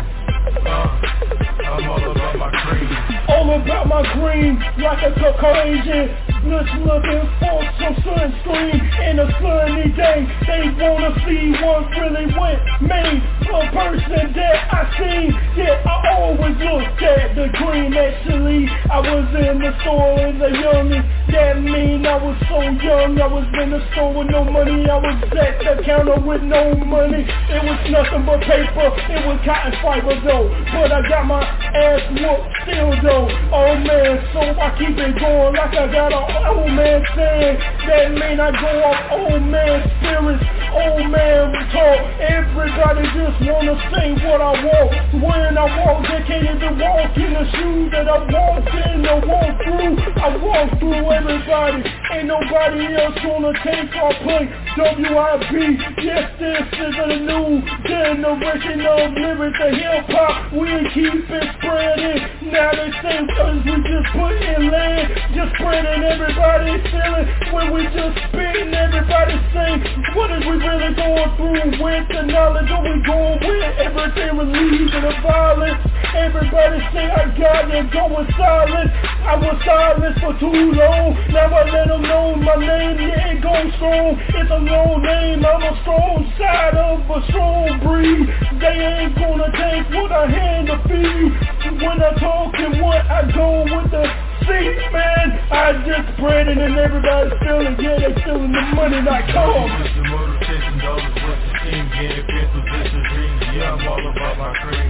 I'm all about my cream. All about my cream, like a Caucasian. Just looking for some sunscreen in a sunny day. They wanna see what really went me. A person that I seen, yeah, I always looked at the green. Actually, I was in the store as a youngin'. That mean I was so young. I was in the store with no money. I was at the counter with no money. It was nothing but paper. It was cotton fiber though. But I got my ass whooped still though. Oh man, so I keep it going like I got an old man saying. That mean I go off old man spirits, old man talk. Everybody just wanna say what I want. When I walk, they can't even walk in the shoes that I walked in or walk through. I walk through everybody. Ain't nobody else gonna take our place. WIB, yes, this is a new generation of lyrics and hip-hop. We keep it spreading. Now they say cause we just put in land, just spreading, everybody feeling. When we just spitting, everybody sing. What is we really going through with the knowledge? Are we going with everything relieving the violence? Everybody say I got it going silent. I was silent for too long. Now I let them know my name, yeah, it goes strong. It's a long name, I'm a strong side of a strong breed. They ain't gonna take what I hand to feed. When I talk and what I go with the seat, man, I just spread it and everybody's feeling, yeah, they feeling the money not come. Just the motivation, dollars with the team, getting pencils, this is dreams. Yeah, I'm all about my cream.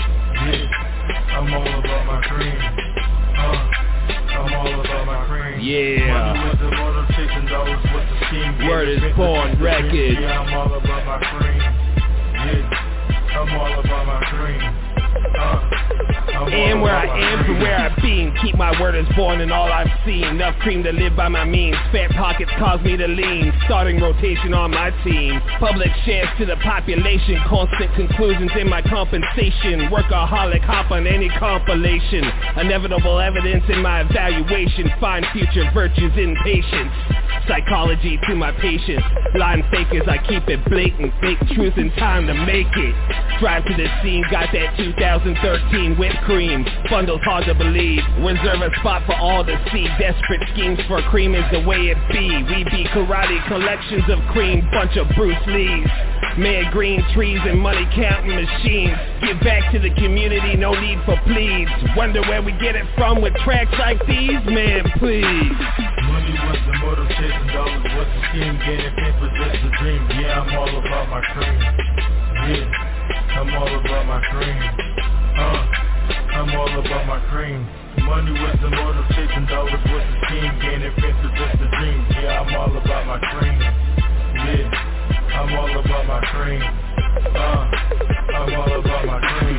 Yeah, I'm all about my cream. I'm all about my cream. Yeah. Money with the motivation, dollars with the team. Word is born record. Yeah, I'm all about my cream. Yeah, I'm all about my cream. And where I am from where I've been. Keep my word as born and all I've seen. Enough cream to live by my means. Fat pockets cause me to lean. Starting rotation on my team. Public shares to the population. Constant conclusions in my compensation. Workaholic hop on any compilation. Inevitable evidence in my evaluation. Find future virtues in patience. Psychology to my patience. Line fakers, I keep it blatant. Fake truth in time to make it. Drive to the scene, got that 2013 whipped cream. Bundles hard to believe. Reserve a spot for all to see. Desperate schemes for cream is the way it be. We be karate collections of cream. Bunch of Bruce Lees. Mad green trees and money counting machines. Give back to the community, no need for pleas. Wonder where we get it from with tracks like these? Man, please. Money was the motive, chasing dollars was the scheme. Getting paper, just a dream. Yeah, I'm all about my cream. Yeah, I'm all about my cream. I'm all about my cream. Money was the motive, chasing dollars was the scheme. Getting paper, just a dream. Yeah, I'm all about my cream. Yeah, I'm all about my cream. I'm all about my cream.